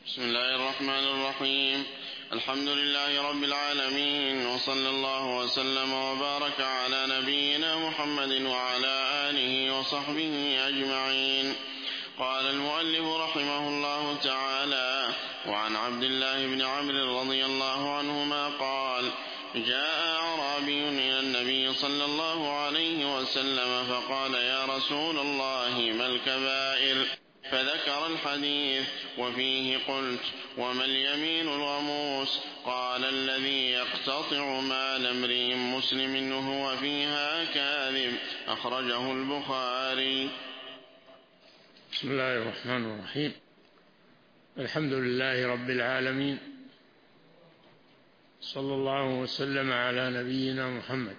بسم الله الرحمن الرحيم. الحمد لله رب العالمين، وصلى الله وسلم وبارك على نبينا محمد وعلى آله وصحبه أجمعين. قال المؤلف رحمه الله تعالى: وعن عبد الله بن عمرو رضي الله عنهما قال: جاء أعرابي إلى النبي صلى الله عليه وسلم فقال: يا رسول الله، ما الكبائر؟ فذكر الحديث، وفيه قلت: وما اليمين الغموس؟ قال: الذي يقتطع مال امرئ مسلم هو فيها كاذب. أخرجه البخاري. بسم الله الرحمن الرحيم. الحمد لله رب العالمين، صلى الله وسلم على نبينا محمد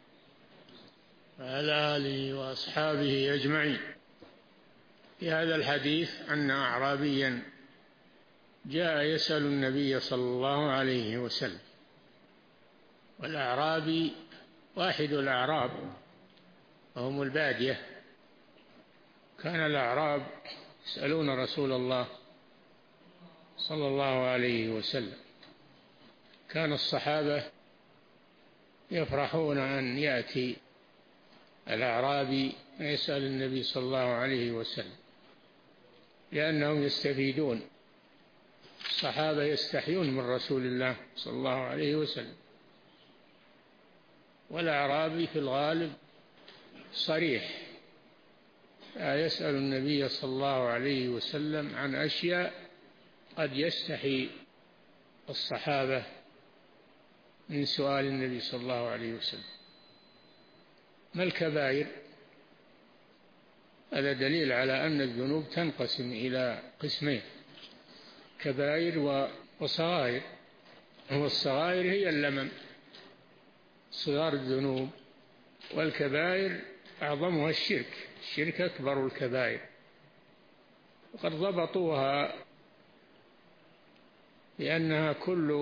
وعلى آله وأصحابه أجمعين. في هذا الحديث أن أعرابيا جاء يسأل النبي صلى الله عليه وسلم، والأعرابي واحد الأعراب وهم البادية. كان الأعراب يسألون رسول الله صلى الله عليه وسلم. كان الصحابة يفرحون أن يأتي الأعرابي يسأل النبي صلى الله عليه وسلم، لأنهم يستفيدون. الصحابة يستحيون من رسول الله صلى الله عليه وسلم، والأعرابي في الغالب صريح، يسأل النبي صلى الله عليه وسلم عن أشياء قد يستحي الصحابة من سؤال النبي صلى الله عليه وسلم. ما الكبائر؟ هذا دليل على أن الذنوب تنقسم إلى قسمين: كبائر وصغائر. والصغائر هي اللمم، صغار الذنوب، والكبائر أعظمها الشرك. الشرك أكبر الكبائر، وقد ضبطوها لأنها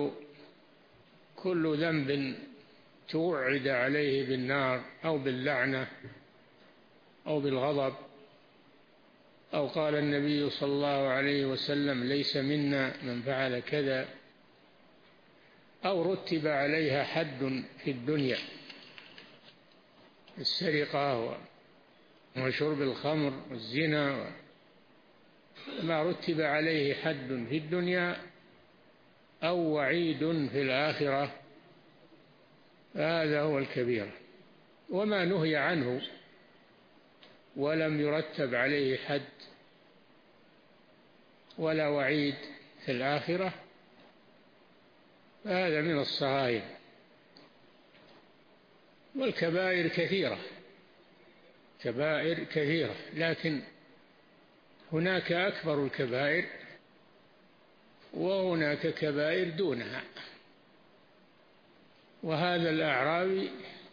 كل ذنب توعد عليه بالنار أو باللعنة أو بالغضب، أو قال النبي صلى الله عليه وسلم: ليس منا من فعل كذا، أو رتب عليها حد في الدنيا: السرقة وشرب الخمر والزنا، ما رتب عليه حد في الدنيا أو وعيد في الآخرة، هذا هو الكبير. وما نهي عنه ولم يرتب عليه حد ولا وعيد في الآخرة، هذا من الصغائر. والكبائر كثيرة، كبائر كثيرة، لكن هناك أكبر الكبائر وهناك كبائر دونها. وهذا الأعرابي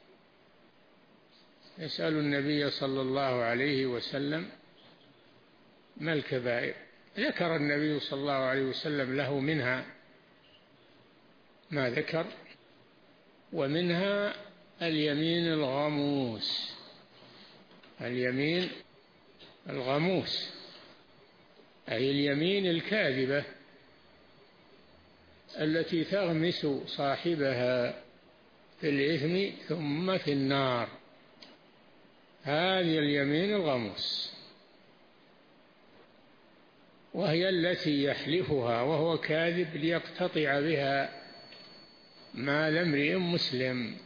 يسأل النبي صلى الله عليه وسلم: ما الكبائر؟ ذكر النبي صلى الله عليه وسلم له منها ما ذكر، ومنها اليمين الغموس. اليمين الغموس أي اليمين الكاذبة التي تغمس صاحبها في الإثم ثم في النار، هذه اليمين الغموس، وهي التي يحلفها وهو كاذب ليقتطع بها مال امرئ مسلم.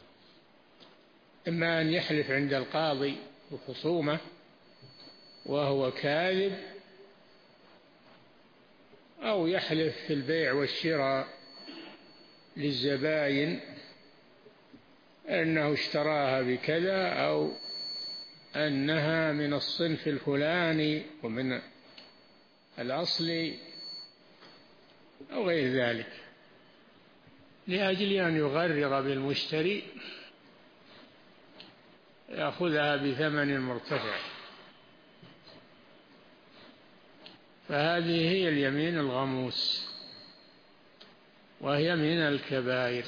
إما أن يحلف عند القاضي بخصومة وهو كاذب، أو يحلف في البيع والشراء للزبائن أنه اشتراها بكذا، أو أنها من الصنف الفلاني ومن الأصل، أو غير ذلك، لأجل أن يغرر بالمشتري يأخذها بثمن مرتفع. فهذه هي اليمين الغموس، وهي من الكبائر،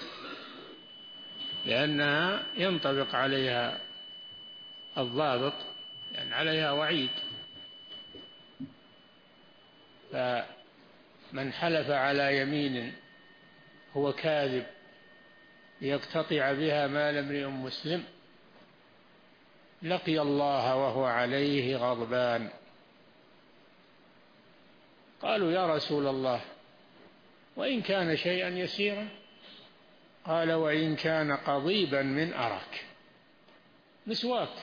لأنها ينطبق عليها الضابط، يعني عليها وعيد. من حلف على يمين هو كاذب ليقتطع بها مال امرئ مسلم لقي الله وهو عليه غضبان. قالوا يا رسول الله وإن كان شيئا يسيرا؟ قال وإن كان قضيبا من أرك، مسواك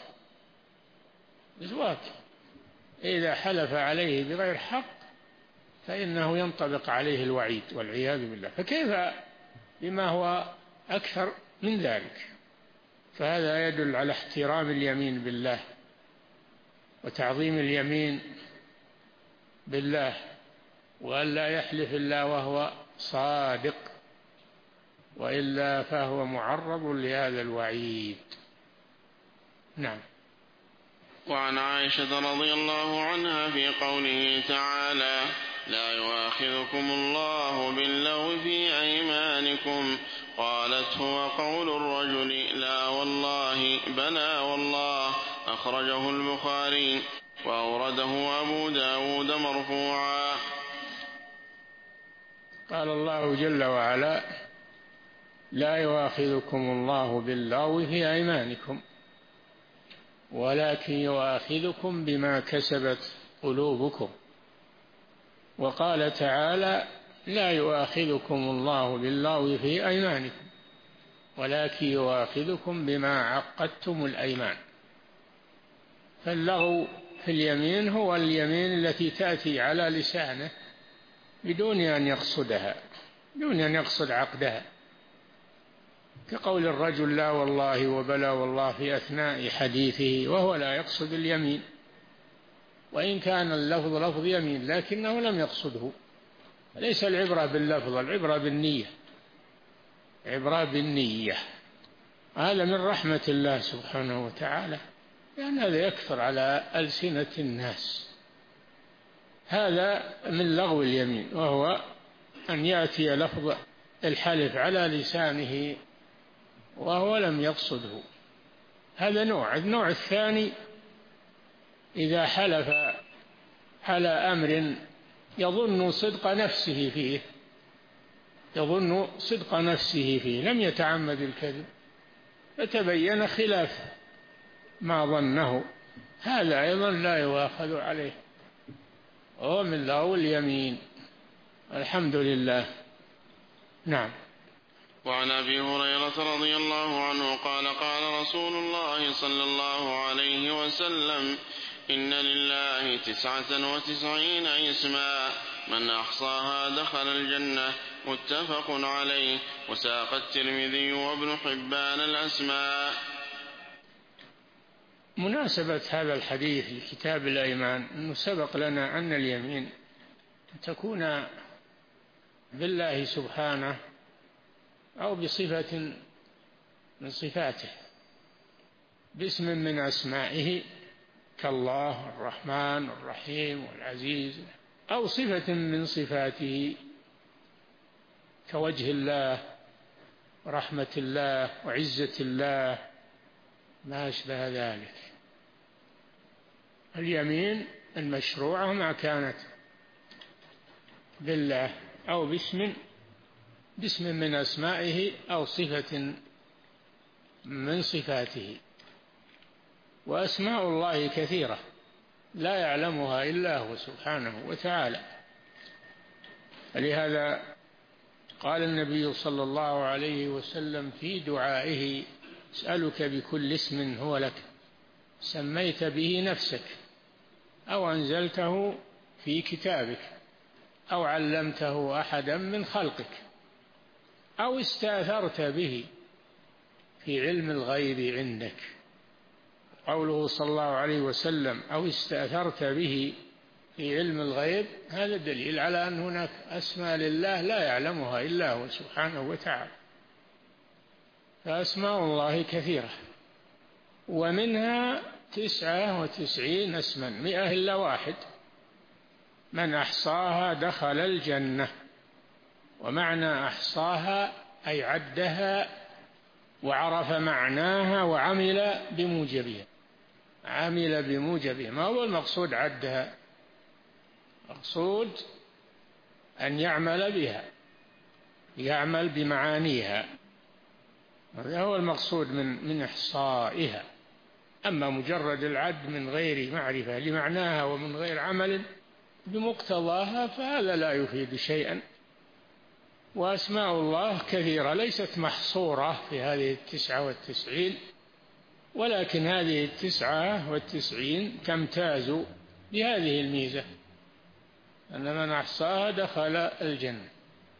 إذا حلف عليه بغير حق فإنه ينطبق عليه الوعيد والعياذ بالله، فكيف بما هو أكثر من ذلك؟ فهذا يدل على احترام اليمين بالله وتعظيم اليمين بالله، وأن لا يحلف إلا وهو صادق، وإلا فهو معرض لهذا الوعيد. نعم. وعن عائشة رضي الله عنها في قوله تعالى لا يؤاخذكم الله باللغو في أيمانكم قالت هو قول الرجل لا والله بلى والله، أخرجه البخاري وأورده أبو داود مرفوعا. قال الله جل وعلا لا يؤاخذكم الله باللغو في أيمانكم ولكن يؤاخذكم بما كسبت قلوبكم. وقال تعالى لا يؤاخذكم الله باللغو في أيمانكم ولكن يؤاخذكم بما عقدتم الأيمان. فاللغو في اليمين هو اليمين التي تأتي على لسانه بدون أن يقصدها، بدون أن يقصد عقدها، كقول الرجل لا والله وبلا والله في أثناء حديثه وهو لا يقصد اليمين، وإن كان اللفظ لفظ يمين لكنه لم يقصده. ليس العبرة باللفظ، العبرة بالنية، عبرة بالنية. هذا من رحمة الله سبحانه وتعالى، لأن هذا يكثر على ألسنة الناس. هذا من لغو اليمين، وهو أن يأتي لفظ الحلف على لسانه وهو لم يقصده. هذا نوع. النوع الثاني إذا حلف على أمر يظن صدق نفسه فيه، يظن صدق نفسه فيه، لم يتعمد الكذب فتبين خلاف ما ظنه، هذا أيضا لا يؤاخذ عليه، وهو من لغو اليمين. الحمد لله. نعم. وعن أبي هريرة رضي الله عنه قال قال رسول الله صلى الله عليه وسلم إن لله 99 اسما من أحصاها دخل الجنة، متفق عليه. وساق الترمذي وابن حبان الأسماء. مناسبة هذا الحديث لكتاب الأيمان أنه سبق لنا أن اليمين تكون بالله سبحانه أو بصفة من صفاته، باسم من أسمائه كالله الرحمن الرحيم والعزيز، أو صفة من صفاته كوجه الله ورحمة الله وعزة الله، ما أشبه ذلك. اليمين المشروعة ما كانت بالله أو باسم من أسمائه أو صفة من صفاته. وأسماء الله كثيرة لا يعلمها إلا هو سبحانه وتعالى، لهذا قال النبي صلى الله عليه وسلم في دعائه أسألك بكل اسم هو لك سميت به نفسك أو أنزلته في كتابك أو علمته أحدا من خلقك أو استأثرت به في علم الغيب عندك. قوله صلى الله عليه وسلم أو استأثرت به في علم الغيب، هذا دليل على أن هناك أسماء لله لا يعلمها إلا هو سبحانه وتعالى. فأسماء الله كثيرة، ومنها 99 اسما، 100 إلا واحد. من أحصاها دخل الجنة. ومعنى أحصاها أي عدها وعرف معناها وعمل بموجبها، عمل بموجبها. ما هو المقصود عدها؟ مقصود أن يعمل بها، يعمل بمعانيها، هذا هو المقصود من إحصائها. أما مجرد العد من غير معرفة لمعناها ومن غير عمل بمقتضاها فهذا لا يفيد شيئا. وأسماء الله كثيرة ليست محصورة في هذه 99، ولكن هذه 99 تمتاز بهذه الميزة أن من أحصاها دخل الجنة.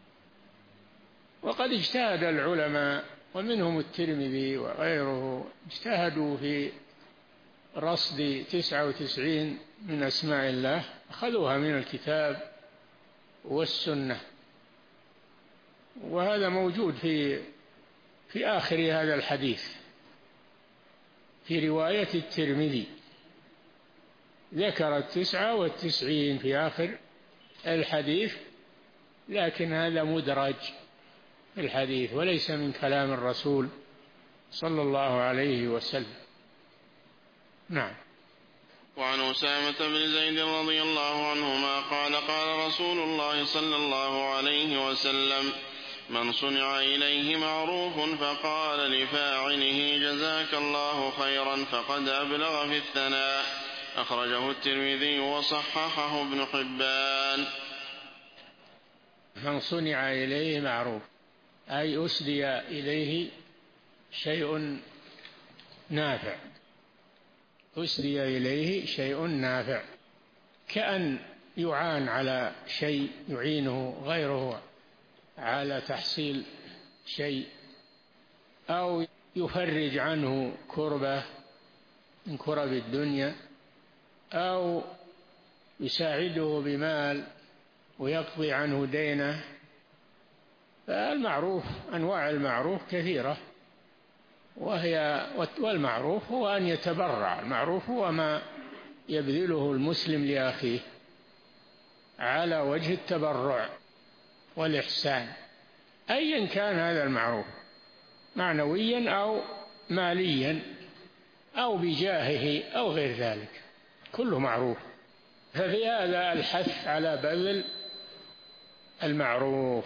وقد اجتهد العلماء ومنهم الترمذي وغيره اجتهدوا في رصد 99 من أسماء الله، أخذوها من الكتاب والسنة، وهذا موجود في آخر هذا الحديث في رواية الترمذي، ذكر 99 في آخر الحديث، لكن هذا مدرج في الحديث وليس من كلام الرسول صلى الله عليه وسلم. نعم. وعن أسامة بن زيد رضي الله عنهما قال قال رسول الله صلى الله عليه وسلم: من صنع إليه معروف فقال لفاعله جزاك الله خيرا فقد أبلغ في الثناء. أخرجه الترمذي وصححه ابن حبان. من صنع إليه معروف أي أسدي إليه شيء نافع، أسدي إليه شيء نافع، كأن يعان على شيء يعينه غيره على تحصيل شيء، أو يفرج عنه كربة من كرب الدنيا، أو يساعده بمال ويقضي عنه دينه. فالمعروف أنواع المعروف كثيرة، والمعروف هو أن يتبرع، المعروف هو ما يبذله المسلم لأخيه على وجه التبرع والإحسان، أيا كان هذا المعروف، معنويا أو ماليا أو بجاهه أو غير ذلك، كله معروف. ففي هذا الحث على بذل المعروف،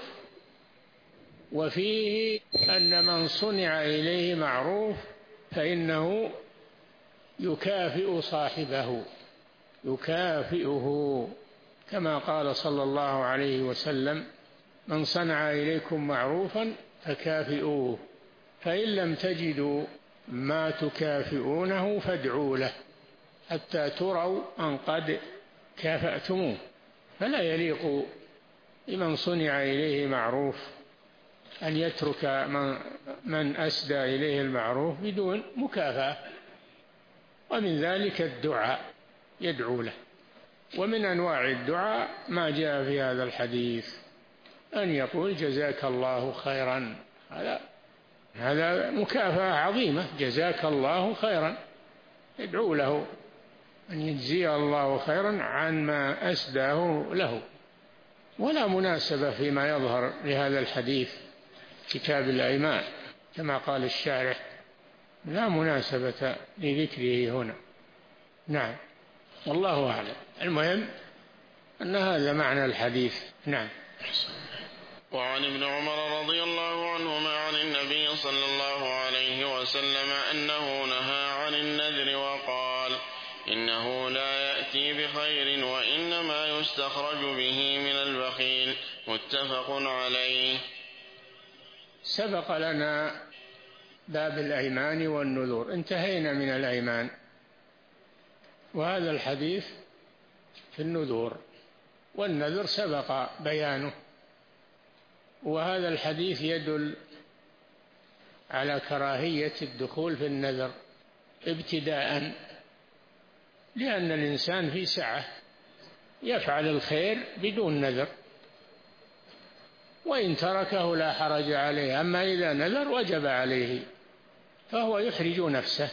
وفيه أن من صنع إليه معروف فإنه يكافئ صاحبه، يكافئه، كما قال صلى الله عليه وسلم: من صنع إليكم معروفا فكافئوه، فإن لم تجدوا ما تكافئونه فادعوا له حتى تروا أن قد كافأتموه. فلا يليق بمن صنع إليه معروف أن يترك من أسدى إليه المعروف بدون مكافأة. ومن ذلك الدعاء، يدعو له. ومن أنواع الدعاء ما جاء في هذا الحديث، أن يقول جزاك الله خيرا، هذا مكافأة عظيمة، جزاك الله خيرا، يدعو له أن يجزي الله خيرا عن ما أسداه له. ولا مناسبة فيما يظهر لهذا الحديث كتاب الأيمان كما قال الشارح، لا مناسبة لذكره هنا. نعم، والله أعلم. المهم أن هذا معنى الحديث. نعم. وعن ابن عمر رضي الله عنهما عن النبي صلى الله عليه وسلم أنه نهى عن النذر وقال: إنه لا يأتي بخير وإنما يستخرج به من البخيل. متفق عليه. سبق لنا باب الأيمان والنذور، انتهينا من الأيمان، وهذا الحديث في النذور، والنذر سبق بيانه. وهذا الحديث يدل على كراهية الدخول في النذر ابتداء، لأن الإنسان في سعة يفعل الخير بدون نذر، وإن تركه لا حرج عليه. أما إذا نذر وجب عليه، فهو يحرج نفسه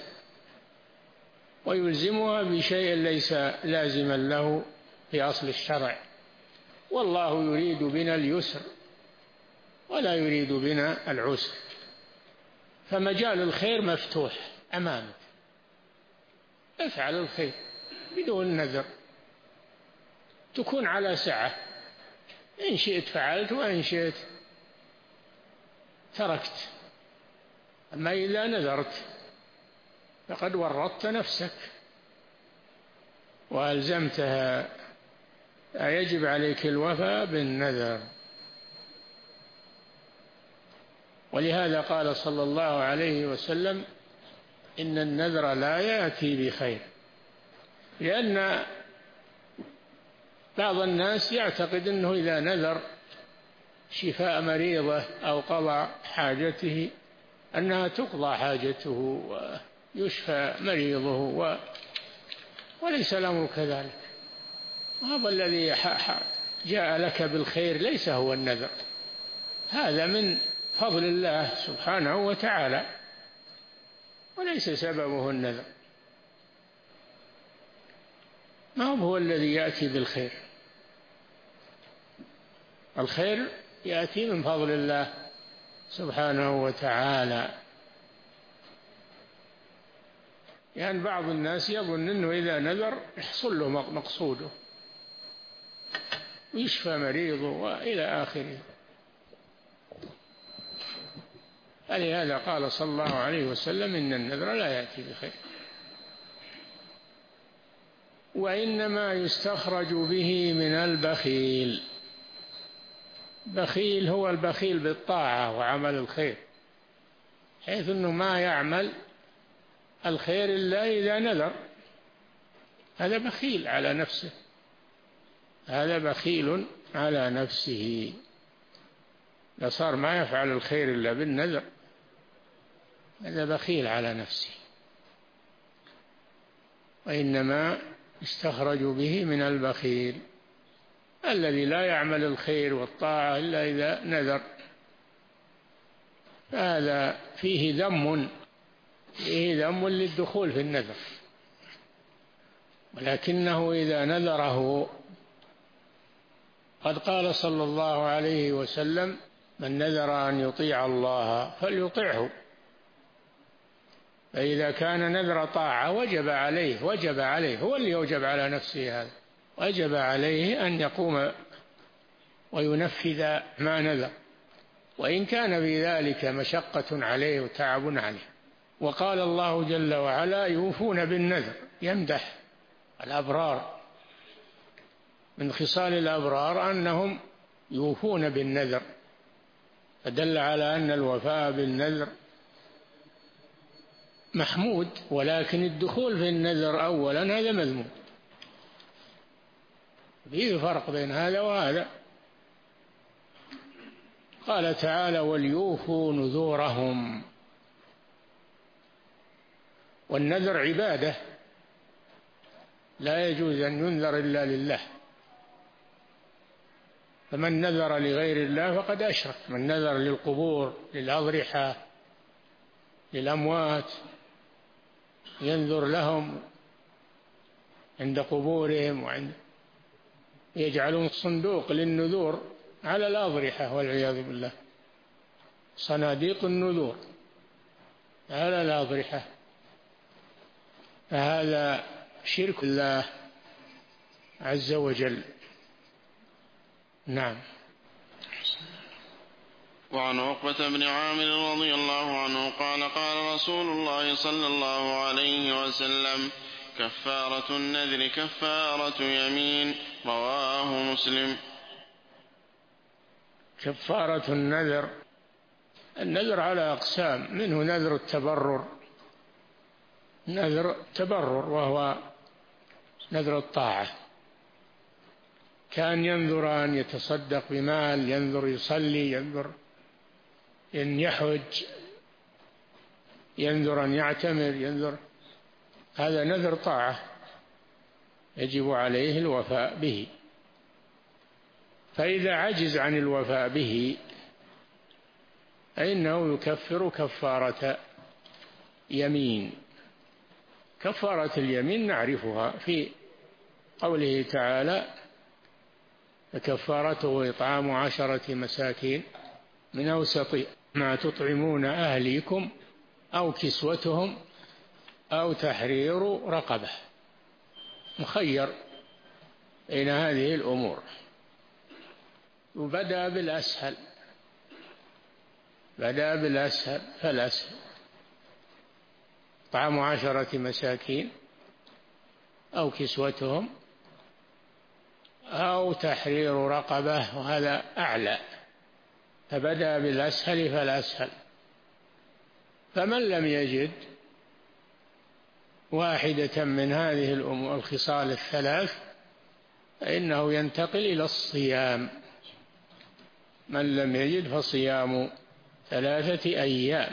ويلزمها بشيء ليس لازما له في أصل الشرع. والله يريد بنا اليسر ولا يريد بنا العسر، فمجال الخير مفتوح أمامك، افعل الخير بدون نذر، تكون على سعة. إن شئت فعلت وإن شئت تركت. أما إذا نذرت فقد ورطت نفسك وألزمتها، يجب عليك الوفاء بالنذر. ولهذا قال صلى الله عليه وسلم: إن النذر لا يأتي بخير. لأن بعض الناس يعتقد أنه إذا نذر شفاء مريضه أو قضى حاجته أنها تقضى حاجته ويشفى مريضه، وليس الأمر كذلك. هذا الذي جاء لك بالخير ليس هو النذر، هذا من فضل الله سبحانه وتعالى وليس سببه النذر. ما هو الذي يأتي بالخير؟ الخير يأتي من فضل الله سبحانه وتعالى. يعني بعض الناس يظن أنه إذا نذر يحصل له مقصوده ويشفى مريضه وإلى آخره. فلهذا قال صلى الله عليه وسلم: إن النذر لا يأتي بخير، وإنما يستخرج به من البخيل. بخيل هو البخيل بالطاعة وعمل الخير، حيث أنه ما يعمل الخير إلا إذا نذر. هذا بخيل على نفسه، هذا بخيل على نفسه. صار ما يفعل الخير إلا بالنذر، هذا بخيل على نفسه. وإنما يستخرج به من البخيل الذي لا يعمل الخير والطاعة إلا إذا نذر. هذا فيه ذم للدخول في النذر، ولكنه إذا نذره قد قال صلى الله عليه وسلم: من نذر أن يطيع الله فليطعه. فإذا كان نذر طاعة وجب عليه هو اللي يوجب على نفسه هذا، وجب عليه أن يقوم وينفذ ما نذر، وإن كان في ذلك مشقة عليه وتعب عليه. وقال الله جل وعلا: يوفون بالنذر، يمدح الأبرار. من خصال الأبرار أنهم يوفون بالنذر، فدل على أن الوفاء بالنذر محمود، ولكن الدخول في النذر أولا هذا مذموم. فيه فرق بين هذا وهذا. قال تعالى: وليوفوا نذورهم. والنذر عبادة لا يجوز أن ينذر إلا لله، فمن نذر لغير الله فقد أشرك. من نذر للقبور، للأضرحة، للأموات، ينذر لهم عند قبورهم، يجعلون صندوق للنذور على الأضرحة والعياذ بالله، صناديق النذور على الأضرحة، فهذا شرك الله عز وجل. نعم. وعن عقبة بن عامر رضي الله عنه قال: قال رسول الله صلى الله عليه وسلم: كفارة النذر كفارة يمين. رواه مسلم. كفارة النذر على أقسام، منه نذر التبرر، نذر التبرر وهو نذر الطاعة، كان ينذر أن يتصدق بمال، ينذر يصلي، ينذر أن يحج، ينذر أن يعتمر، ينذر. هذا نذر طاعة يجب عليه الوفاء به. فإذا عجز عن الوفاء به فإنه يكفر كفارة يمين. كفارة اليمين نعرفها في قوله تعالى: فكفارته إطعام 10 مساكين من أوسط ما تطعمون أهليكم أو كسوتهم أو تحرير رقبة. مخير بين هذه الأمور. وبدأ بالأسهل، بدأ بالأسهل فالأسهل، طعام 10 مساكين أو كسوتهم أو تحرير رقبة، وهذا أعلى، فبدأ بالأسهل فالأسهل. فمن لم يجد واحدة من هذه الخصال الثلاث فإنه ينتقل إلى الصيام. من لم يجد فصيام 3 أيام،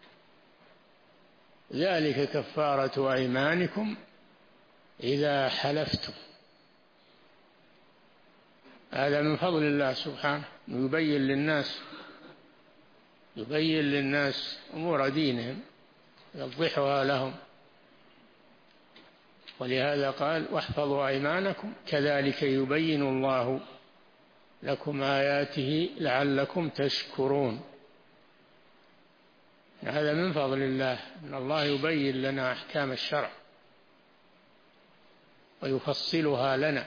ذلك كفارة أيمانكم إذا حلفتم. هذا من فضل الله سبحانه، يبين للناس أمور دينهم، يوضحها لهم. ولهذا قال: واحفظوا أيمانكم كذلك يبين الله لكم آياته لعلكم تشكرون. هذا من فضل الله، أن الله يبين لنا أحكام الشرع ويفصلها لنا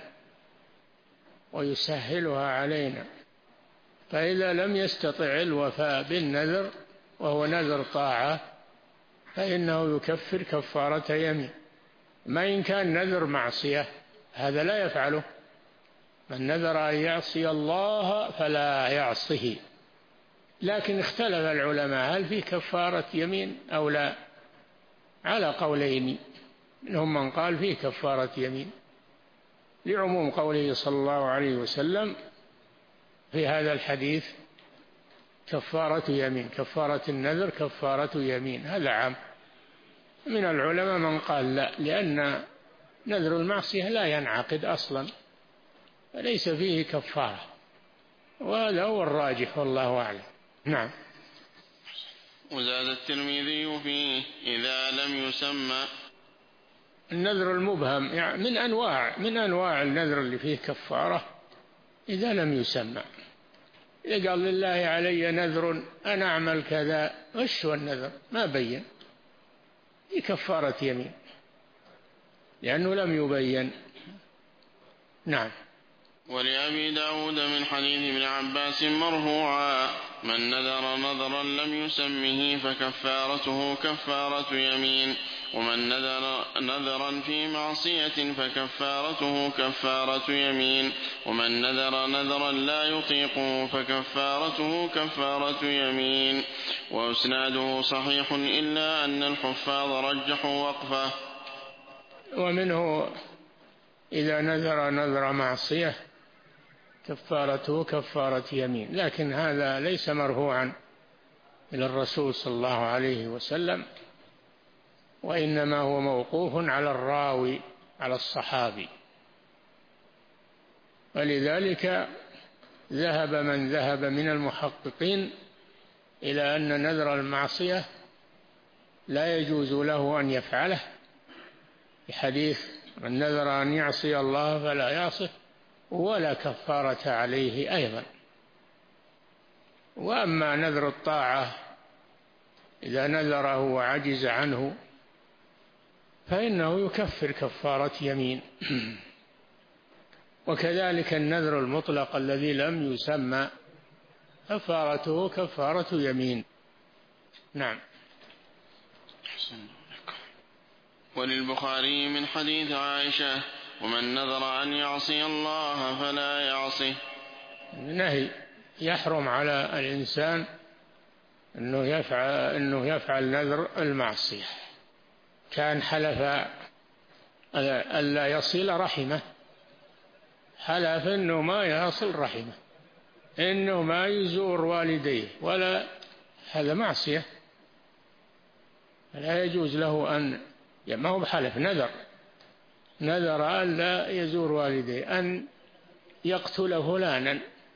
ويسهلها علينا. فإذا لم يستطع الوفاء بالنذر وهو نذر طاعة فإنه يكفر كفارة يمين. ما إن كان نذر معصية هذا لا يفعله. من نذر أن يعصي الله فلا يعصه. لكن اختلف العلماء هل فيه كفارة يمين أو لا، على قولين. منهم من قال فيه كفارة يمين لعموم قوله صلى الله عليه وسلم في هذا الحديث: كفارة يمين، كفارة النذر كفارة يمين، هذا عام. من العلماء من قال لا، لأن نذر المعصية لا ينعقد أصلا، فليس فيه كفارة، وهذا هو الراجح والله أعلم. نعم. وزاد الترمذي فيه: إذا لم يسمى. النذر المبهم يعني من أنواع النذر اللي فيه كفارة إذا لم يسمى. إذا قال: لله علي نذر أن أعمل كذا، وش هو النذر؟ ما بين، هي كفارة يمين لأنه لم يبين. نعم. ولأبي داود من حديث ابن عباس مرفوعا: من نذر نذرا لم يسمه فكفارته كفارة يمين، ومن نذر نذرا في معصية فكفارته كفارة يمين، ومن نذر نذرا لا يطيقه فكفارته كفارة يمين. وإسناده صحيح إلا أن الحفاظ رجحوا وقفه. ومنه إذا نذر نذر معصية كفارته كفارة يمين، لكن هذا ليس مرفوعا إلى الرسول صلى الله عليه وسلم، وإنما هو موقوف على الراوي، على الصحابي. ولذلك ذهب من ذهب من المحققين إلى أن نذر المعصية لا يجوز له أن يفعله، في حديث: من نذر أن يعصي الله فلا يعصه ولا كفارة عليه أيضا. وأما نذر الطاعة إذا نذره وعجز عنه فإنه يكفر كفارة يمين. وكذلك النذر المطلق الذي لم يسمى كفارته كفارة يمين. نعم. وللبخاري من حديث عائشة: ومن نذر أن يعصي الله فلا يعصه. نهي، يحرم على الإنسان أنه يفعل نذر المعصية. كان حلف ألا يصل رحمه، حلف أنه ما يصل رحمه، إنه ما يزور والديه، ولا، هذا معصية، لا يجوز له أن، ما هو بحلف، نذر أن لا يزور والديه، أن يقتل فلانا،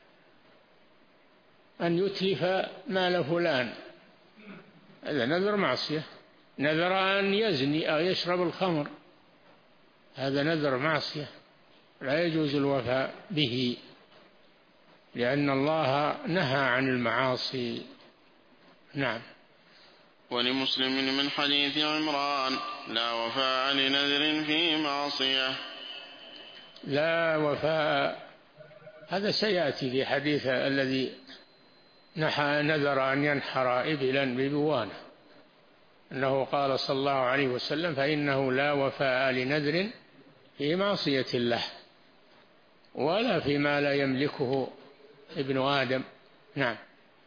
أن يتلف مال فلان، هذا نذر معصية. نذر أن يزني أو يشرب الخمر، هذا نذر معصية، لا يجوز الوفاء به، لأن الله نهى عن المعاصي. نعم. ولمسلم من حديث عمران: لا وفاء لنذر في معصية. لا وفاء هذا سيأتي في حديث الذي نذر أن ينحر إبلا ببوانة، أنه قال صلى الله عليه وسلم: فإنه لا وفاء لنذر في معصية الله ولا فيما لا يملكه ابن آدم. نعم.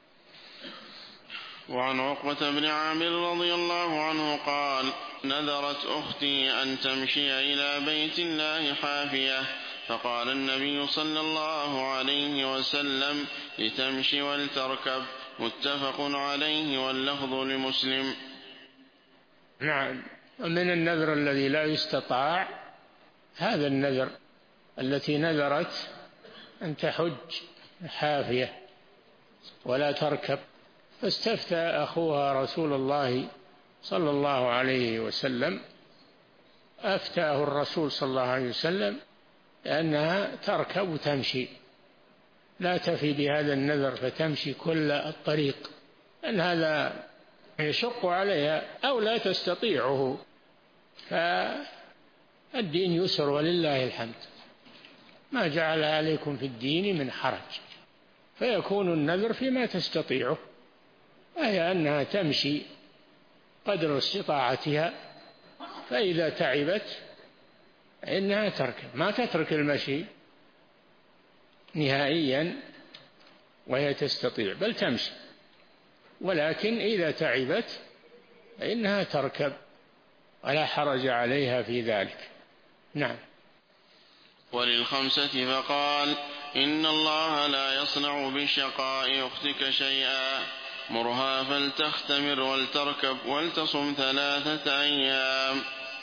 وعن عقبة بن عامر رضي الله عنه قال: نذرت أختي أن تمشي إلى بيت الله حافية، فقال النبي صلى الله عليه وسلم: لتمشي ولتركب. متفق عليه واللفظ لمسلم. نعم. من النذر الذي لا يستطاع هذا النذر، التي نذرت أن تحج حافية ولا تركب، فاستفتى أخوها رسول الله صلى الله عليه وسلم، أفتاه الرسول صلى الله عليه وسلم أنها تركب وتمشي، لا تفي بهذا النذر فتمشي كل الطريق، أن هذا يشق عليها أو لا تستطيعه، فالدين يسر ولله الحمد، ما جعل عليكم في الدين من حرج، فيكون النذر فيما تستطيعه، وهي أنها تمشي قدر استطاعتها، فإذا تعبت إنها تركب، ما تترك المشي نهائيا وهي تستطيع، بل تمشي، ولكن إذا تعبت فإنها تركب ولا حرج عليها في ذلك. نعم. وللخمسة فقال: إن الله لا يصنع بشقاء أختك شيئا، مرها فلتختمر ولتركب ولتصم 3 أيام.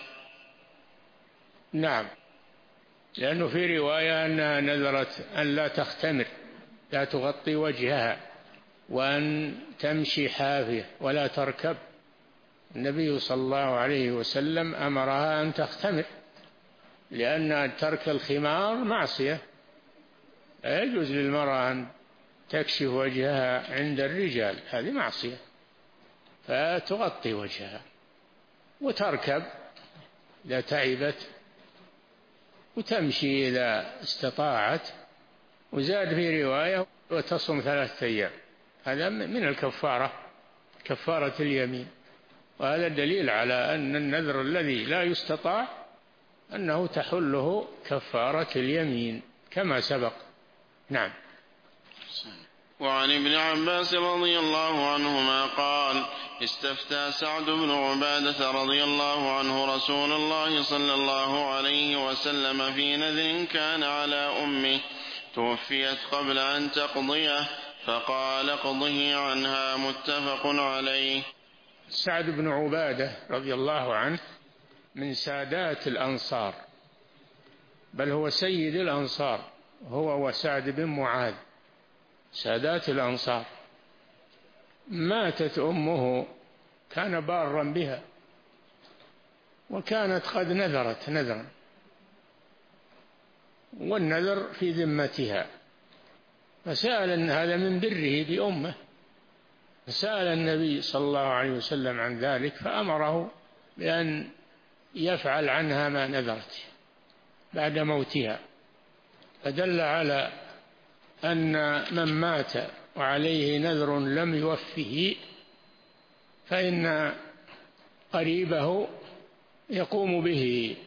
نعم، لأنه في رواية أنها نذرت أن لا تختمر، لا تغطي وجهها، وأن تمشي حافية ولا تركب. النبي صلى الله عليه وسلم أمرها أن تختمر، لأن ترك الخمار معصية، لا يجوز للمرأة أن تكشف وجهها عند الرجال، هذه معصية، فتغطي وجهها وتركب إذا تعبت، وتمشي إذا استطاعت. وزاد في رواية: وتصم 3 أيام، هذا من الكفارة، كفارة اليمين، وهذا دليل على أن النذر الذي لا يستطاع أنه تحله كفارة اليمين كما سبق. نعم. وعن ابن عباس رضي الله عنهما قال: استفتى سعد بن عبادة رضي الله عنه رسول الله صلى الله عليه وسلم في نذر كان على أمه توفيت قبل أن تقضيه، فقال: اقضه عنها. متفق عليه. سعد بن عبادة رضي الله عنه من سادات الأنصار، بل هو سيد الأنصار، هو وسعد بن معاذ سادات الأنصار. ماتت أمه، كان بارا بها، وكانت قد نذرت نذرا، والنذر في ذمتها، فسأل، هذا من بره بأمه، فسأل النبي صلى الله عليه وسلم عن ذلك، فأمره بأن يفعل عنها ما نذرت بعد موتها، فدل على أن من مات وعليه نذر لم يوفه فإن قريبه يقوم به،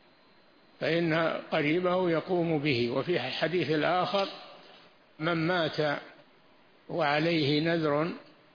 وفي حديث الآخر: من مات وعليه نذر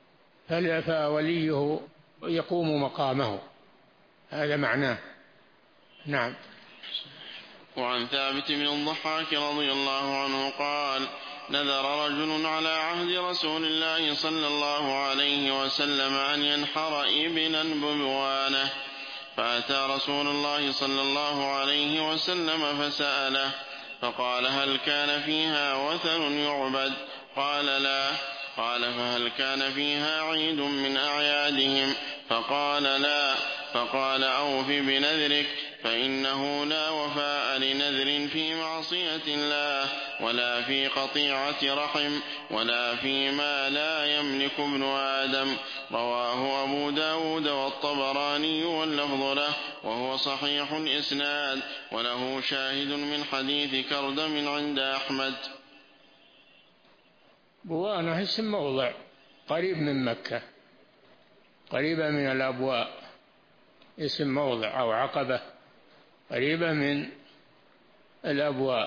فوليه يقوم مقامه، هذا معناه. نعم. وعن ثابت بن الضحاك رضي الله عنه قال: نذر رجل على عهد رسول الله صلى الله عليه وسلم أن ينحر إبلا ببوانة، فأتى رسول الله صلى الله عليه وسلم فسأله، فقال: هل كان فيها وثن يعبد؟ قال: لا. قال: فهل كان فيها عيد من أعيادهم؟ فقال: لا. فقال: أوف بنذرك، فإنه لا وفاء لنذر في معصية الله، ولا في قطيعة رحم، ولا فيما لا يملك ابن آدم. رواه أبو داود والطبراني واللفظ له، وهو صحيح الإسناد، وله شاهد من حديث كردم عند أحمد. بوانة اسم موضع قريب من مكة، قريبة من الأبواء، اسم موضع أو عقبة قريبة من الأبواء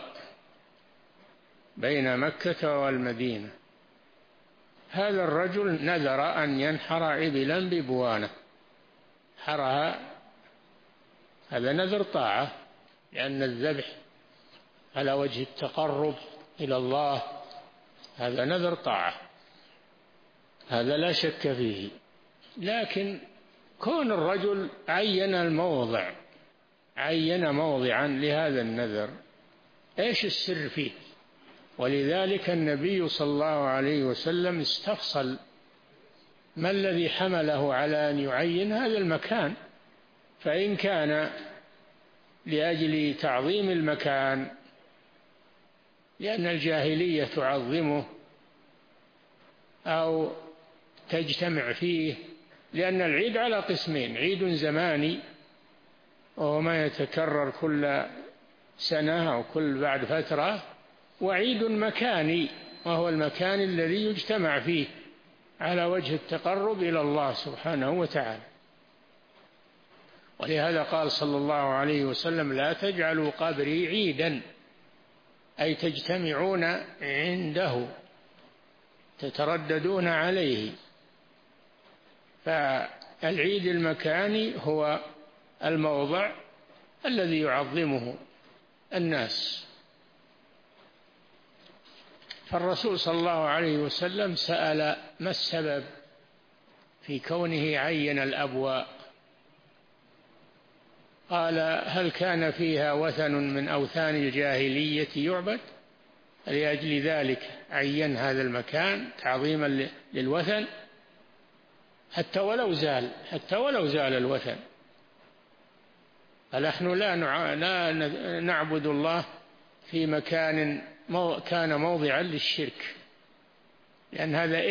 بين مكة والمدينة. هذا الرجل نذر أن ينحر إبلا ببوانة، حرها، هذا نذر طاعة، لأن الذبح على وجه التقرب إلى الله هذا نذر طاعة، هذا لا شك فيه. لكن كون الرجل عين الموضع، عين موضعا لهذا النذر، ايش السر فيه؟ ولذلك النبي صلى الله عليه وسلم استفصل ما الذي حمله على أن يعين هذا المكان، فإن كان لأجل تعظيم المكان لأن الجاهلية تعظمه أو تجتمع فيه، لأن العيد على قسمين: عيد زماني وهو ما يتكرر كل سنة أو كل بعد فترة، وعيد مكاني وهو المكان الذي يجتمع فيه على وجه التقرب إلى الله سبحانه وتعالى. ولهذا قال صلى الله عليه وسلم: لا تجعلوا قبري عيدا، أي تجتمعون عنده تترددون عليه. فالعيد المكاني هو الموضع الذي يعظمه الناس. فالرسول صلى الله عليه وسلم سأل: ما السبب في كونه عين الأبواء؟ قال: هل كان فيها وثن من أوثان الجاهلية يعبد؟ لأجل ذلك عين هذا المكان تعظيما للوثن، حتى ولو زال الوثن. فنحن لا نعبد الله في مكان كان موضعا للشرك، لأن هذا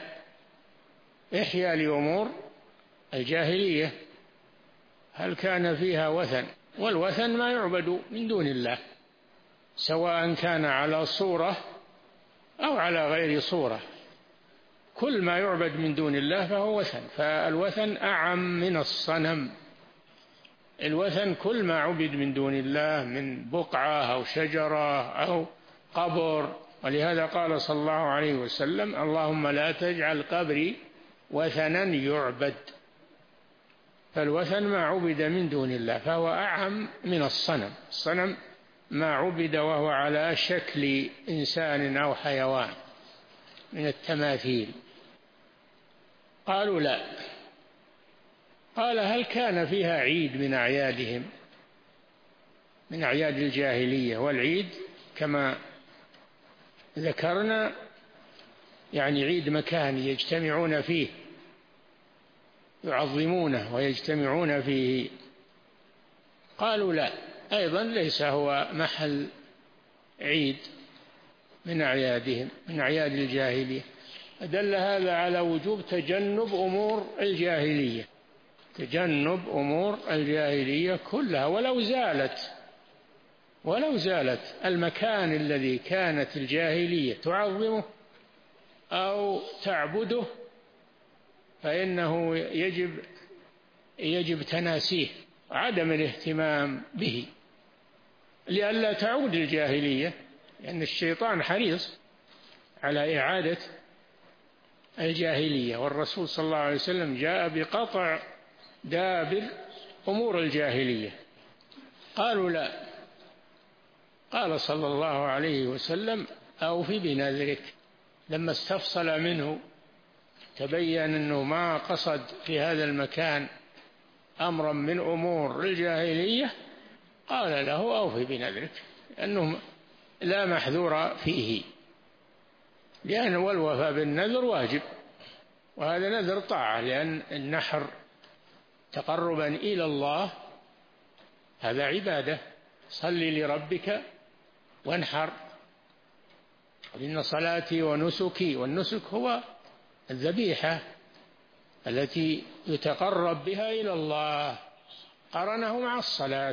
إحياء لأمور الجاهلية. هل كان فيها وثن؟ والوثن ما يعبد من دون الله، سواء كان على صورة أو على غير صورة، كل ما يعبد من دون الله فهو وثن. فالوثن أعم من الصنم، الوثن كل ما عبد من دون الله من بقعة أو شجرة أو قبر. ولهذا قال صلى الله عليه وسلم: اللهم لا تجعل قبري وثنا يعبد. فالوثن ما عبد من دون الله فهو أعم من الصنم. الصنم ما عبد وهو على شكل إنسان أو حيوان من التماثيل. قالوا: لا. قال: هل كان فيها عيد من أعيادهم، من أعياد الجاهلية؟ والعيد كما ذكرنا يعني عيد مكاني يجتمعون فيه، يعظمونه ويجتمعون فيه. قالوا: لا، أيضا ليس هو محل عيد من أعيادهم، من أعياد الجاهلية. دل هذا على وجوب تجنب أمور الجاهلية، تجنب أمور الجاهلية كلها ولو زالت المكان الذي كانت الجاهلية تعظمه أو تعبده، فإنه يجب تناسيه وعدم الاهتمام به لئلا تعود الجاهلية، لأن الشيطان حريص على إعادة الجاهلية. والرسول صلى الله عليه وسلم جاء بقطع دابر أمور الجاهلية. قالوا: لا. قال صلى الله عليه وسلم: أوف بنذرك. لما استفصل منه تبين أنه ما قصد في هذا المكان أمرا من أمور الجاهلية، قال له: أوف بنذرك، لأنه لا محذور فيه، لأن والوفاء بالنذر واجب، وهذا نذر طاعة، لأن النحر تقربا إلى الله هذا عبادة. صل لربك وانحر، إن صلاتي ونسكي، والنسك هو الذبيحة التي يتقرب بها إلى الله، قرنه مع الصلاة،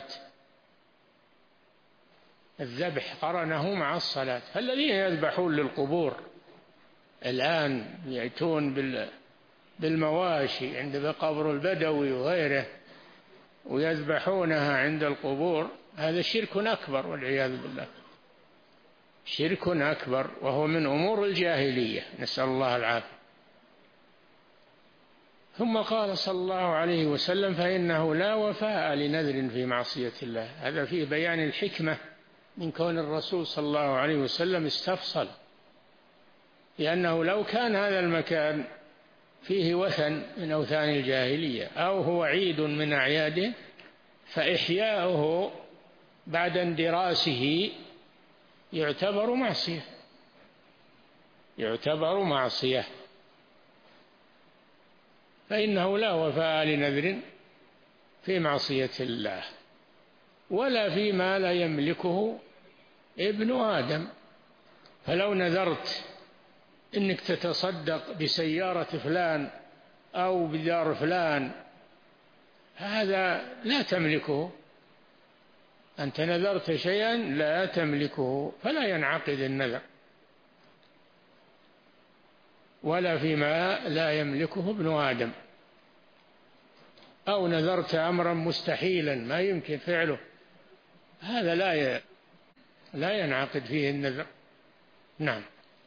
الذبح قرنه مع الصلاة. فالذين يذبحون للقبور الآن يأتون بالمواشي عند قبر البدوي وغيره ويذبحونها عند القبور، هذا شرك أكبر والعياذ بالله، شرك أكبر، وهو من أمور الجاهلية، نسأل الله العافية. ثم قال صلى الله عليه وسلم: فإنه لا وفاء لنذر في معصية الله. هذا فيه بيان الحكمة من كون الرسول صلى الله عليه وسلم استفصل، لأنه لو كان هذا المكان فيه وثن من أوثان الجاهلية أو هو عيد من أعياده، فإحياؤه بعد اندراسه يعتبر معصية، يعتبر معصية. فإنه لا وفاء لنذر في معصية الله ولا فيما لا يملكه ابن آدم. فلو نذرت إنك تتصدق بسيارة فلان أو بدار فلان، هذا لا تملكه، أنت نذرت شيئا لا تملكه، فلا ينعقد النذر. ولا فيما لا يملكه ابن آدم. أو نذرت أمرا مستحيلا ما يمكن فعله، هذا لا ينعقد فيه النذر. نعم.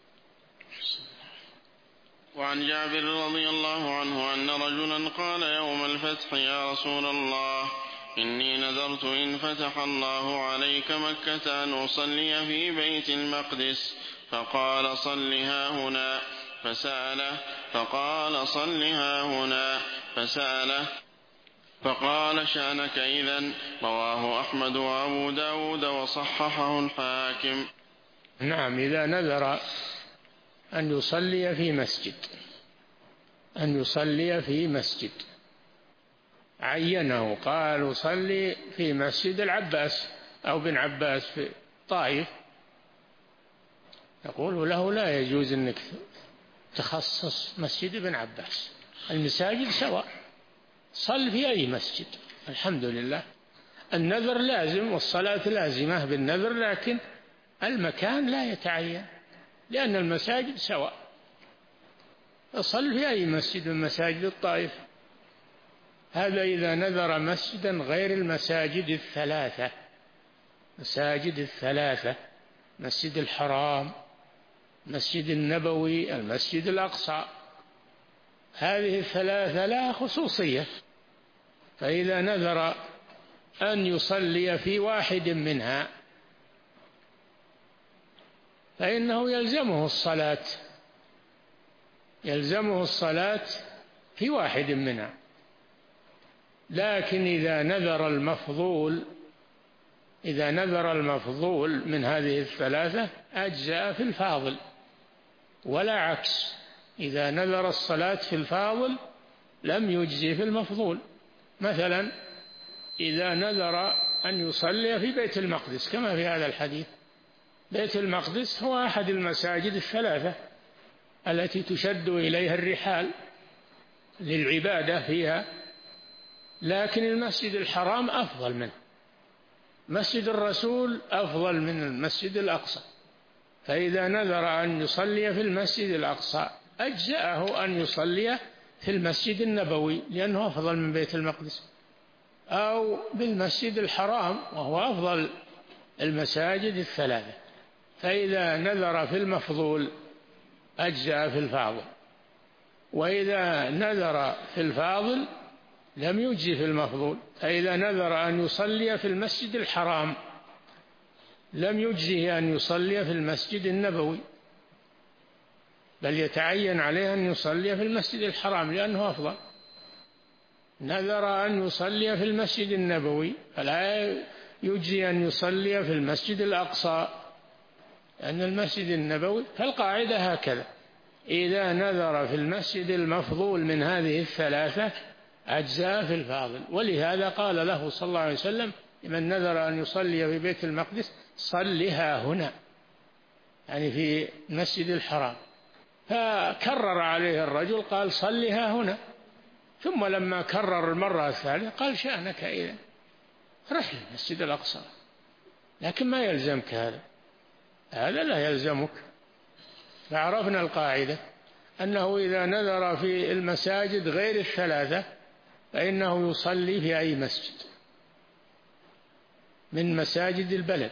وعن جابر رضي الله عنه أن رجلا قال يوم الفتح: يا رسول الله، إني نذرت إن فتح الله عليك مكة أن أصلي في بيت المقدس، فقال: صلها هنا. فسأله فقال: صلها هنا. فسأله فقال: شأنك إذن. رواه أحمد وأبو داود وصححه الحاكم. نعم، إذا نذر أن يصلي في مسجد، أن يصلي في مسجد عينه، قال: صلي في مسجد العباس أو بن عباس في طائف، يقول له: لا يجوز أنك تخصص مسجد ابن عباس، المساجد سواء، صل في أي مسجد. الحمد لله، النذر لازم والصلاة لازمة بالنذر، لكن المكان لا يتعين، لأن المساجد سواء، صل في أي مسجد من مساجد الطائف. هذا إذا نذر مسجدا غير المساجد الثلاثة، مساجد الثلاثة: مسجد الحرام، مسجد النبوي، المسجد الأقصى، هذه الثلاثة لها خصوصية. فإذا نذر أن يصلي في واحد منها فإنه يلزمه الصلاة في واحد منها. لكن إذا نذر المفضول من هذه الثلاثة أجزأ في الفاضل، ولا عكس. إذا نذر الصلاة في الفاضل لم يجزي في المفضول. مثلا إذا نذر أن يصلي في بيت المقدس كما في هذا الحديث، بيت المقدس هو أحد المساجد الثلاثة التي تشد إليها الرحال للعبادة فيها، لكن المسجد الحرام أفضل منه، مسجد الرسول أفضل من المسجد الأقصى. فإذا نذر أن يصلي في المسجد الأقصى أجزأه أن يصلي في المسجد النبوي لأنه أفضل من بيت المقدس، أو بالمسجد الحرام وهو أفضل المساجد الثلاثة. فإذا نذر في المفضول أجزأ في الفاضل، وإذا نذر في الفاضل لم يجزي في المفضول. فإذا نذر أن يصلي في المسجد الحرام لم يجزه أن يصلي في المسجد النبوي، بل يتعين عليه أن يصلي في المسجد الحرام لأنه أفضل. نذر أن يصلي في المسجد النبوي فلا يجزي أن يصلي في المسجد الأقصى، لأن المسجد النبوي، فالقاعدة هكذا: إذا نذر في المسجد المفضول من هذه الثلاثة أجزاء في الفاضل. ولهذا قال له صلى الله عليه وسلم: لمن نذر أن يصلي في بيت المقدس صلها هنا، يعني في المسجد الحرام. فكرر عليه الرجل قال: صلها هنا. ثم لما كرر المرة الثالثة قال: شأنك إذا، رح للمسجد الأقصى. لكن ما يلزمك هذا لا يلزمك. فعرفنا القاعدة أنه إذا نذر في المساجد غير الثلاثة فإنه يصلي في أي مسجد من مساجد البلد،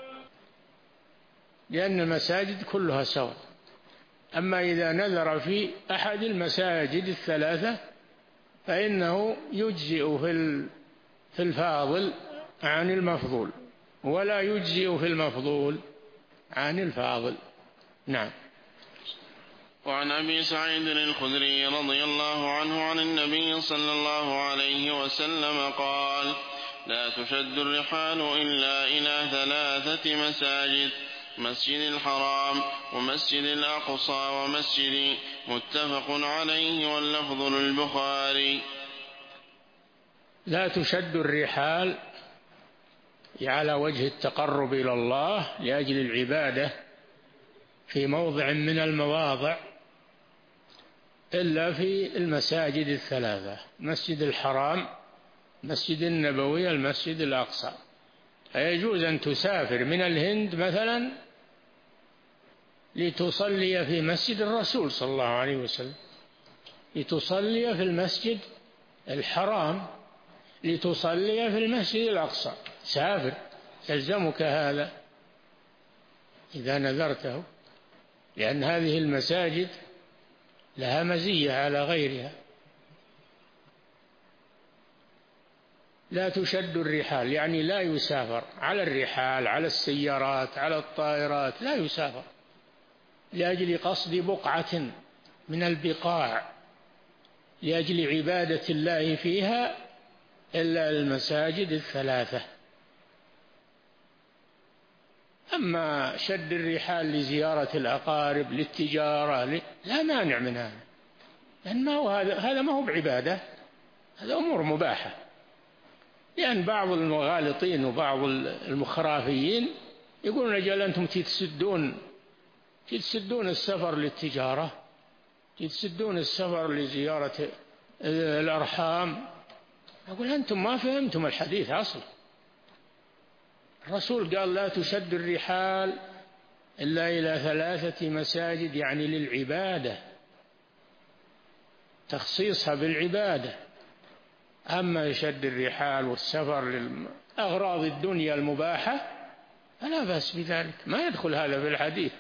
لأن المساجد كلها سواء. أما إذا نذر في أحد المساجد الثلاثة فإنه يجزئ في الفاضل عن المفضول، ولا يجزئ في المفضول عن الفاضل. نعم. وعن أبي سعيد الخدري رضي الله عنه عن النبي صلى الله عليه وسلم قال: لا تشد الرحال إلا إلى 3 مساجد: مسجد الحرام، ومسجد الأقصى، ومسجد. متفق عليه واللفظ للبخاري. لا تشد الرحال على وجه التقرب إلى الله لأجل العبادة في موضع من المواضع إلا في المساجد الثلاثة: مسجد الحرام، مسجد النبوي، المسجد الأقصى. فيجوز أن تسافر من الهند مثلا لتصلي في مسجد الرسول صلى الله عليه وسلم، لتصلي في المسجد الحرام، لتصلي في المسجد الأقصى. سافر، يلزمك هذا إذا نذرته، لأن هذه المساجد لها مزية على غيرها. لا تشد الرحال يعني لا يسافر على الرحال، على السيارات، على الطائرات، لا يسافر لأجل قصد بقعة من البقاع لأجل عبادة الله فيها إلا المساجد الثلاثة. أما شد الرحال لزيارة الأقارب، للتجارة، لا مانع من هذا، لأن هذا ما هو بعبادة، هذا أمور مباحة. لأن بعض المغالطين وبعض المخرافيين يقولون: أجل أنتم تسدون السفر للتجارة، تسدون السفر لزيارة الأرحام. أقول: أنتم ما فهمتم الحديث أصلا. الرسول قال: لا تشد الرحال إلا إلى 3 مساجد، يعني للعبادة، تخصيصها بالعبادة. أما شد الرحال والسفر لأغراض الدنيا المباحة فلا بأس بذلك، ما يدخل هذا في الحديث.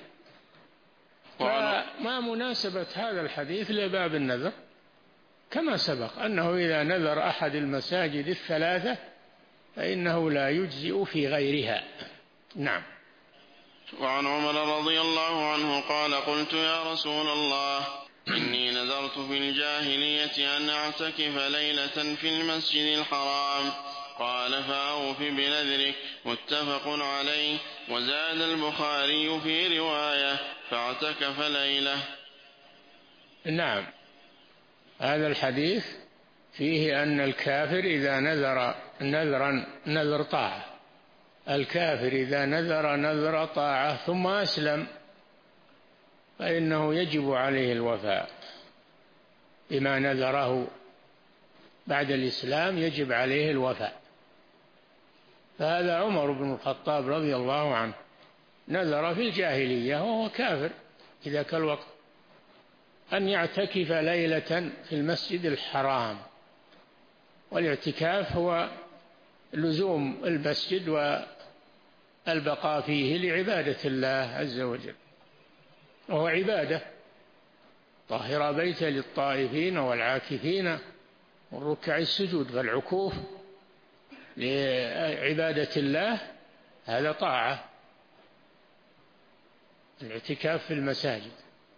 فما مناسبة هذا الحديث لباب النذر؟ كما سبق أنه إذا نذر أحد المساجد الثلاثة فإنه لا يجزئ في غيرها. نعم. وعن عمر رضي الله عنه قال: قلت يا رسول الله، إني نذرت في الجاهلية أن أعتكف ليلة في المسجد الحرام. قال: فأوف بنذرك. متفق عليه. وزاد البخاري في رواية: فاعتكف ليلة. نعم. هذا الحديث فيه أن الكافر إذا نذر نذر طاعة، الكافر إذا نذر طاعة ثم أسلم فإنه يجب عليه الوفاء بما نذره بعد الإسلام، يجب عليه الوفاء. فهذا عمر بن الخطاب رضي الله عنه نذر في الجاهلية وهو كافر في ذاك الوقت أن يعتكف ليلة في المسجد الحرام، والاعتكاف هو لزوم المسجد والبقاء فيه لعبادة الله عز وجل، وهو عبادة: طهر بيت للطائفين والعاكفين والركع السجود. فالعكوف لعبادة الله هذا طاعة، الاعتكاف في المساجد.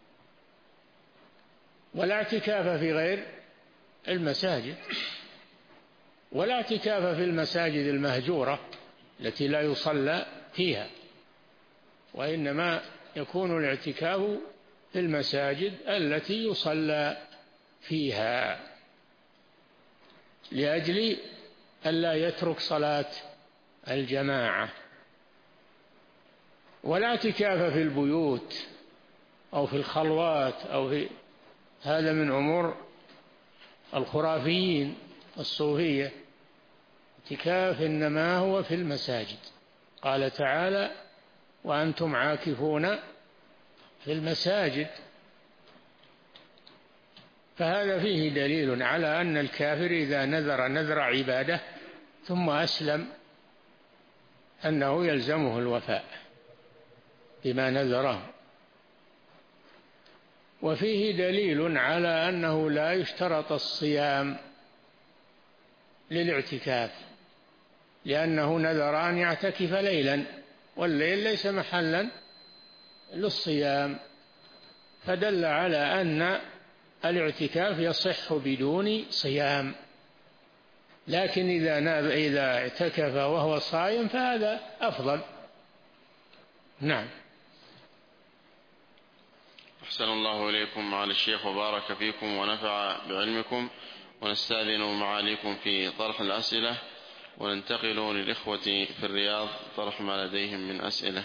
ولا اعتكاف في غير المساجد، ولا اعتكاف في المساجد المهجورة التي لا يصلى فيها، وإنما يكون الاعتكاف في المساجد التي يصلى فيها لأجل ألا يترك صلاة الجماعة. ولا اعتكاف في البيوت أو في الخلوات هذا من أمور الخرافيين الصوفية. اعتكاف إنما هو في المساجد. قال تعالى: وأنتم عاكفون في المساجد. فهذا فيه دليل على أن الكافر إذا نذر عبادة ثم أسلم أنه يلزمه الوفاء بما نذره. وفيه دليل على أنه لا يشترط الصيام للاعتكاف، لأنه نذر أن يعتكف ليلا، والليل ليس محلا للصيام، فدل على أن الاعتكاف يصح بدون صيام. لكن إذا اعتكف وهو صائم فهذا أفضل. نعم. أحسن الله إليكم معالي الشيخ وبارك فيكم ونفع بعلمكم، ونستأذن معاليكم في طرح الأسئلة، وننتقل للإخوة في الرياض طرح ما لديهم من أسئلة.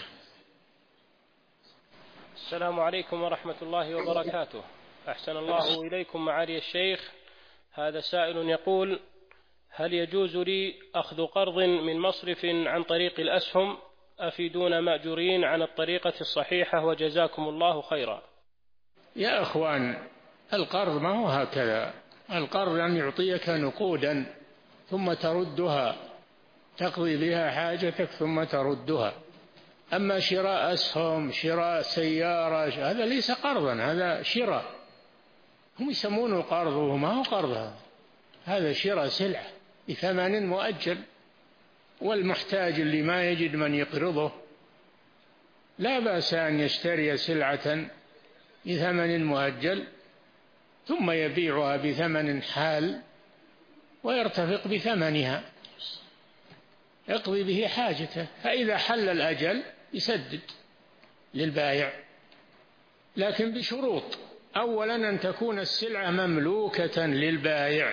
السلام عليكم ورحمة الله وبركاته. أحسن الله إليكم معالي الشيخ. هذا سائل يقول: هل يجوز لي أخذ قرض من مصرف عن طريق الأسهم؟ أفيدون مأجورين عن الطريقة الصحيحة وجزاكم الله خيرا. يا أخوان، القرض ما هو هكذا. القرض أن يعطيك نقودا ثم تردها، تقضي بها حاجتك ثم تردها. أما شراء أسهم، شراء سيارة، هذا ليس قرضا، هذا شراء. هم يسمونه قرض وما هو قرض، هذا شراء سلعة بثمن مؤجل. والمحتاج اللي ما يجد من يقرضه لا بأس أن يشتري سلعة بثمن مؤجل ثم يبيعها بثمن حال ويرتفق بثمنها، يقضي به حاجته، فإذا حل الأجل يسدد للبائع، لكن بشروط. أولا أن تكون السلعة مملوكة للبائع،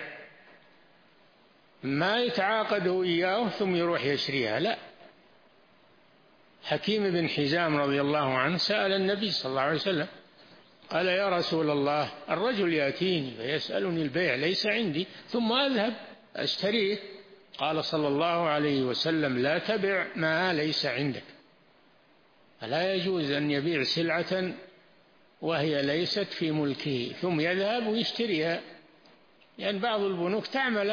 ما يتعاقد إياه ثم يروح يشريها، لا. حكيم بن حزام رضي الله عنه سأل النبي صلى الله عليه وسلم قال: يا رسول الله، الرجل يأتيني فيسألني البيع ليس عندي ثم أذهب أشتريه. قال صلى الله عليه وسلم: لا تبع ما ليس عندك. فلا يجوز أن يبيع سلعة وهي ليست في ملكه ثم يذهب ويشتريها، لأن يعني بعض البنوك تعمل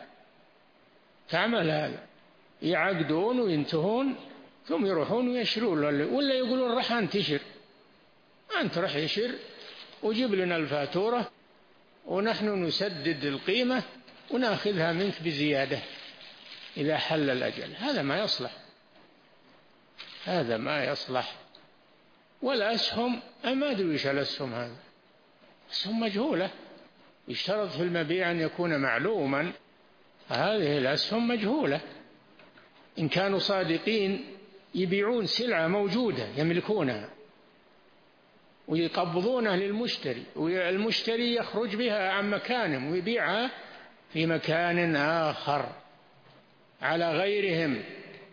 هذا، يعقدون وينتهون ثم يروحون ويشرون، ولا يقولون راح أنتشر، أنت راح يشر وجيب لنا الفاتورة ونحن نسدد القيمة ونأخذها منك بزيادة إذا حل الأجل. هذا ما يصلح، هذا ما يصلح. والأسهم ما أدري وش الأسهم، هذا أسهم مجهولة، يشترط في المبيع أن يكون معلوما. هذه الأسهم مجهولة. إن كانوا صادقين يبيعون سلعة موجودة يملكونها ويقبضونها للمشتري، والمشتري يخرج بها عن مكانهم ويبيعها في مكان آخر على غيرهم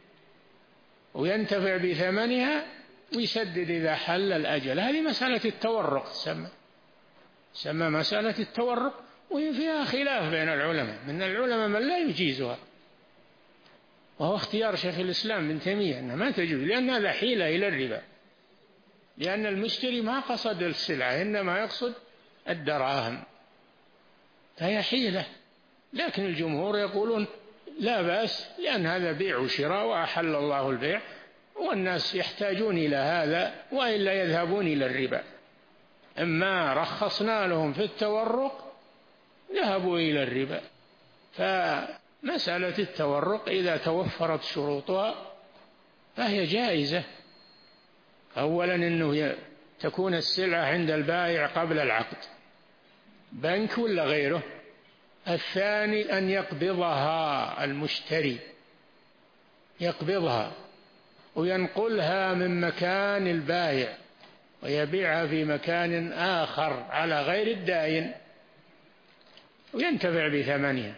وينتفع بثمنها ويسدد إذا حل الأجل. هذه مسألة التورق تسمى مسألة التورق، وهي فيها خلاف بين العلماء، من العلماء من لا يجيزها، وهو اختيار شيخ الإسلام ابن تيمية أنها ما تجوز، لأن هذا حيلة إلى الربا، لأن المشتري ما قصد السلعة إنما يقصد الدراهم، فهي حيلة. لكن الجمهور يقولون لا بأس، لأن هذا بيع وشراء وأحل الله البيع، والناس يحتاجون إلى هذا وإلا يذهبون إلى الربا. أما رخصنا لهم في التورق ذهبوا إلى الربا. فمسألة التورق إذا توفرت شروطها فهي جائزة. أولا أنه تكون السلعة عند البائع قبل العقد، بنك ولا غيره. الثاني أن يقبضها المشتري، يقبضها وينقلها من مكان البائع ويبيعها في مكان آخر على غير الداين وينتفع بثمنها.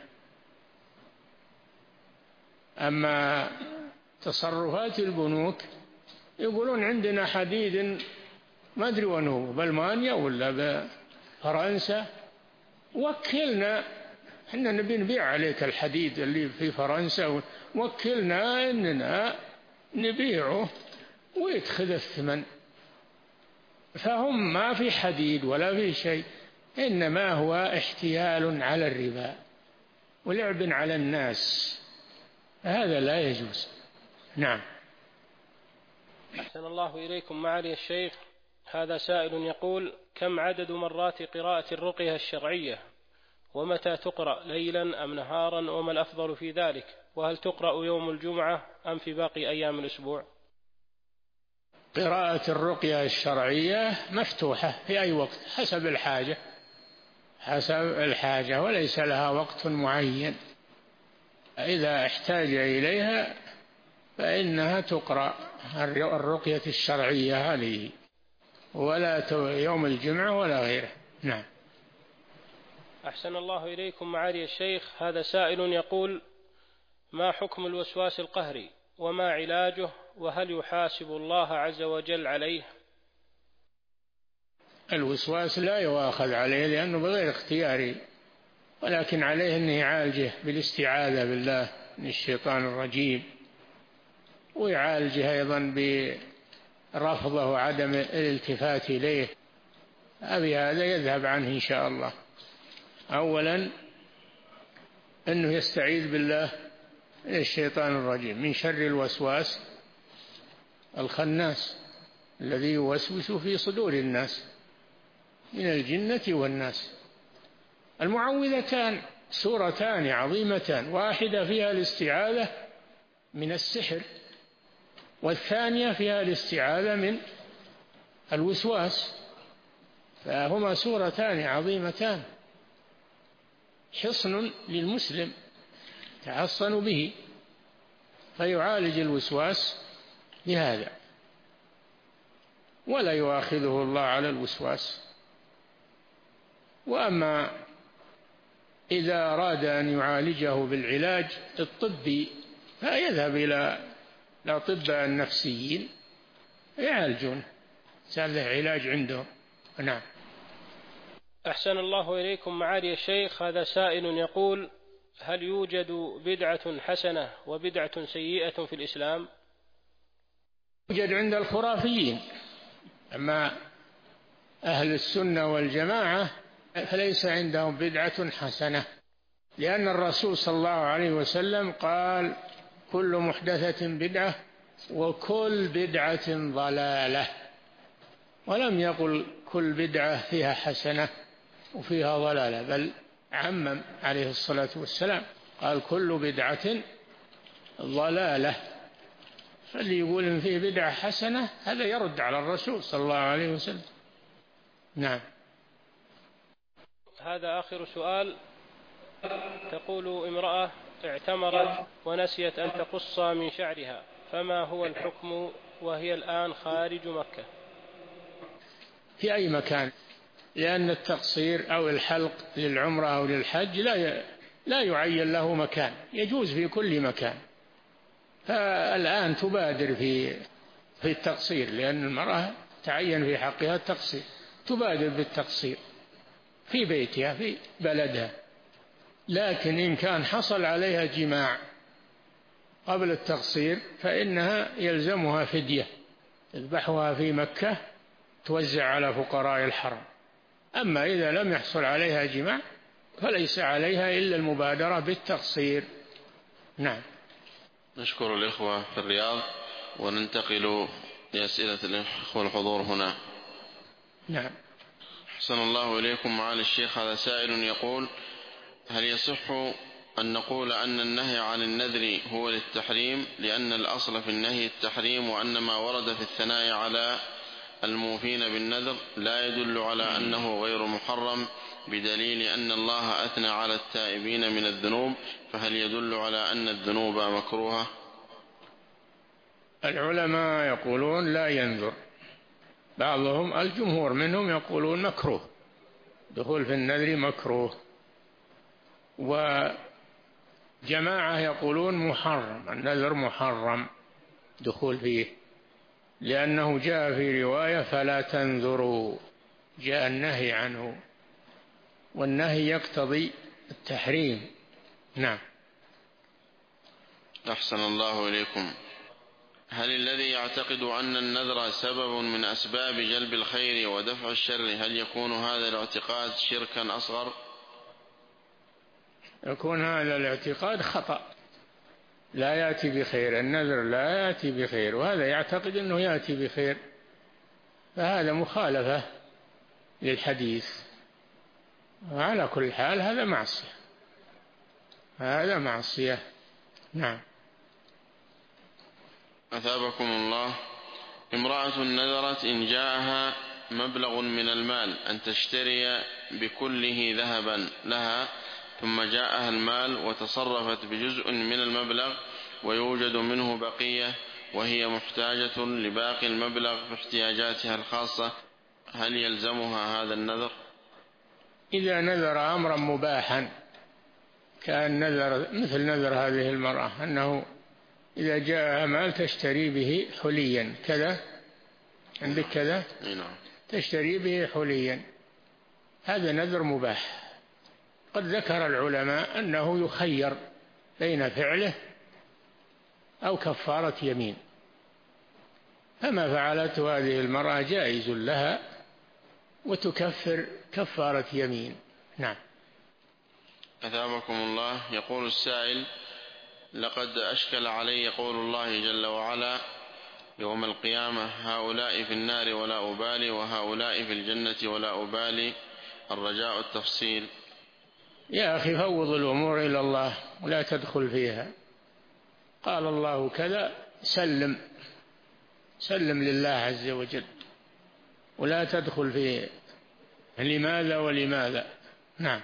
أما تصرفات البنوك يقولون عندنا حديد ما أدري وين هو، بألمانيا ولا بفرنسا، وكلنا، احنا نبي نبيع عليك الحديد اللي في فرنسا، وكلنا إننا نبيعه ويدخل الثمن. فهم ما في حديد ولا في شيء، إنما هو احتيال على الربا ولعب على الناس، هذا لا يجوز. نعم. أحسن الله إليكم معالي الشيخ. هذا سائل يقول: كم عدد مرات قراءة الرقية الشرعية؟ ومتى تقرأ، ليلا أم نهارا؟ وما الأفضل في ذلك؟ وهل تقرأ يوم الجمعة أم في باقي أيام الأسبوع؟ قراءة الرقية الشرعية مفتوحة في أي وقت حسب الحاجة، وليس لها وقت معين. إذا احتاج إليها فإنها تقرأ الرقية الشرعية هذه، ولا يوم الجمعة ولا غيره. نعم. أحسن الله إليكم معالي الشيخ. هذا سائل يقول: ما حكم الوسواس القهري وما علاجه؟ وهل يحاسب الله عز وجل عليه؟ الوسواس لا يؤاخذ عليه لأنه بغير اختياري، ولكن عليه أن يعالجه بالاستعاذة بالله من الشيطان الرجيم، ويعالجه أيضا برفضه وعدم الالتفات إليه، هذا يذهب عنه إن شاء الله. أولا أنه يستعيذ بالله من الشيطان الرجيم من شر الوسواس الخناس الذي يوسوس في صدور الناس من الجنة والناس. المعوذتان سورتان عظيمتان، واحدة فيها الاستعاذة من السحر، والثانية فيها الاستعاذة من الوسواس، فهما سورتان عظيمتان حصن للمسلم يتحصن به، فيعالج الوسواس بهذا، ولا يؤاخذه الله على الوسواس. وأما إذا أراد أن يعالجه بالعلاج الطبي فيذهب إلى الأطباء النفسيين يعالجون، هذا علاج عندهم. نعم. أحسن الله إليكم معالي الشيخ. هذا سائل يقول: هل يوجد بدعة حسنة وبدعة سيئة في الإسلام؟ يوجد عند الخرافيين، أما أهل السنة والجماعة فليس عندهم بدعة حسنة، لأن الرسول صلى الله عليه وسلم قال: كل محدثة بدعة وكل بدعة ضلالة، ولم يقل كل بدعة فيها حسنة وفيها ضلالة، بل عمم عليه الصلاة والسلام قال: كل بدعة ضلالة. فاللي يقول إن فيه بدعة حسنة هذا يرد على الرسول صلى الله عليه وسلم. نعم. هذا آخر سؤال. تقول: امرأة اعتمرت ونسيت أن تقص من شعرها، فما هو الحكم وهي الآن خارج مكة؟ في أي مكان، لأن التقصير أو الحلق للعمرة أو للحج لا يعين له مكان، يجوز في كل مكان. فالآن تبادر في التقصير، لأن المرأة تعين في حقها التقصير، تبادر بالتقصير في بيتها في بلدها. لكن إن كان حصل عليها جماع قبل التقصير فإنها يلزمها فدية، تذبحها في مكة توزع على فقراء الحرم. أما إذا لم يحصل عليها جماع فليس عليها إلا المبادرة بالتقصير. نعم. نشكر الإخوة في الرياض، وننتقل لأسئلة الإخوة الحضور هنا. نعم. أحسن الله إليكم معالي الشيخ. هذا سائل يقول: هل يصح أن نقول أن النهي عن النذر هو للتحريم، لأن الأصل في النهي التحريم، وأن ما ورد في الثناء على الموفين بالنذر لا يدل على أنه غير محرم، بدليل أن الله أثنى على التائبين من الذنوب، فهل يدل على أن الذنوب مكروهة؟ العلماء يقولون لا ينذر، بعضهم الجمهور منهم يقولون مكروه، دخول في النذر مكروه، وجماعة يقولون محرم، النذر محرم دخول فيه، لأنه جاء في رواية: فلا تنذروا، جاء النهي عنه، والنهي يقتضي التحريم. نعم. أحسن الله إليكم. هل الذي يعتقد أن النذر سبب من أسباب جلب الخير ودفع الشر هل يكون هذا الاعتقاد شركا أصغر؟ يكون هذا الاعتقاد خطأ، لا يأتي بخير، النذر لا يأتي بخير، وهذا يعتقد أنه يأتي بخير، فهذا مخالفة للحديث. وعلى كل حال هذا معصية، هذا معصية. نعم. أثابكم الله. امرأة نذرت إن جاءها مبلغ من المال أن تشتري بكله ذهبا لها، ثم جاءها المال وتصرفت بجزء من المبلغ ويوجد منه بقية وهي محتاجة لباقي المبلغ في احتياجاتها الخاصة، هل يلزمها هذا النذر؟ إذا نذر أمرا مباحا كان نذر مثل نذر هذه المرأة أنه إذا جاء مال تشتري به حليا كذا، عندك كذا تشتري به حليا، هذا نذر مباح. قد ذكر العلماء أنه يخير بين فعله أو كفارة يمين، فما فعلته هذه المرأة جائز لها وتكفر كفارة يمين. نعم. أثابكم الله. يقول السائل: لقد أشكل علي قول الله جل وعلا يوم القيامة هؤلاء في النار ولا أبالي وهؤلاء في الجنة ولا أبالي، الرجاء التفصيل. يا أخي فوض الأمور إلى الله ولا تدخل فيها، قال الله كذا سلم لله عز وجل ولا تدخل في لماذا ولماذا. نعم.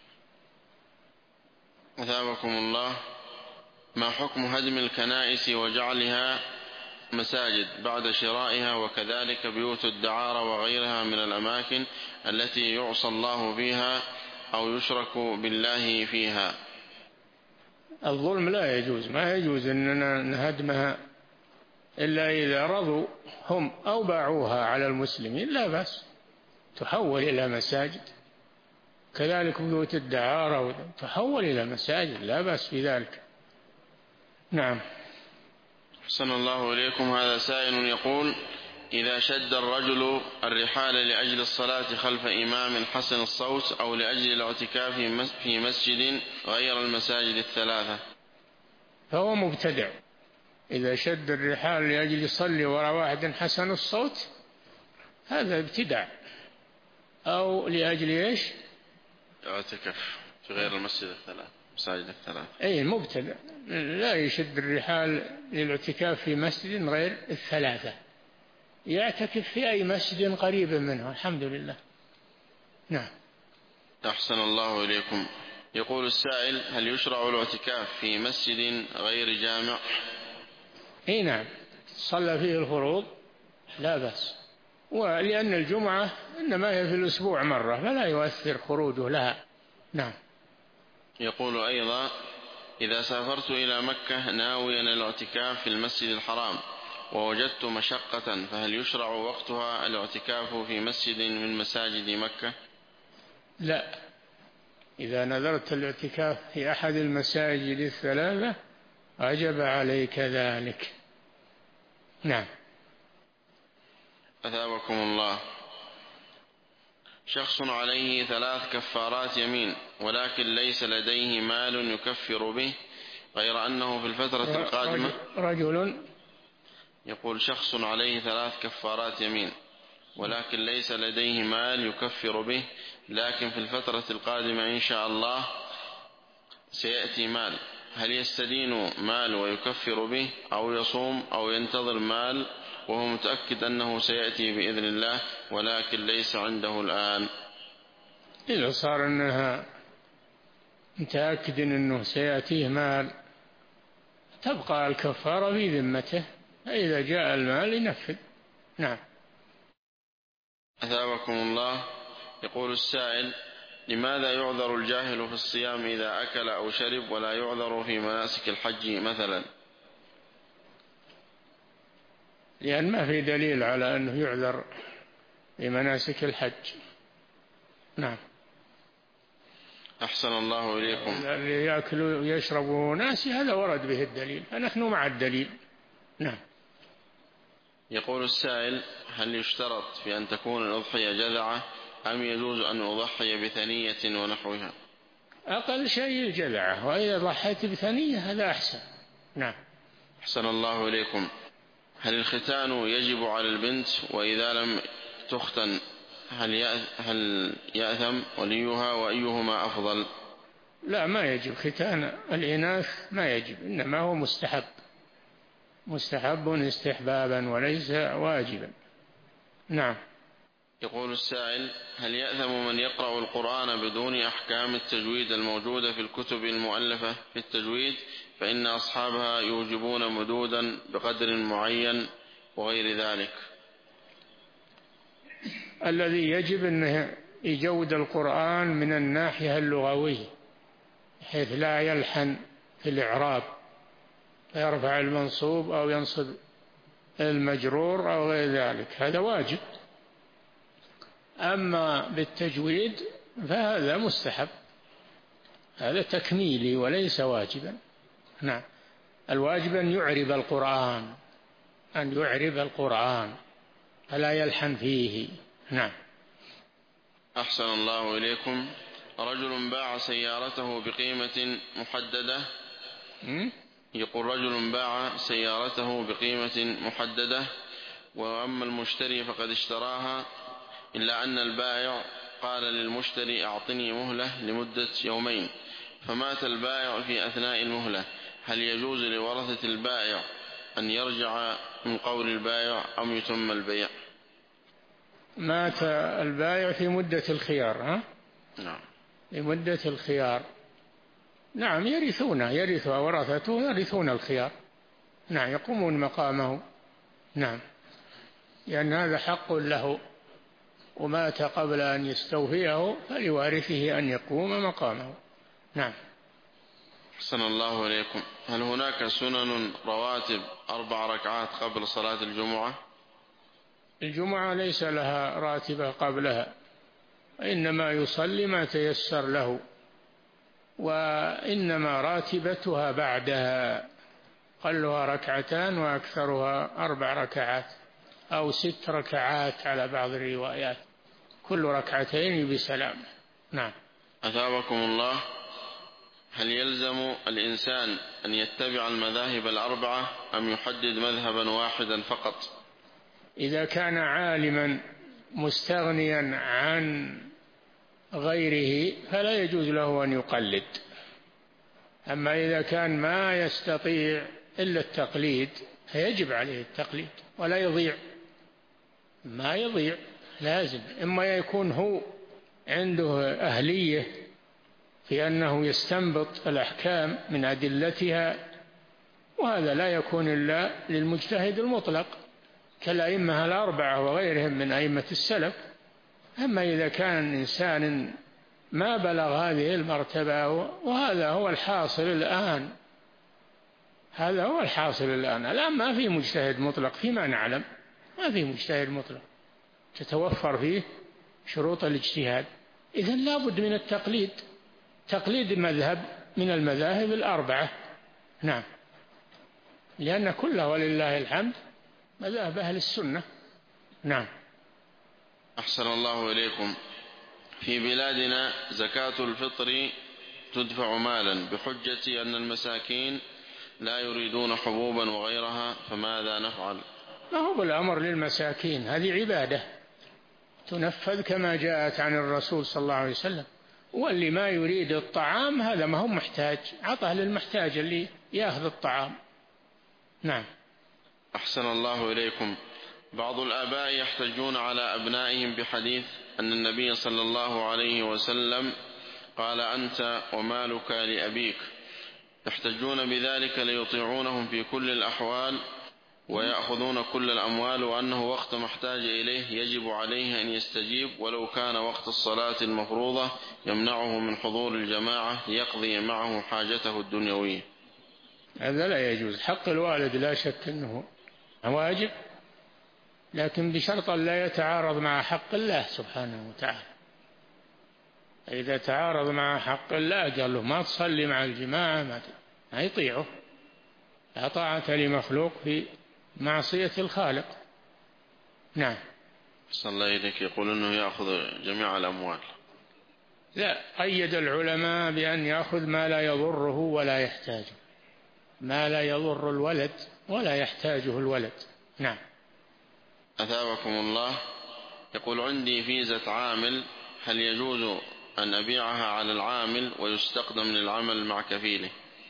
أثابكم الله. ما حكم هدم الكنائس وجعلها مساجد بعد شرائها، وكذلك بيوت الدعارة وغيرها من الأماكن التي يعصى الله فيها أو يشرك بالله فيها؟ الظلم لا يجوز، ما يجوز أننا نهدمها إلا إذا رضوا هم أو باعوها على المسلمين، لا بأس تحول إلى مساجد، كذلك بيوت الدعارة تحول إلى مساجد، لا بأس بذلك. نعم. أحسن الله إليكم. هذا سائل يقول: إذا شد الرجل الرحال لأجل الصلاة خلف إمام حسن الصوت أو لأجل الاعتكاف في مسجد غير المساجد الثلاثة فهو مبتدع. إذا شد الرحال لأجل يصلي وراء واحد حسن الصوت هذا ابتداع، أو لأجل إيش؟ اعتكاف في غير المسجد الثلاثة، مساجد الثلاثة. أي مبتدع، لا يشد الرحال للاعتكاف في مسجد غير الثلاثة، يعتكف في أي مسجد قريب منه. الحمد لله. نعم. أحسن الله إليكم. يقول السائل: هل يشرع الاعتكاف في مسجد غير جامع؟ اي نعم، صلى فيه الفروض لا بأس، ولأن الجمعة إنما هي في الأسبوع مرة فلا يؤثر خروجه لها. نعم. يقول أيضا: إذا سافرت إلى مكة ناويا الاعتكاف في المسجد الحرام ووجدت مشقة، فهل يشرع وقتها الاعتكاف في مسجد من مساجد مكة؟ لا، إذا نذرت الاعتكاف في أحد المساجد الثلاثة وجب عليك ذلك. نعم. أثابكم الله. شخص عليه 3 كفارات يمين ولكن ليس لديه مال يكفر به، غير أنه في الفترة القادمة رجل يقول: شخص عليه 3 كفارات يمين ولكن ليس لديه مال يكفر به، لكن في الفترة القادمة إن شاء الله سيأتي مال، هل يستدين مال ويكفر به أو يصوم أو ينتظر مال وهو متأكد أنه سيأتي بإذن الله ولكن ليس عنده الآن؟ إذا صار أنها متأكد أنه سيأتيه مال تبقى الكفارة في ذمته، فإذا جاء المال ينفذ. نعم. أثابكم الله. يقول السائل: لماذا يعذر الجاهل في الصيام إذا أكل أو شرب ولا يعذر في مناسك الحج مثلا؟ لأن ما في دليل على أنه يعذر في مناسك الحج. نعم. أحسن الله إليكم. اللي يأكل ويشرب ناسي هذا ورد به الدليل، فنحن مع الدليل. نعم. يقول السائل: هل يشترط في أن تكون الأضحية جذعة أم يجوز أن أضحي بثنية ونحوها؟ أقل شيء الجذعة، وإذا ضحيت بثنية هذا أحسن. نعم. أحسن الله إليكم. هل الختان يجب على البنت؟ وإذا لم تختن هل يأثم وليها؟ وأيهما أفضل؟ لا، ما يجب ختان الإناث، ما يجب، إنما هو مستحب استحبابا وليس واجبا. نعم. يقول السائل: هل يأثم من يقرأ القرآن بدون أحكام التجويد الموجودة في الكتب المؤلفة في التجويد، فإن أصحابها يوجبون مدودا بقدر معين وغير ذلك؟ الذي يجب أنه يجود القرآن من الناحية اللغوية، حيث لا يلحن في الإعراب فيرفع المنصوب أو ينصب المجرور أو غير ذلك، هذا واجب. أما بالتجويد فهذا مستحب، هذا تكميلي وليس واجبا. نعم. الواجب أن يعرب القرآن فلا يلحن فيه. نعم. أحسن الله إليكم. رجل باع سيارته بقيمة محددة. يقول: رجل باع سيارته بقيمة محددة، وأما المشتري فقد اشتراها، إلا أن البائع قال للمشتري: أعطني مهلة لمدة يومين، فمات البائع في أثناء المهلة، هل يجوز لورثة البائع أن يرجع من قول البائع أم يتم البيع؟ مات البائع في مدة الخيار. نعم. في مدة الخيار. نعم، يرثها ورثته يرثون الخيار. نعم، يقومون مقامه. نعم، لأن هذا حق له، ومات قبل أن يستوفيه فلوارثه أن يقوم مقامه. نعم. أحسن الله إليكم. هل هناك سنن رواتب 4 ركعات قبل صلاة الجمعة؟ الجمعة ليس لها راتبة قبلها، إنما يصلي ما تيسر له، وإنما راتبتها بعدها، قلها 2 ركعات وأكثرها 4 ركعات أو 6 ركعات على بعض الروايات، كل 2 ركعات بسلام. نعم. أثابكم الله. هل يلزم الإنسان أن يتبع المذاهب 4 أم يحدد مذهبا واحدا فقط؟ إذا كان عالما مستغنيا عن غيره فلا يجوز له أن يقلد. أما إذا كان ما يستطيع إلا التقليد فيجب عليه التقليد ولا يضيع، ما يضيع، لازم. إما يكون هو عنده أهلية في أنه يستنبط الأحكام من أدلتها، وهذا لا يكون إلا للمجتهد المطلق كالأئمة 4 وغيرهم من أئمة السلف. أما إذا كان إنسان ما بلغ هذه المرتبة، وهذا هو الحاصل الآن، الآن ما في مجتهد مطلق فيما نعلم، ما في مجتهد مطلق تتوفر فيه شروط الاجتهاد. إذن لا بد من التقليد، تقليد مذهب من المذاهب 4. نعم، لأن كلها ولله الحمد مذاهب أهل السنة. نعم. أحسن الله إليكم. في بلادنا زكاة الفطر تدفع مالا بحجة أن المساكين لا يريدون حبوبا وغيرها، فماذا نفعل؟ ما هو الأمر للمساكين، هذه عبادة تنفذ كما جاءت عن الرسول صلى الله عليه وسلم، واللي ما يريد الطعام هذا ما هو محتاج، عطه للمحتاج اللي يأخذ الطعام. نعم. أحسن الله إليكم. بعض الآباء يحتجون على أبنائهم بحديث أن النبي صلى الله عليه وسلم قال: أنت ومالك لأبيك، يحتجون بذلك ليطيعونهم في كل الأحوال ويأخذون كل الأموال، وأنه وقت ما احتاج إليه يجب عليه أن يستجيب، ولو كان وقت الصلاة المفروضة يمنعه من حضور الجماعة ليقضي معه حاجته الدنيوية. هذا لا يجوز. حق الوالد لا شك أنه واجب، لكن بشرط لا يتعارض مع حق الله سبحانه وتعالى. إذا تعارض مع حق الله قال له ما تصلي مع الجماعة ما يطيعه. لا طاعة لمخلوق في معصية الخالق. نعم. صلى الله إليك. يقول أنه يأخذ جميع الأموال. لا، قيد العلماء بأن يأخذ ما لا يضره ولا يحتاجه، ما لا يضر الولد ولا يحتاجه الولد. نعم. أثابكم الله. يقول عندي فيزة عامل، هل يجوز أن أبيعها على العامل ويستقدم للعمل مع كفيله؟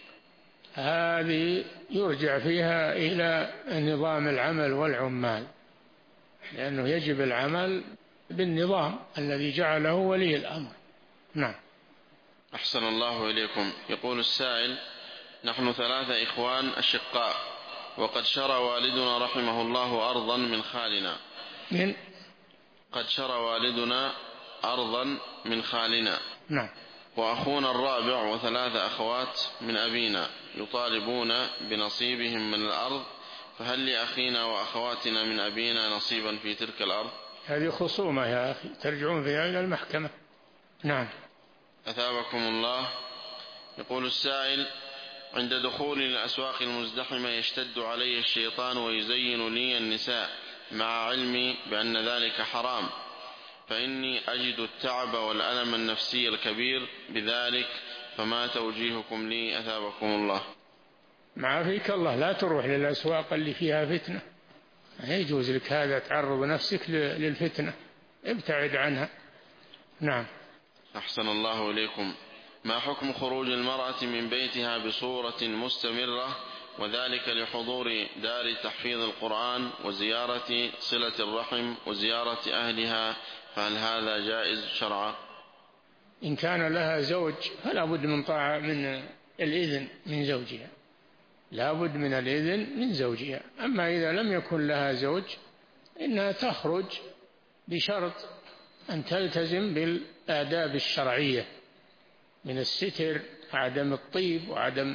هذه يرجع فيها إلى نظام العمل والعمال، لأنه يجب العمل بالنظام الذي جعله ولي الأمر. نعم. أحسن الله إليكم. يقول السائل: نحن 3 إخوان أشقاء، وقد شرى والدنا رحمه الله أرضا من خالنا. قد شرى والدنا أرضا من خالنا. نعم. وأخونا الرابع و3 أخوات من أبينا يطالبون بنصيبهم من الأرض، فهل لأخينا وأخواتنا من أبينا نصيبا في تلك الأرض؟ هذه خصومة يا أخي، ترجعون فيها إلى المحكمة. نعم. أثابكم الله. يقول السائل: عند دخولي للأسواق المزدحمة يشتد علي الشيطان ويزين لي النساء مع علمي بأن ذلك حرام، فإني أجد التعب والألم النفسي الكبير بذلك، فما توجيهكم لي أثابكم الله؟ ما فيك الله، لا تروح للأسواق اللي فيها فتنة، لا يجوز لك هذا، تعرض نفسك للفتنة، ابتعد عنها. نعم. أحسن الله إليكم. ما حكم خروج المرأة من بيتها بصورة مستمرة، وذلك لحضور دار تحفيظ القرآن وزيارة صلة الرحم وزيارة أهلها، فهل هذا جائز شرعا؟ إن كان لها زوج فلا بد من طاعة، من الإذن من زوجها، لا بد من الإذن من زوجها. أما إذا لم يكن لها زوج إنها تخرج بشرط أن تلتزم بالآداب الشرعية من الستر وعدم الطيب وعدم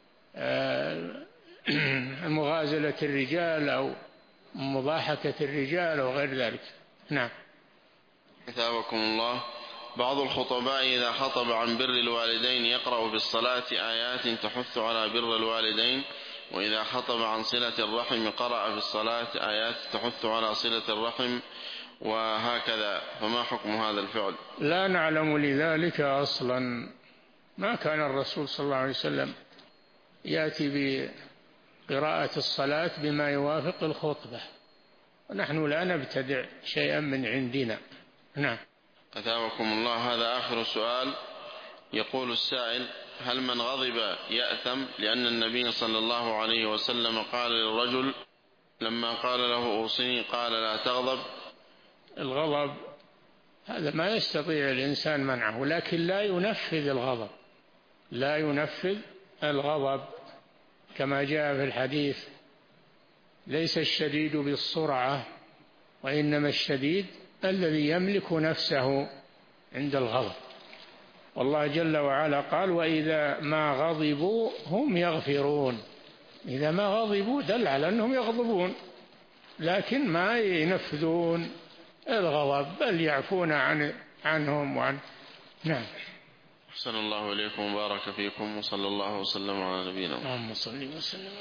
مغازلة الرجال أو مضاحكة الرجال وغير ذلك. نعم. أثابكم الله. بعض الخطباء إذا خطب عن بر الوالدين يقرأ في الصلاة آيات تحث على بر الوالدين، وإذا خطب عن صلة الرحم قرأ في الصلاة آيات تحث على صلة الرحم، وهكذا، فما حكم هذا الفعل؟ لا نعلم لذلك أصلا، ما كان الرسول صلى الله عليه وسلم يأتي بقراءة الصلاة بما يوافق الخطبة، ونحن لا نبتدع شيئا من عندنا. نعم. أثابكم الله. هذا آخر سؤال. يقول السائل: هل من غضب يأثم؟ لأن النبي صلى الله عليه وسلم قال للرجل لما قال له أوصني قال لا تغضب. الغضب هذا ما يستطيع الإنسان منعه، لكن لا ينفذ الغضب، لا ينفذ الغضب، كما جاء في الحديث: ليس الشديد بالسرعة وإنما الشديد الذي يملك نفسه عند الغضب. والله جل وعلا قال: وإذا ما غضبوا هم يغفرون. إذا ما غضبوا دل على أنهم يغضبون، لكن ما ينفذون الغضب، بل يعفون عنهم وعن. نعم. أحسن الله إليكم وبارك فيكم، وصلى الله وسلم على نبينا محمد. اللهم صل وسلم.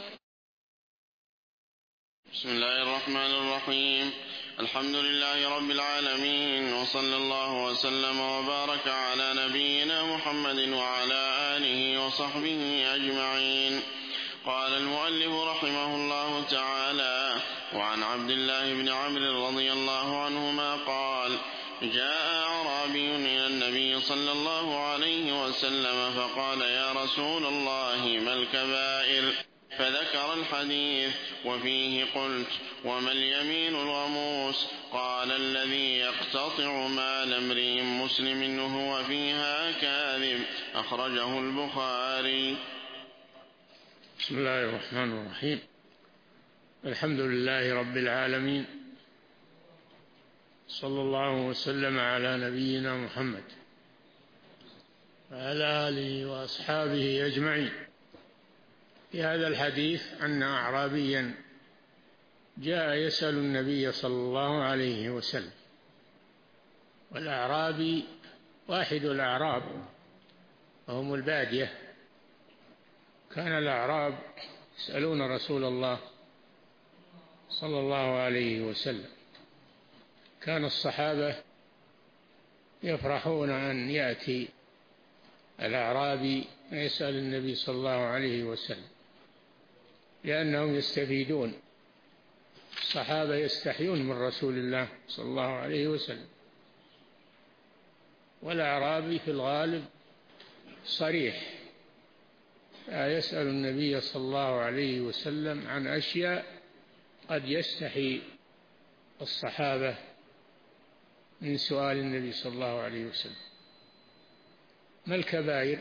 بسم الله الرحمن الرحيم. الحمد لله رب العالمين، وصلى الله وسلم وبارك على نبينا محمد وعلى آله وصحبه أجمعين. قال المؤلف رحمه الله تعالى: وعن عبد الله بن عمرو رضي الله عنهما قال: جاء أعرابي إلى النبي صلى الله عليه وسلم فقال: يا رسول الله ما الكبائر؟ فذكر الحديث وفيه قلت: وما اليمين الغموس؟ قال: الذي يقتطع مال امرئ مسلم وهو فيها كاذب. أخرجه البخاري. بسم الله الرحمن الرحيم. الحمد لله رب العالمين، صلى الله وسلم على نبينا محمد وعلى آله وأصحابه أجمعين. في هذا الحديث أن أعرابيا جاء يسأل النبي صلى الله عليه وسلم، والأعرابي واحد الأعراب وهم البادية. كان الأعراب يسألون رسول الله صلى الله عليه وسلم كان الصحابة يفرحون أن يأتي الأعرابي يسأل النبي صلى الله عليه وسلم، لأنهم يستفيدون. الصحابة يستحيون من رسول الله صلى الله عليه وسلم، والأعرابي في الغالب صريح، يسأل النبي صلى الله عليه وسلم عن أشياء قد يستحي الصحابة من سؤال النبي صلى الله عليه وسلم. ما الكبائر؟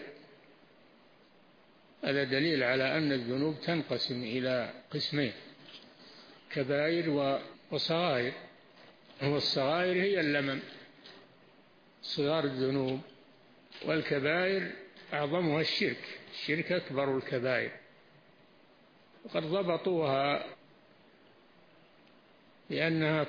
هذا دليل على أن الذنوب تنقسم إلى قسمين: كبائر وصغائر. والصغائر هي اللمم، صغار الذنوب، والكبائر أعظمها الشرك. الشرك أكبر الكبائر، وقد ضبطوها لأنها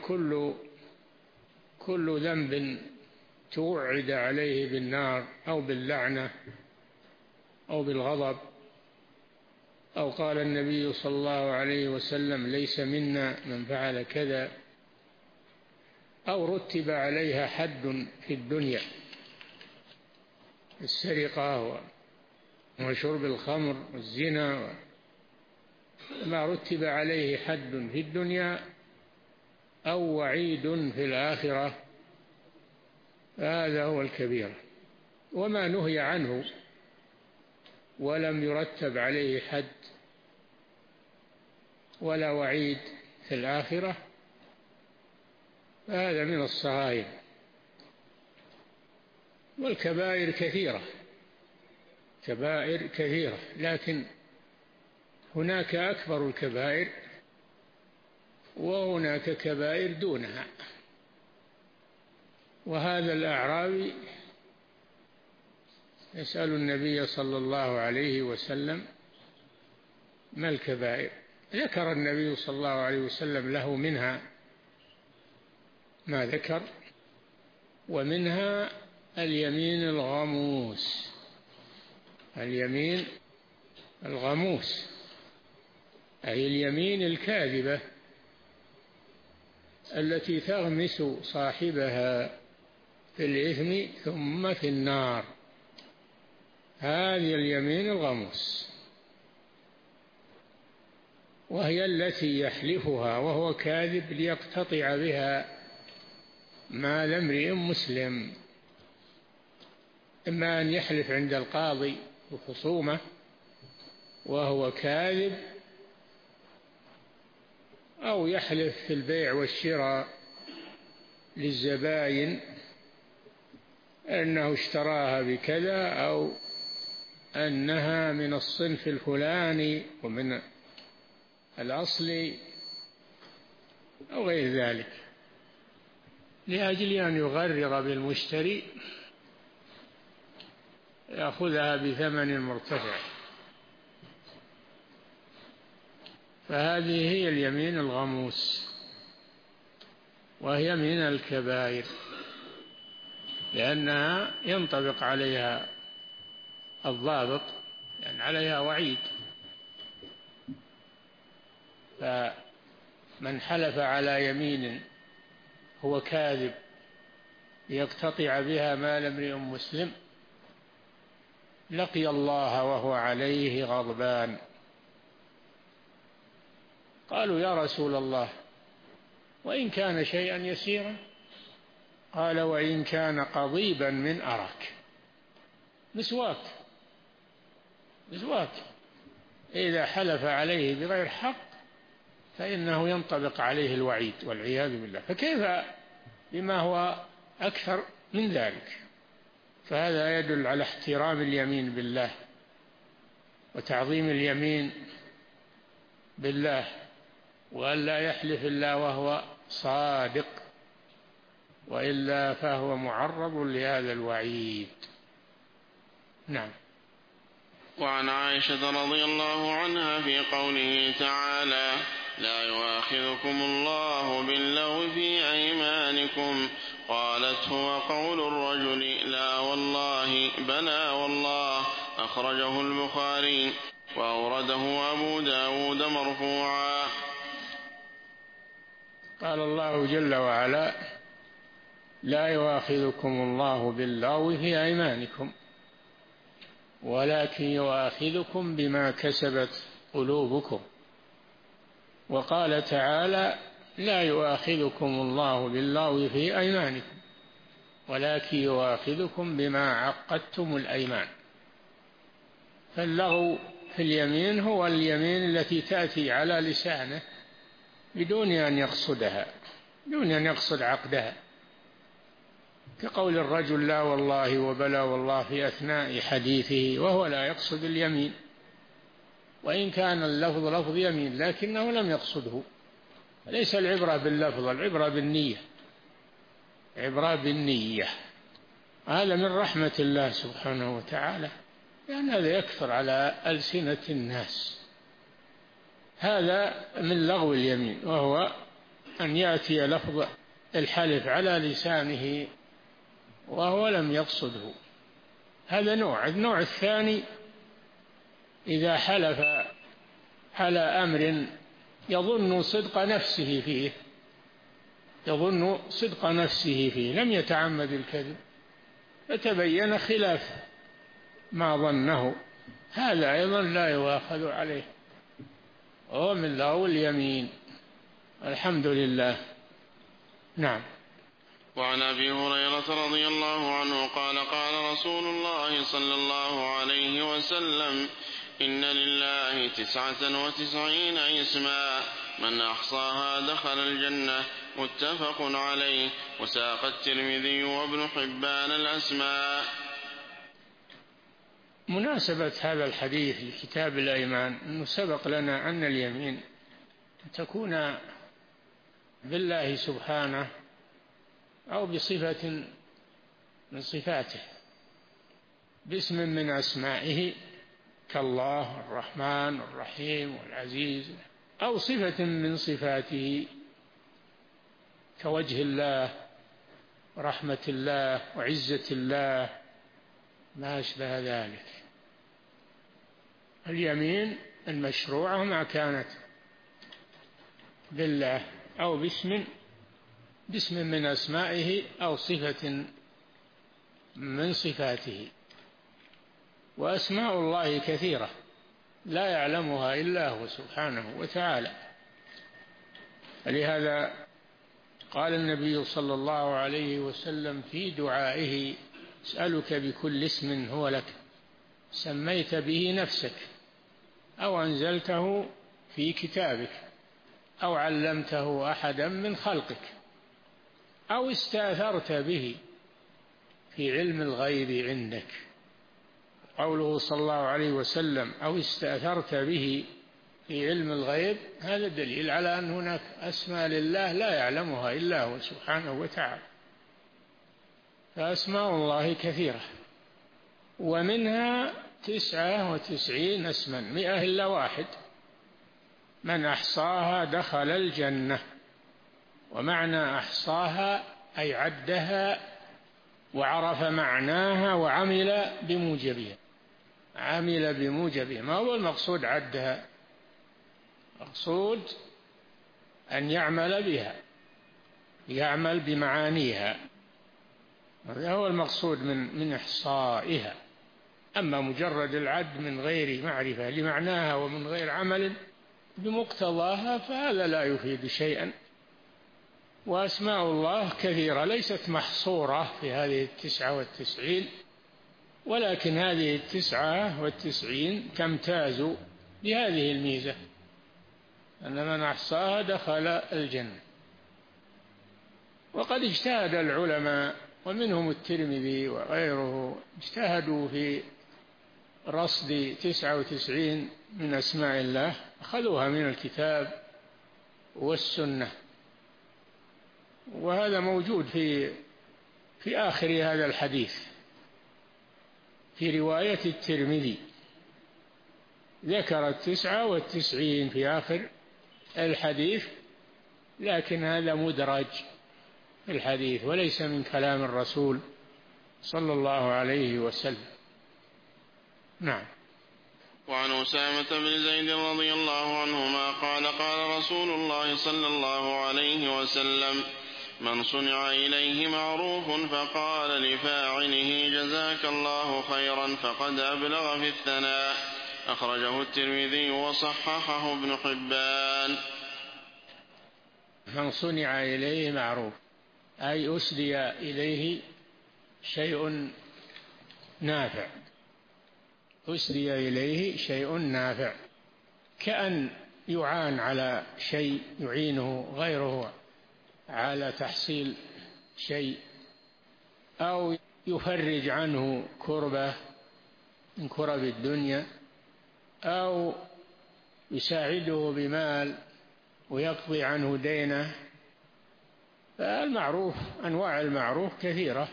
كل ذنب توعد عليه بالنار أو باللعنة أو بالغضب، أو قال النبي صلى الله عليه وسلم ليس منا من فعل كذا، أو رتب عليها حد في الدنيا: السرقة وشرب الخمر والزنا، ما رتب عليه حد في الدنيا أو وعيد في الآخرة، هذا هو الكبيرة. وما نهي عنه ولم يرتب عليه حد ولا وعيد في الآخرة هذا من الصغائر. والكبائر كثيرة، كبائر كثيرة، لكن هناك أكبر الكبائر وهناك كبائر دونها. وهذا الأعرابي يسأل النبي صلى الله عليه وسلم ما الكبائر؟ ذكر النبي صلى الله عليه وسلم له منها ما ذكر، ومنها اليمين الغموس. اليمين الغموس أي اليمين الكاذبة التي تغمس صاحبها في الإثم ثم في النار، هذه اليمين الغموس، وهي التي يحلفها وهو كاذب ليقتطع بها مال امرئ مسلم، إما أن يحلف عند القاضي بخصومة وهو كاذب، أو يحلف في البيع والشراء للزبائن أنه اشتراها بكذا، أو أنها من الصنف الفلاني ومن الأصل أو غير ذلك، لأجل أن يغرر بالمشتري يأخذها بثمن مرتفع. فهذه هي اليمين الغموس، وهي من الكبائر لأنها ينطبق عليها الضابط، يعني عليها وعيد. فمن حلف على يمين هو كاذب ليقتطع بها مال امرئ مسلم لقي الله وهو عليه غضبان. قالوا يا رسول الله وإن كان شيئا يسيرا؟ قال وإن كان قضيبا من أرك، مسواك إذا حلف عليه بغير حق فإنه ينطبق عليه الوعيد والعياذ بالله، فكيف بما هو أكثر من ذلك؟ فهذا يدل على احترام اليمين بالله وتعظيم اليمين بالله، وأن لا يحلف إلا وهو صادق، وإلا فهو معرض لهذا الوعيد. نعم. وعن عائشة رضي الله عنها في قوله تعالى لا يؤاخذكم الله باللغو في أيمانكم قالت هو قول الرجل لا والله بلى والله، أخرجه البخاري وأورده أبو داود مرفوعا. قال الله جل وعلا لا يؤاخذكم الله باللغو في أيمانكم ولكن يؤاخذكم بما كسبت قلوبكم. وقال تعالى: لا يؤاخذكم الله باللغو في أيمانكم ولكن يؤاخذكم بما عقدتم الأيمان. فاللغو في اليمين هو اليمين التي تأتي على لسانه بدون أن يقصدها، بدون أن يقصد عقدها، كقول الرجل لا والله وبلا والله في أثناء حديثه وهو لا يقصد اليمين، وإن كان اللفظ لفظ يمين لكنه لم يقصده. ليس العبرة باللفظ، العبرة بالنية، عبرة بالنية. هذا من رحمة الله سبحانه وتعالى، لأن هذا يكثر على ألسنة الناس. هذا من لغو اليمين، وهو أن يأتي لفظ الحلف على لسانه وهو لم يقصده. هذا نوع. النوع الثاني: إذا حلف على أمر يظن صدق نفسه فيه، يظن صدق نفسه فيه، لم يتعمد الكذب فتبين خلاف ما ظنه، هذا أيضا لا يؤاخذ عليه، وهو من لغو اليمين. الحمد لله. نعم. وعن أبي هريرة رضي الله عنه قال: قال رسول الله صلى الله عليه وسلم: إن لله 99 اسما من أحصاها دخل الجنة. متفق عليه. وساق الترمذي وابن حبان الأسماء. مناسبة هذا الحديث لكتاب الأيمان أنه سبق لنا أن اليمين تكون بالله سبحانه أو بصفة من صفاته، باسم من أسمائه كالله الرحمن الرحيم والعزيز، أو صفة من صفاته كوجه الله ورحمة الله وعزة الله، ما أشبه ذلك. اليمين المشروعة ما كانت بالله أو باسم من أسمائه أو صفة من صفاته. وأسماء الله كثيرة لا يعلمها إلا هو سبحانه وتعالى. لهذا قال النبي صلى الله عليه وسلم في دعائه: أسألك بكل اسم هو لك سميت به نفسك أو أنزلته في كتابك أو علمته أحدا من خلقك أو استأثرت به في علم الغيب عندك. قوله صلى الله عليه وسلم أو استأثرت به في علم الغيب، هذا دليل على أن هناك أسماء لله لا يعلمها إلا هو سبحانه وتعالى. فأسماء الله كثيرة، ومنها 99 اسما، 100 إلا واحد. من أحصاها دخل الجنة. ومعنى أحصاها أي عدها وعرف معناها وعمل بموجبها. عمل بموجبها، ما هو المقصود عدها؟ مقصود أن يعمل بها، يعمل بمعانيها، هذا هو المقصود من إحصائها. أما مجرد العد من غير معرفة لمعناها ومن غير عمل بمقتضاها فهذا لا يفيد شيئا. وأسماء الله كثيرة ليست محصورة في هذه 99، ولكن هذه 99 تمتاز بهذه الميزة أن من أحصاها دخل الجنة. وقد اجتهد العلماء ومنهم الترمذي وغيره، اجتهدوا في رصد 99 من أسماء الله، أخذوها من الكتاب والسنة، وهذا موجود في آخر هذا الحديث في رواية الترمذي، ذكر 99 في آخر الحديث، لكن هذا مدرج في الحديث وليس من كلام الرسول صلى الله عليه وسلم. نعم. وعن أسامة بن زيد رضي الله عنهما قال: قال رسول الله صلى الله عليه وسلم: من صنع إليه معروف فقال لفاعله جزاك الله خيرا فقد أبلغ في الثناء. أخرجه الترمذي وصححه ابن حبان. من صنع إليه معروف أي أسدي إليه شيء نافع، أسدي إليه شيء نافع، كأن يعان على شيء يعينه غيره على تحصيل شيء، أو يفرج عنه كربة من كرب الدنيا، أو يساعده بمال ويقضي عنه دينه. فالمعروف أنواع المعروف كثيرة،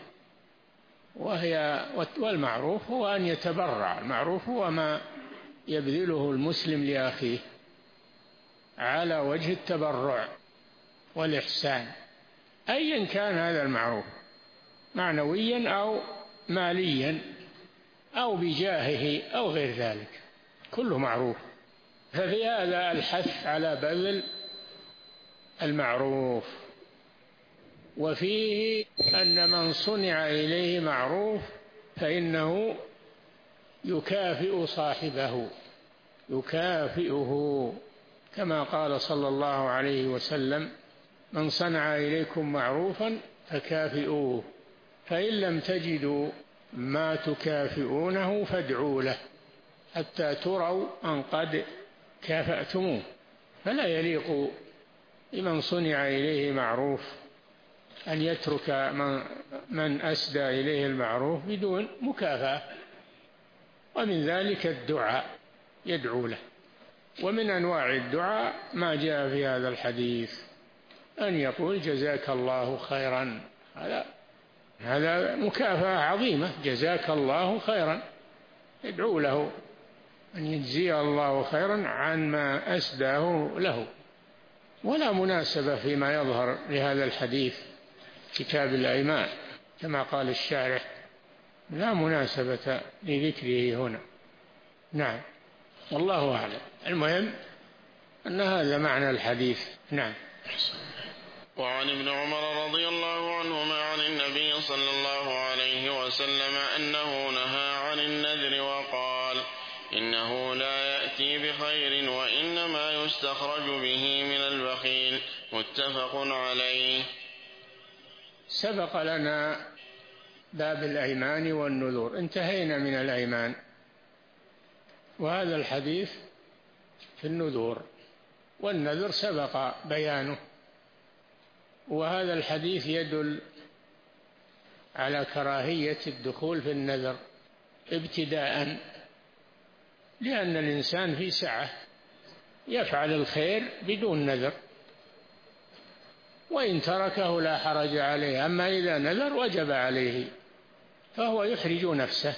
والمعروف هو أن يتبرع. المعروف هو ما يبذله المسلم لأخيه على وجه التبرع والإحسان، أيا كان هذا المعروف، معنويا أو ماليا أو بجاهه أو غير ذلك، كله معروف. ففي هذا الحث على بذل المعروف، وفيه أن من صنع إليه معروف فإنه يكافئ صاحبه، يكافئه، كما قال صلى الله عليه وسلم: من صنع إليكم معروفا فكافئوه، فإن لم تجدوا ما تكافئونه فادعوا له حتى تروا أن قد كافأتموه. فلا يليق بمن صنع إليه معروف أن يترك من أسدى إليه المعروف بدون مكافأة. ومن ذلك الدعاء، يدعو له. ومن أنواع الدعاء ما جاء في هذا الحديث، أن يقول جزاك الله خيرا، هذا مكافأة عظيمة، جزاك الله خيرا، يدعو له أن يجزي الله خيرا عن ما أسداه له. ولا مناسبة فيما يظهر لهذا الحديث كتاب الأيمان كما قال الشارح، لا مناسبة لذكره هنا. نعم، والله أعلم. المهم أن هذا معنى الحديث. نعم. وعن ابن عمر رضي الله عنهما عن النبي صلى الله عليه وسلم أنه نهى عن النذر وقال: إنه لا يأتي بخير وإنما يستخرج به من البخيل. متفق عليه. سبق لنا باب الأيمان والنذور، انتهينا من الأيمان، وهذا الحديث في النذور، والنذر سبق بيانه. وهذا الحديث يدل على كراهية الدخول في النذر ابتداء، لأن الإنسان في سعة يفعل الخير بدون نذر، وإن تركه لا حرج عليه. أما إذا نذر وجب عليه، فهو يحرج نفسه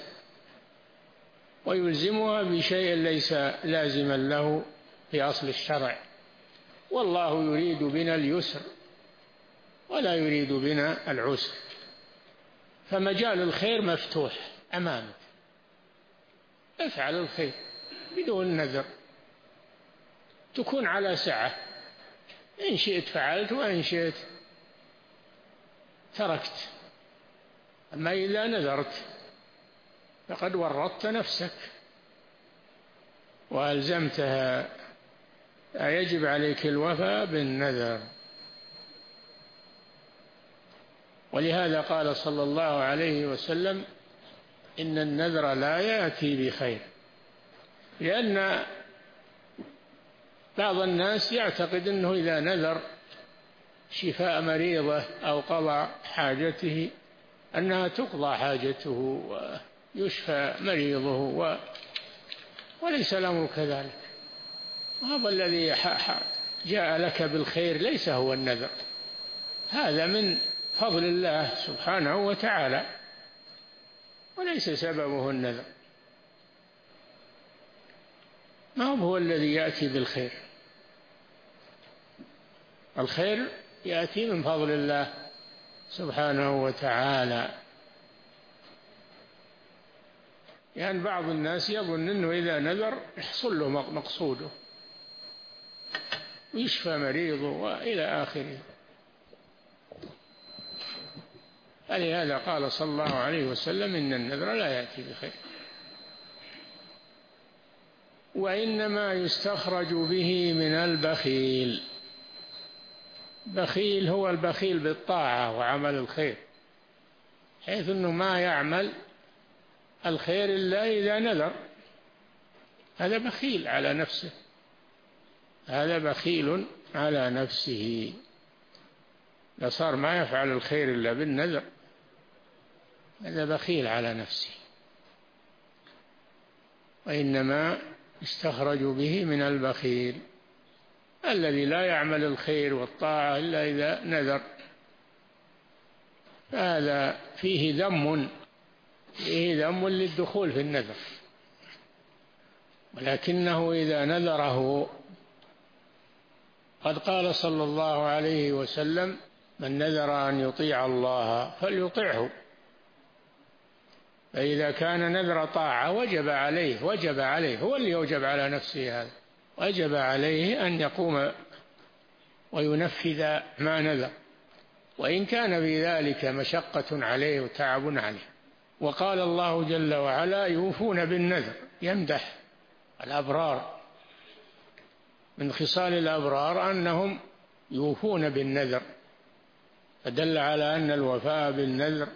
ويلزمها بشيء ليس لازما له في أصل الشرع. والله يريد بنا اليسر ولا يريد بنا العسر، فمجال الخير مفتوح أمامك، افعل الخير بدون نذر، تكون على سعة، إن شئت فعلت وإن شئت تركت. أما إذا نذرت فقد ورطت نفسك وألزمتها، يجب عليك الوفاء بالنذر. ولهذا قال صلى الله عليه وسلم: إن النذر لا يأتي بخير، لأن بعض الناس يعتقد أنه إذا نذر شفاء مريضه أو قضى حاجته أنها تقضى حاجته ويشفى مريضه، وليس الأمر كذلك. هذا الذي جاء لك بالخير ليس هو النذر، هذا من فضل الله سبحانه وتعالى، وليس سببه النذر. ما هو الذي يأتي بالخير؟ الخير يأتي من فضل الله سبحانه وتعالى. يعني بعض الناس يظن أنه إذا نذر يحصل له مقصوده ويشفى مريضه وإلى آخره. فلهذا قال صلى الله عليه وسلم إن النذر لا يأتي بخير. وإنما يستخرج به من البخيل. بخيل هو البخيل بالطاعة وعمل الخير، حيث أنه ما يعمل الخير إلا إذا نذر. هذا بخيل على نفسه، هذا بخيل على نفسه، لصار ما يفعل الخير إلا بالنذر، هذا بخيل على نفسه. وإنما يستخرج به من البخيل الذي لا يعمل الخير والطاعة إلا إذا نذر. هذا فيه ذم للدخول في النذر، ولكنه إذا نذره، قد قال صلى الله عليه وسلم: من نذر أن يطيع الله فليطعه. فإذا كان نذر طاعة وجب عليه هو اللي يوجب على نفسه هذا، وجب عليه أن يقوم وينفذ ما نذر، وإن كان في ذلك مشقة عليه وتعب عليه. وقال الله جل وعلا: يوفون بالنذر، يمدح الأبرار، من خصال الأبرار أنهم يوفون بالنذر، فدل على أن الوفاء بالنذر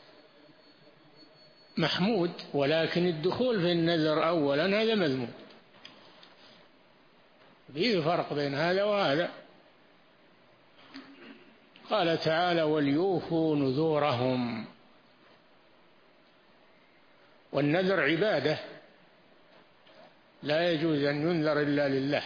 محمود، ولكن الدخول في النذر أولا هذا مذموم. فيه فرق بين هذا وهذا. قال تعالى: وليوفوا نذورهم. والنذر عبادة لا يجوز أن ينذر إلا لله،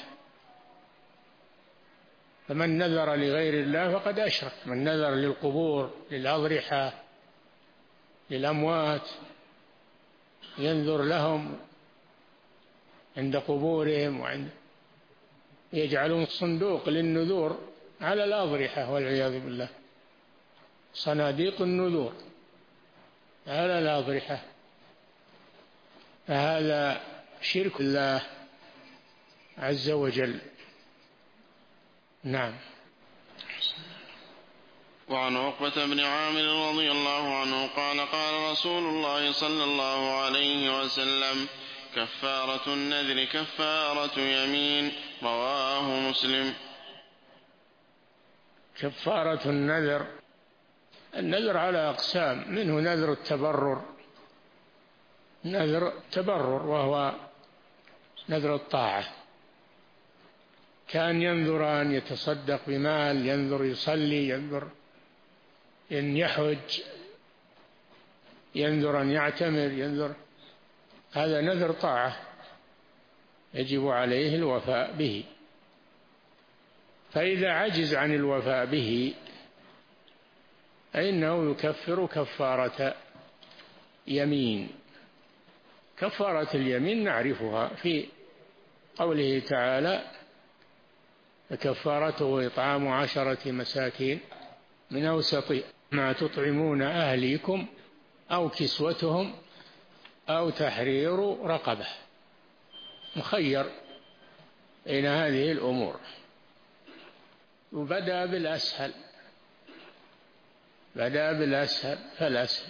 فمن نذر لغير الله فقد أشرك. من نذر للقبور، للأضرحة، للأموات، ينذر لهم عند قبورهم، يجعلون صندوق للنذور على الأضرحة والعياذ بالله، صناديق النذور على الأضرحة، فهذا شرك الله عز وجل. نعم. وعن عقبة بن عامر رضي الله عنه قال: قال رسول الله صلى الله عليه وسلم: كفارة النذر كفارة يمين. رواه مسلم. كفارة النذر على أقسام، منه نذر التبرر وهو نذر الطاعة، كان ينذر أن يتصدق بمال، ينذر يصلي، ينذر أن يحج، ينذر أن يعتمر، ينذر، هذا نذر طاعة يجب عليه الوفاء به. فإذا عجز عن الوفاء به فإنه يكفر كفارة يمين. كفارة اليمين نعرفها في قوله تعالى: فكفارته إطعام 10 مساكين من أوسط ما تطعمون أهليكم أو كسوتهم أو تحرير رقبة. مخير بين هذه الأمور، وبدأ بالأسهل فالأسهل: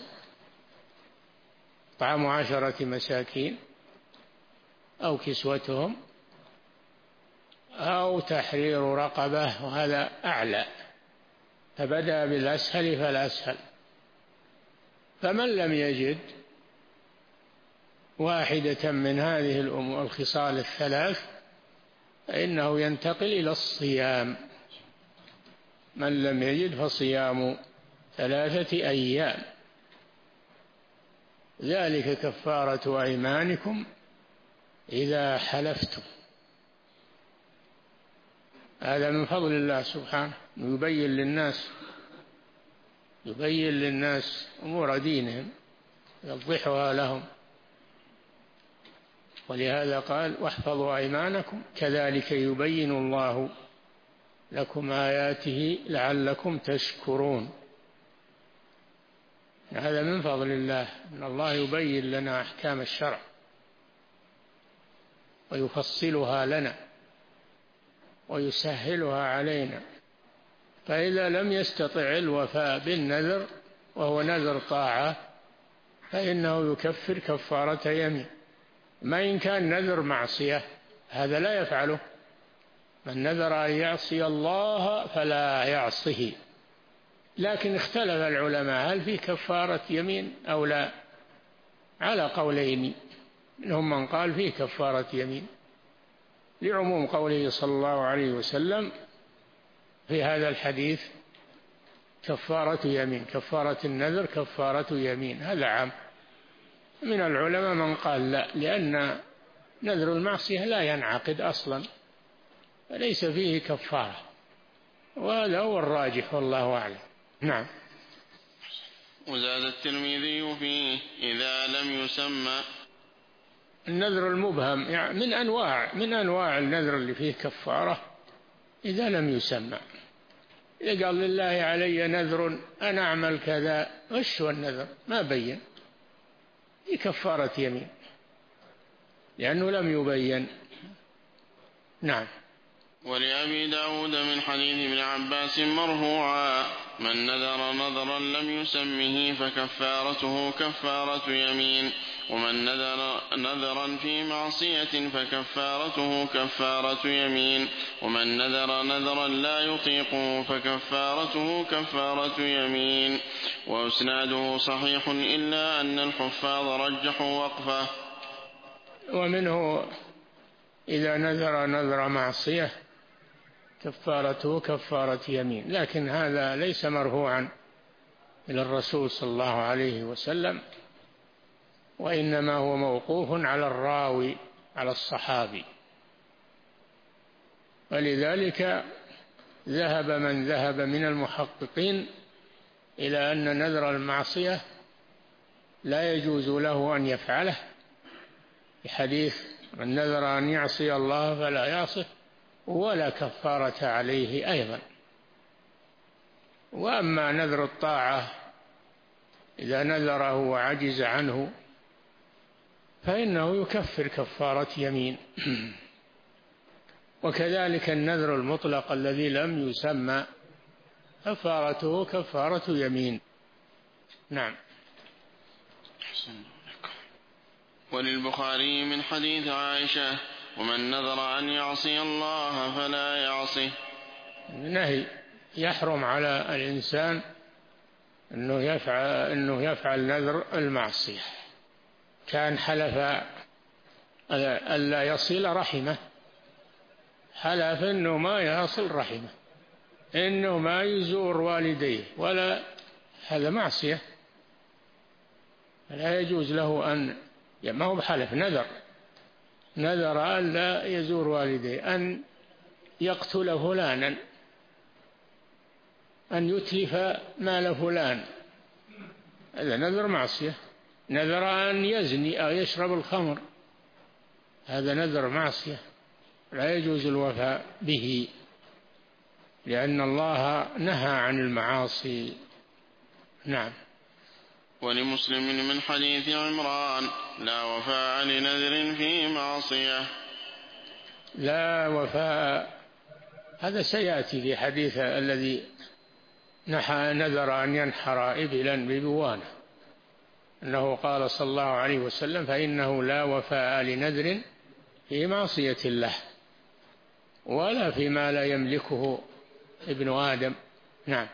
طعام 10 مساكين أو كسوتهم أو تحرير رقبة، وهذا أعلى، فبدأ بالأسهل فالأسهل. فمن لم يجد واحدة من هذه الخصال الثلاث فإنه ينتقل إلى الصيام. من لم يجد فصيام 3 أيام، ذلك كفارة أيمانكم إذا حلفتم. هذا من فضل الله سبحانه، يبين للناس أمور دينهم، يوضحها لهم. ولهذا قال: واحفظوا أيمانكم كذلك يبين الله لكم آياته لعلكم تشكرون. هذا من فضل الله، أن الله يبين لنا أحكام الشرع ويفصلها لنا ويسهلها علينا. فإذا لم يستطع الوفاء بالنذر وهو نذر طاعة فإنه يكفر كفارة يمين. ما إن كان نذر معصية هذا لا يفعله. من نذر أن يعصي الله فلا يعصه. لكن اختلف العلماء هل فيه كفارة يمين أو لا، على قولين، منهم من قال فيه كفارة يمين لعموم قوله صلى الله عليه وسلم في هذا الحديث كفارة يمين، كفارة النذر كفارة يمين، هذا عام. من العلماء من قال لا، لأن نذر المعصية لا ينعقد أصلا فليس فيه كفارة، وهذا هو الراجح والله أعلم. نعم. وزاد الترمذي فيه إذا لم يسمى. النذر المبهم يعني من أنواع النذر اللي فيه كفارة إذا لم يسمى. إذا قال لله علي نذر أن أعمل كذا، وش هو النذر؟ ما بين، في كفارة يمين لأنه لم يبين. نعم. ولأبي داود من حديث ابن عباس مرفوعا من نذر نذرا لم يسمه فكفارته كفارة يمين، ومن نذر نذرا في معصية فكفارته كفارة يمين، ومن نذر نذرا لا يطيقه فكفارته كفارة يمين. وإسناده صحيح إلا أن الحفاظ رجحوا وقفه. ومنه إذا نذر نذر معصية كفارته كفارة يمين، لكن هذا ليس مرفوعا إلى الرسول صلى الله عليه وسلم، وإنما هو موقوف على الراوي، على الصحابي. ولذلك ذهب من ذهب من المحققين إلى أن نذر المعصية لا يجوز له أن يفعله، في حديث من نذر أن يعصي الله فلا يعصه ولا كفارة عليه أيضا. وأما نذر الطاعة إذا نذره وعجز عنه فإنه يكفر كفارة يمين. وكذلك النذر المطلق الذي لم يسمى كفارته كفارة يمين. نعم. وللبخاري من حديث عائشة ومن نذر أن يعصي الله فلا يعصه. نهي يحرم على الإنسان أنه يفعل نذر المعصية. كان حلف ألا يصل رحمه، حلف أنه ما يصل رحمه، إنه ما يزور والديه، ولا هذا معصية، لا يجوز له أن، ما هو بحلف، نذر أن لا يزور والديه، أن يقتل فلانا، أن يتلف مال فلان، هذا نذر معصية. نذر أن يزني أو يشرب الخمر، هذا نذر معصية لا يجوز الوفاء به، لأن الله نهى عن المعاصي. نعم. ولمسلم من حديث عمران لا وفاء لنذر في معصية. لا وفاء، هذا سيأتي في حديث الذي نذر أن ينحر إبلا ببوانة، أنه قال صلى الله عليه وسلم فإنه لا وفاء لنذر في معصية الله ولا فيما لا يملكه ابن آدم. نعم.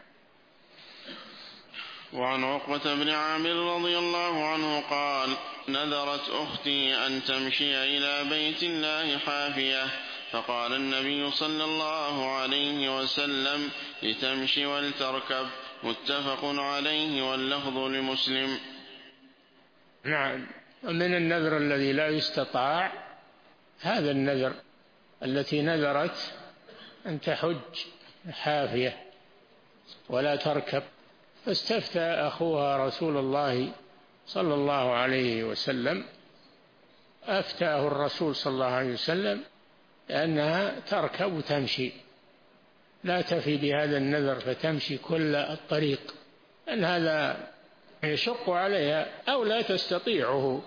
وعن عقبة بن عامر رضي الله عنه قال نذرت أختي أن تمشي إلى بيت الله حافية، فقال النبي صلى الله عليه وسلم لتمشي ولتركب، متفق عليه واللفظ لمسلم. نعم. من النذر الذي لا يستطاع هذا النذر، التي نذرت أن تحج حافية ولا تركب، فاستفتى أخوها رسول الله صلى الله عليه وسلم، أفتاه الرسول صلى الله عليه وسلم أنها تركب وتمشي، لا تفي بهذا النذر فتمشي كل الطريق، أن هذا يشق عليها أو لا تستطيعه،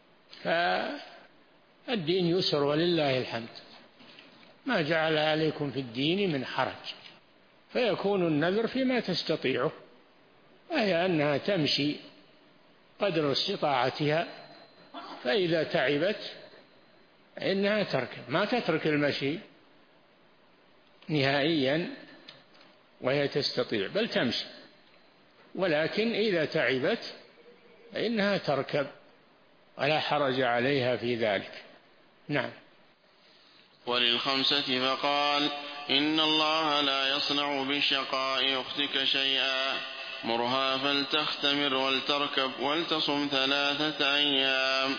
فالدين يسر ولله الحمد، ما جعل عليكم في الدين من حرج، فيكون النذر فيما تستطيعه، أي أنها تمشي قدر استطاعتها، فإذا تعبت إنها تركب، ما تترك المشي نهائيا وهي تستطيع، بل تمشي، ولكن إذا تعبت فإنها تركب ولا حرج عليها في ذلك. نعم. وللخمسة فقال: إن الله لا يصنع بشقاء أختك شيئا، مرها فلتختمر ولتركب ولتصم 3 أيام.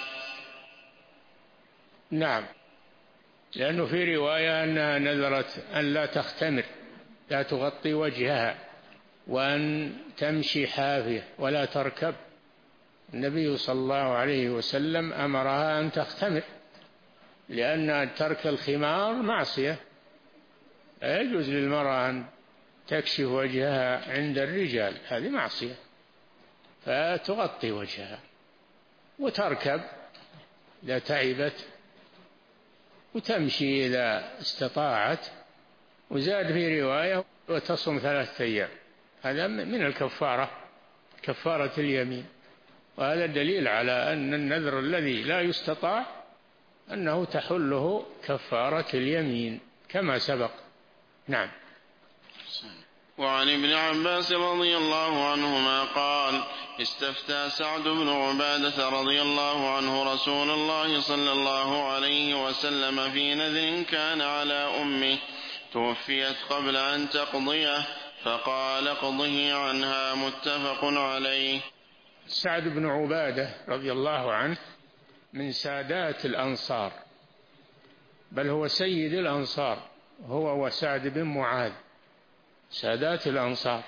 نعم، لأنه في رواية أنها نذرت أن لا تختمر، لا تغطي وجهها، وأن تمشي حافية ولا تركب. النبي صلى الله عليه وسلم أمرها أن تختمر، لأن ترك الخمار معصية، لا يجوز للمرأة أن تكشف وجهها عند الرجال، هذه معصية، فتغطي وجهها وتركب إذا تعبت، وتمشي إذا استطاعت. وزاد في رواية: وتصم 3 أيام. هذا من الكفارة، كفارة اليمين، وهذا دليل على أن النذر الذي لا يستطاع أنه تحله كفارة اليمين كما سبق. نعم. وعن ابن عباس رضي الله عنهما قال: استفتى سعد بن عبادة رضي الله عنه رسول الله صلى الله عليه وسلم في نذر كان على أمه توفيت قبل أن تقضيه، فقال: اقضه عنها. متفق عليه. سعد بن عبادة رضي الله عنه من سادات الأنصار، بل هو سيد الأنصار، هو وسعد بن معاذ سادات الأنصار.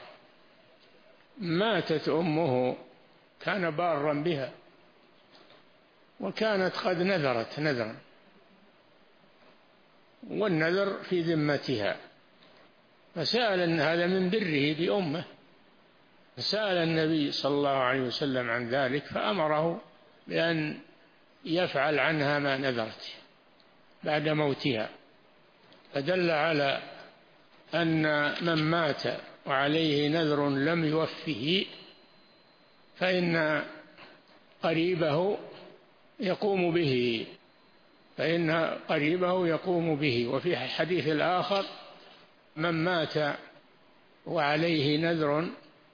ماتت أمه، كان بارا بها، وكانت قد نذرت نذرا، والنذر في ذمتها، فسأل أن هذا من بره بأمه، فسأل النبي صلى الله عليه وسلم عن ذلك، فأمره بأن يفعل عنها ما نذرت بعد موتها، فدل على أن من مات وعليه نذر لم يوفه فإن قريبه يقوم به، وفي الحديث الآخر: من مات وعليه نذر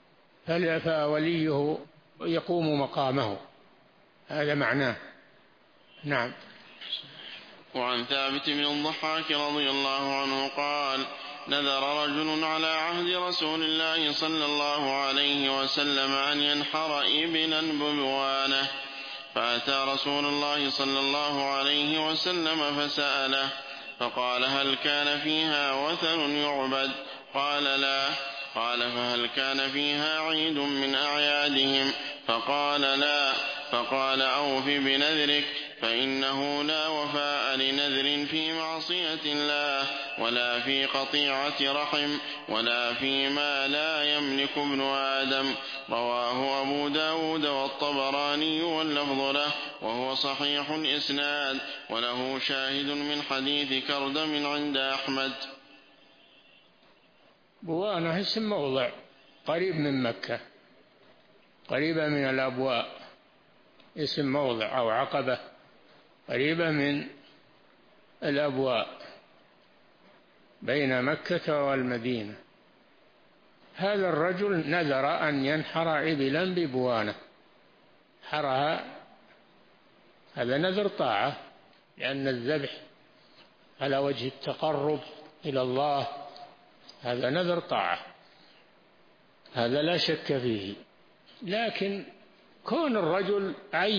فوليه يقوم مقامه، هذا معناه. نعم. وعن ثابت بن الضحاك رضي الله عنه قال: نذر رجل على عهد رسول الله صلى الله عليه وسلم أن ينحر إبلا ببوانة، فأتى رسول الله صلى الله عليه وسلم فسأله، فقال: هل كان فيها وثن يعبد؟ قال: لا. قال: فهل كان فيها عيد من أعيادهم؟ فقال: لا. فقال: أوف بنذرك، فإنه لا وفاء لنذر في معصية الله، ولا في قطيعة رحم، ولا فيما لا يملك ابن آدم. رواه أبو داود والطبراني واللفظ له، وهو صحيح الإسناد، وله شاهد من حديث كردم عند أحمد. بوانة اسم موضع قريب من مكة، قريبة من الأبواء، اسم موضع أو عقبة قريبة من الأبواء بين مكة والمدينة. هذا الرجل نذر أن ينحر إبلا ببوانة، حرها، هذا نذر طاعة، لأن الذبح على وجه التقرب إلى الله هذا نذر طاعة، هذا لا شك فيه. لكن كون الرجل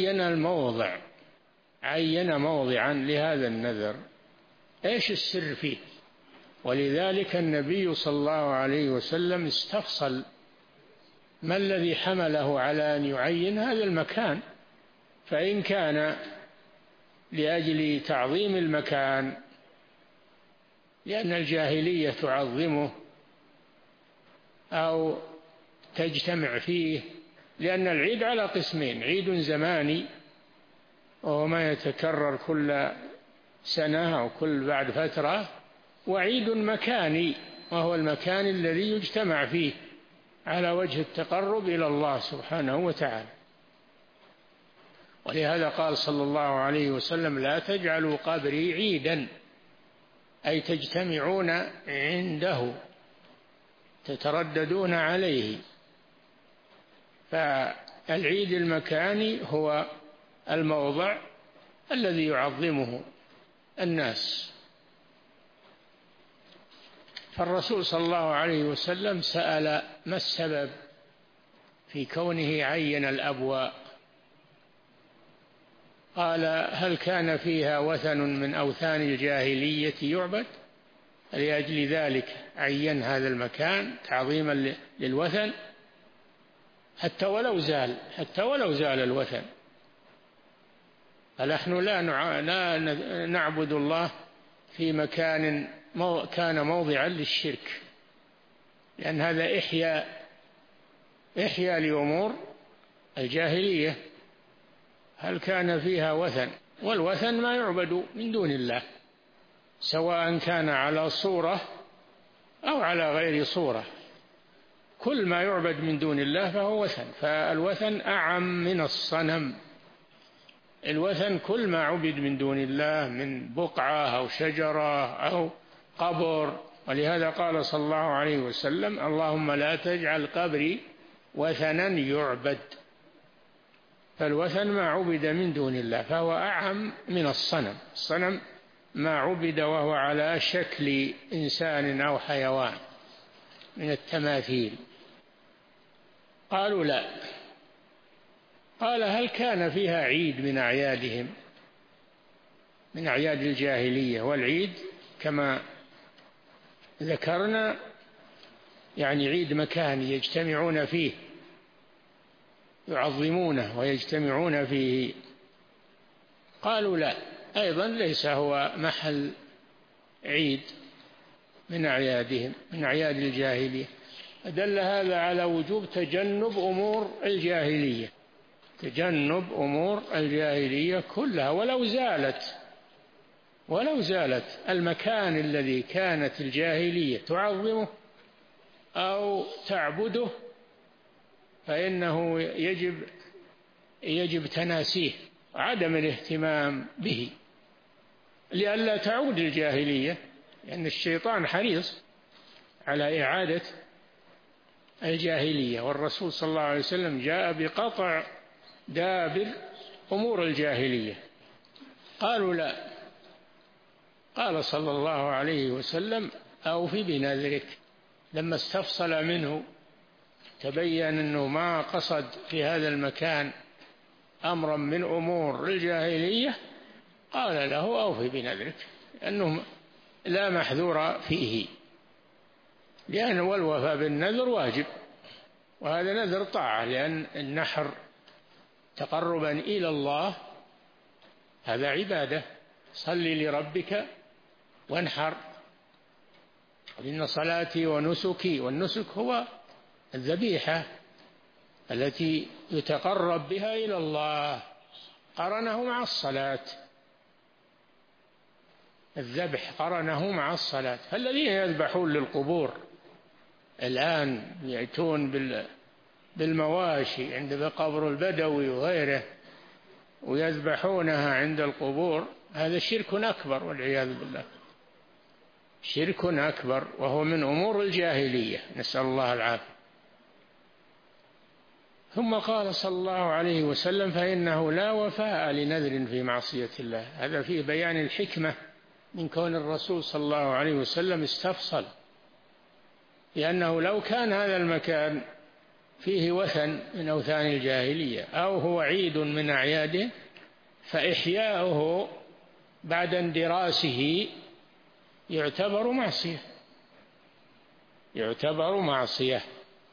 عين موضعا لهذا النذر، ايش السر فيه؟ ولذلك النبي صلى الله عليه وسلم استفصل ما الذي حمله على أن يعين هذا المكان، فإن كان لأجل تعظيم المكان لأن الجاهلية تعظمه أو تجتمع فيه، لأن العيد على قسمين: عيد زماني وهو ما يتكرر كل سنة أو كل بعد فترة، وعيد مكاني وهو المكان الذي يجتمع فيه على وجه التقرب إلى الله سبحانه وتعالى. ولهذا قال صلى الله عليه وسلم: لا تجعلوا قبري عيدا، أي تجتمعون عنده تترددون عليه. فالعيد المكاني هو الموضع الذي يعظمه الناس. فالرسول صلى الله عليه وسلم سأل: ما السبب في كونه عين الأبواء؟ قال: هل كان فيها وثن من أوثان الجاهلية يعبد؟ لأجل ذلك عين هذا المكان تعظيما للوثن، حتى ولو زال الوثن. فنحن لا نعبد الله في مكان كان موضعا للشرك، لأن هذا إحياء لأمور الجاهلية. هل كان فيها وثن؟ والوثن ما يعبد من دون الله، سواء كان على صورة أو على غير صورة. كل ما يعبد من دون الله فهو وثن. فالوثن أعم من الصنم. الوثن كل ما عبد من دون الله من بقعة أو شجرة أو قبر. ولهذا قال صلى الله عليه وسلم: اللهم لا تجعل قبري وثنا يعبد. فالوثن ما عبد من دون الله فهو أعم من الصنم. الصنم ما عبد وهو على شكل إنسان أو حيوان من التماثيل. قالوا: لا. قال: هل كان فيها عيد من أعيادهم، من أعياد الجاهلية؟ والعيد كما ذكرنا يعني عيد مكاني يجتمعون فيه، يعظمونه ويجتمعون فيه. قالوا: لا، أيضا ليس هو محل عيد من أعيادهم، من أعياد الجاهلية. دل هذا على وجوب تجنب أمور الجاهلية، تجنب أمور الجاهلية كلها، ولو زالت المكان الذي كانت الجاهلية تعظمه أو تعبده فإنه يجب تناسيه، عدم الاهتمام به، لئلا تعود الجاهلية، لأن الشيطان حريص على إعادة الجاهلية. والرسول صلى الله عليه وسلم جاء بقطع دابر أمور الجاهلية. قالوا: لا. قال صلى الله عليه وسلم: أوف بنذرك. لما استفصل منه تبين أنه ما قصد في هذا المكان أمرا من أمور الجاهلية، قال له: أوف بنذرك، لأنه لا محذور فيه، لأن والوفاء بالنذر واجب، وهذا نذر طاعة، لأن النحر تقربا إلى الله هذا عبادة. صل لربك وانحر، إن صلاتي ونسكي، والنسك هو الذبيحة التي يتقرب بها إلى الله، قرنه مع الصلاة، الذبح قرنه مع الصلاة. فالذين يذبحون للقبور الآن يأتون بالمواشي عند قبر البدوي وغيره ويذبحونها عند القبور، هذا شرك أكبر والعياذ بالله، شرك أكبر، وهو من أمور الجاهلية، نسأل الله العافية. ثم قال صلى الله عليه وسلم: فإنه لا وفاء لنذر في معصية الله. هذا فيه بيان الحكمة من كون الرسول صلى الله عليه وسلم استفصل، لأنه لو كان هذا المكان فيه وثن من أوثان الجاهلية أو هو عيد من أعياده فإحياؤه بعد اندراسه يعتبر معصية.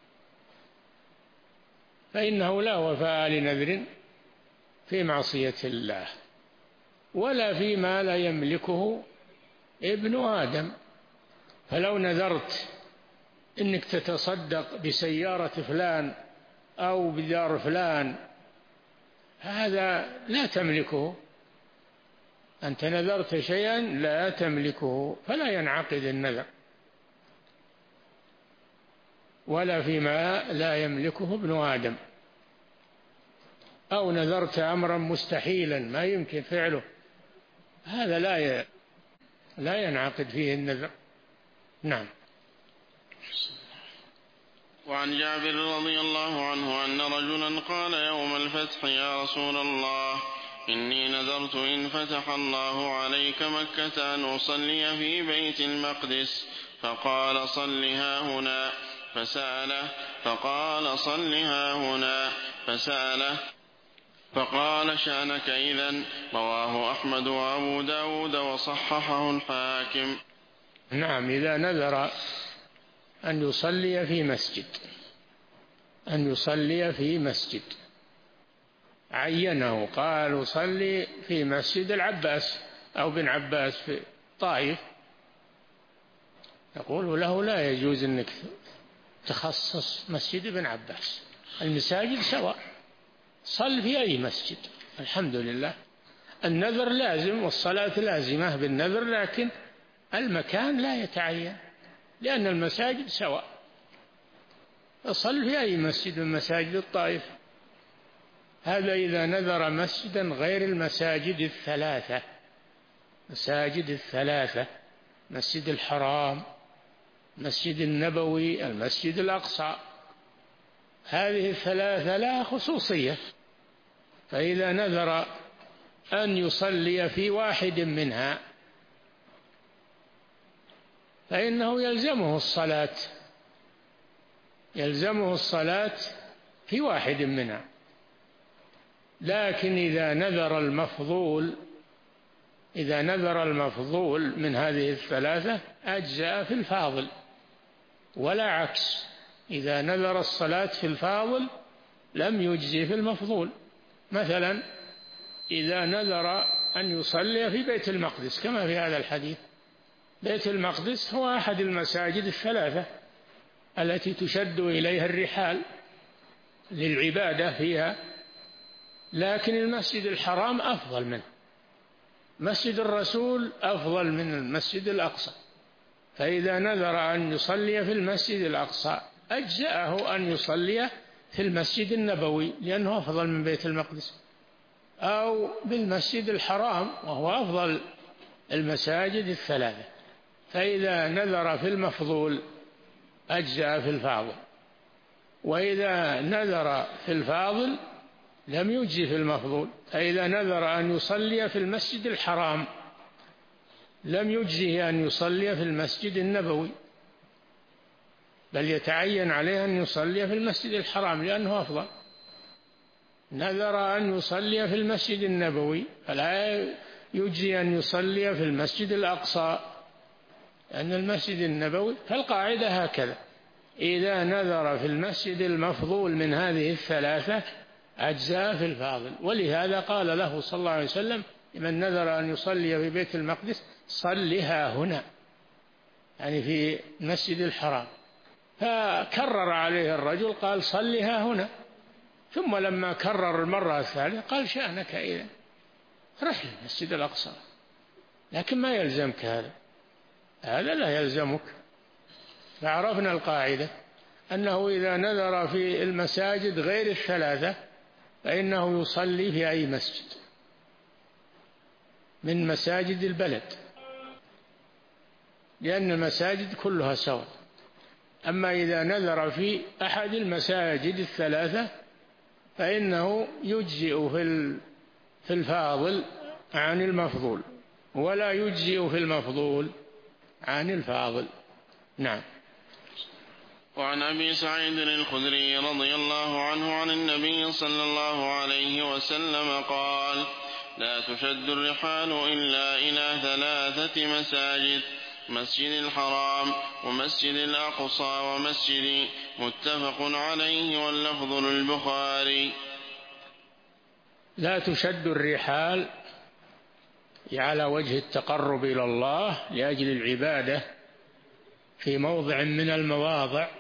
فإنه لا وفاء لنذر في معصية الله ولا فيما لا يملكه ابن آدم. فلو نذرت إنك تتصدق بسيارة فلان أو بدار فلان، هذا لا تملكه، أنت نذرت شيئا لا تملكه، فلا ينعقد النذر. ولا فيما لا يملكه ابن آدم، أو نذرت أمرا مستحيلا ما يمكن فعله، هذا لا ينعقد فيه النذر. نعم. وعن جابر رضي الله عنه أن رجلا قال يوم الفتح: يا رسول الله، إني نذرت إن فتح الله عليك مكة أن أصلي في بيت المقدس، فقال: صلها هنا. فسأله فقال: صلها هنا. فسأله فقال: شأنك إذن. رواه أحمد وأبو داود وصححه الحاكم. نعم، إذا نذر أن يصلي في مسجد عينه، قال: صلي في مسجد العباس أو بن عباس في طائف، يقول له: لا يجوز أنك تخصص مسجد ابن عباس، المساجد سواء، صل في أي مسجد. الحمد لله، النذر لازم والصلاة لازمة بالنذر، لكن المكان لا يتعين، لأن المساجد سواء، صل في أي مسجد من مساجد الطائف. هذا إذا نذر مسجدا غير المساجد الثلاثة، مسجد الحرام، مسجد النبوي، المسجد الأقصى، هذه الثلاثة لها خصوصية، فإذا نذر أن يصلي في واحد منها فإنه يلزمه الصلاة في واحد منها. لكن إذا نذر المفضول من هذه الثلاثة أجزأ في الفاضل، ولا عكس، إذا نذر الصلاة في الفاضل لم يجزي في المفضول. مثلا إذا نذر أن يصلي في بيت المقدس كما في هذا الحديث، بيت المقدس هو أحد المساجد الثلاثة التي تشد إليها الرحال للعبادة فيها، لكن المسجد الحرام أفضل منه، مسجد الرسول أفضل من المسجد الأقصى، فإذا نذر أن يصلي في المسجد الأقصى أجزأه أن يصلي في المسجد النبوي لأنه أفضل من بيت المقدس، أو بالمسجد الحرام وهو أفضل المساجد الثلاثة. فإذا نذر في المفضول أجزأ في الفاضل، وإذا نذر في الفاضل لم يجزي في المفضول. فإذا نذر أن يصلي في المسجد الحرام لم يجزه أن يصلي في المسجد النبوي، بل يتعين عليه أن يصلي في المسجد الحرام لأنه أفضل. نذر أن يصلي في المسجد النبوي فلا يجزي أن يصلي في المسجد الأقصى، لأن المسجد النبوي، فالقاعدة هكذا: إذا نذر في المسجد المفضول من هذه الثلاثة أجزاء في الفاضل. ولهذا قال له صلى الله عليه وسلم: من نذر أن يصلي في بيت المقدس صلها هنا، يعني في المسجد الحرام. فكرر عليه الرجل قال: صلها هنا. ثم لما كرر المرة الثالثة قال: شأنك إذا، رح للمسجد الأقصى. لكن ما يلزمك هذا لا يلزمك. فعرفنا القاعدة أنه إذا نذر في المساجد غير الثلاثة فإنه يصلي في أي مسجد من مساجد البلد، لأن المساجد كلها سواء. أما إذا نذر في أحد المساجد الثلاثة فإنه يجزئ في الفاضل عن المفضول، ولا يجزئ في المفضول عن الفاضل. نعم. وعن أبي سعيد الخدري رضي الله عنه عن النبي صلى الله عليه وسلم قال: لا تشد الرحال إلا إلى 3 مساجد: مسجد الحرام، ومسجد الأقصى، ومسجد. متفق عليه واللفظ للبخاري. لا تشد الرحال على وجه التقرب إلى الله لأجل العبادة في موضع من المواضع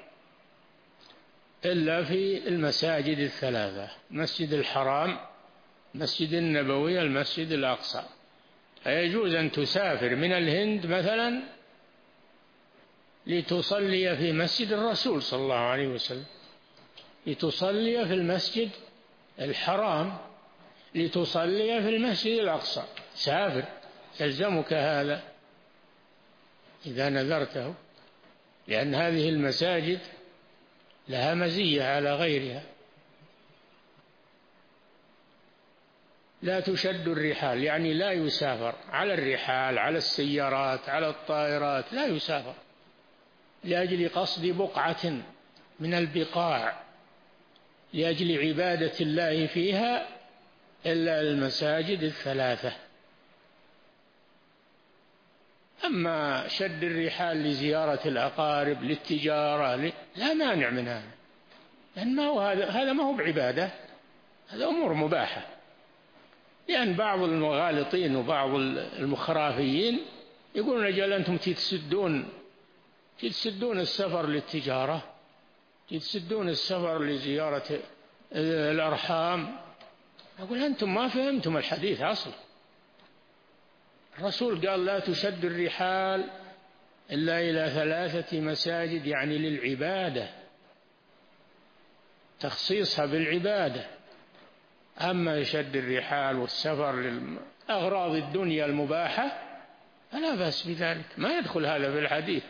إلا في المساجد الثلاثة: مسجد الحرام، مسجد النبوي، المسجد الأقصى. فيجوز أن تسافر من الهند مثلا لتصلي في مسجد الرسول صلى الله عليه وسلم، لتصلي في المسجد الحرام، لتصلي في المسجد الأقصى. سافر، يلزمك هذا إذا نذرته، لأن هذه المساجد لها مزية على غيرها. لا تشد الرحال، يعني لا يسافر على الرحال، على السيارات، على الطائرات، لا يسافر لأجل قصد بقعة من البقاع لأجل عبادة الله فيها إلا المساجد الثلاثة. أما شد الرحال لزيارة الأقارب، للتجارة، لا مانع من هذا، لأن هذا ما هو بعبادة، هذا أمور مباحة. لأن بعض المغالطين وبعض المخرافيين يقولون أجل أنتم تسدون السفر للتجارة، تسدون السفر لزيارة الأرحام. أقول أنتم ما فهمتم الحديث أصلا. الرسول قال لا تشد الرحال إلا إلى 3 مساجد، يعني للعبادة، تخصيصها بالعبادة. أما شد الرحال والسفر لأغراض الدنيا المباحة فلا بأس بذلك، ما يدخل هذا في الحديث.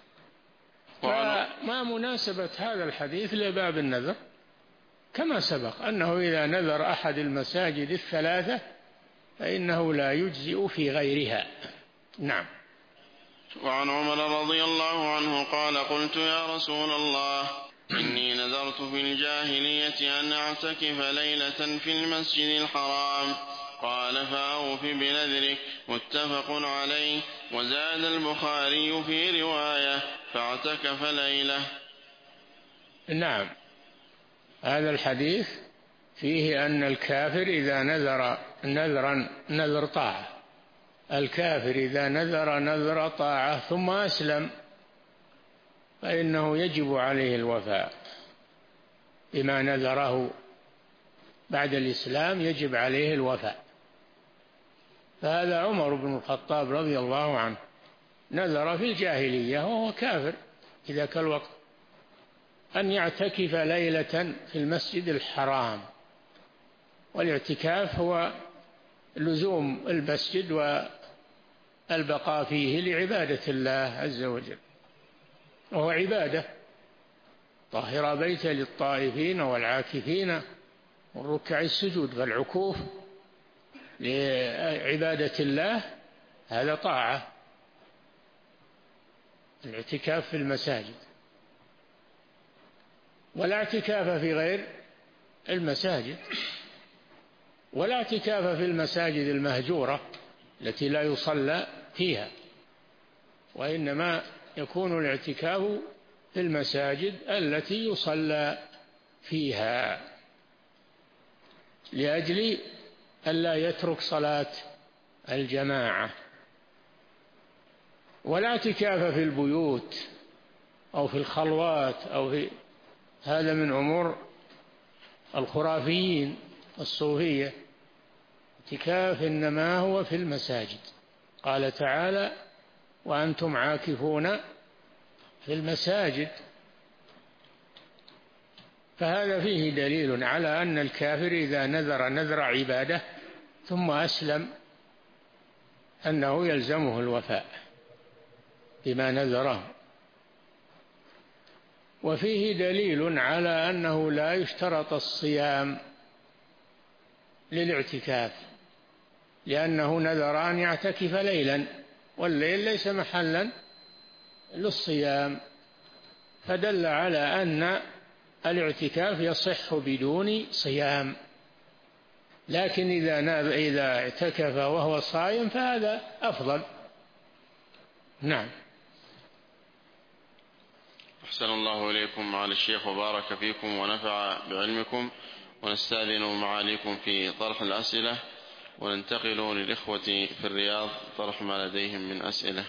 فما مناسبة هذا الحديث لباب النذر؟ كما سبق أنه إذا نذر أحد المساجد الثلاثة فإنه لا يجزئ في غيرها. نعم. وعن عمر رضي الله عنه قال قلت يا رسول الله إني نذرت في الجاهلية أن أعتكف ليلة في المسجد الحرام، قال فأوف بنذرك، متفق عليه. وزاد البخاري في رواية فاعتكف ليلة. نعم، هذا الحديث فيه أن الكافر إذا نذر نذر طاعة، الكافر إذا نذر طاعة ثم أسلم فإنه يجب عليه الوفاء بما نذره بعد الإسلام، يجب عليه الوفاء. فهذا عمر بن الخطاب رضي الله عنه نذر في الجاهلية وهو كافر في ذاك الوقت أن يعتكف ليلة في المسجد الحرام، والاعتكاف هو لزوم المسجد والبقاء فيه لعبادة الله عز وجل، وهو عبادة. طهر بيت للطائفين والعاكفين والركع السجود، فالعكوف لعبادة الله هذا طاعة، الاعتكاف في المساجد. ولا اعتكاف في غير المساجد، ولا اعتكاف في المساجد المهجورة التي لا يصلى فيها، وإنما يكون الاعتكاف في المساجد التي يصلى فيها لأجل ألا يترك صلاة الجماعة. ولا اعتكاف في البيوت أو في الخلوات أو في هذا من أمور الخرافيين الصوفية. اعتكاف إنما هو في المساجد. قال تعالى وأنتم عاكفون في المساجد. فهذا فيه دليل على أن الكافر إذا نذر عبادة ثم أسلم أنه يلزمه الوفاء بما نذره. وفيه دليل على أنه لا يشترط الصيام للاعتكاف، لأنه نذر أن يعتكف ليلا، والليل ليس محلا للصيام، فدل على أن الاعتكاف يصح بدون صيام. لكن إذا اعتكف وهو صائم فهذا أفضل. نعم. أحسن الله إليكم معالي الشيخ وبارك فيكم ونفع بعلمكم، ونستأذن معاليكم في طرح الأسئلة، وننتقل للإخوة في الرياض طرح ما لديهم من أسئلة.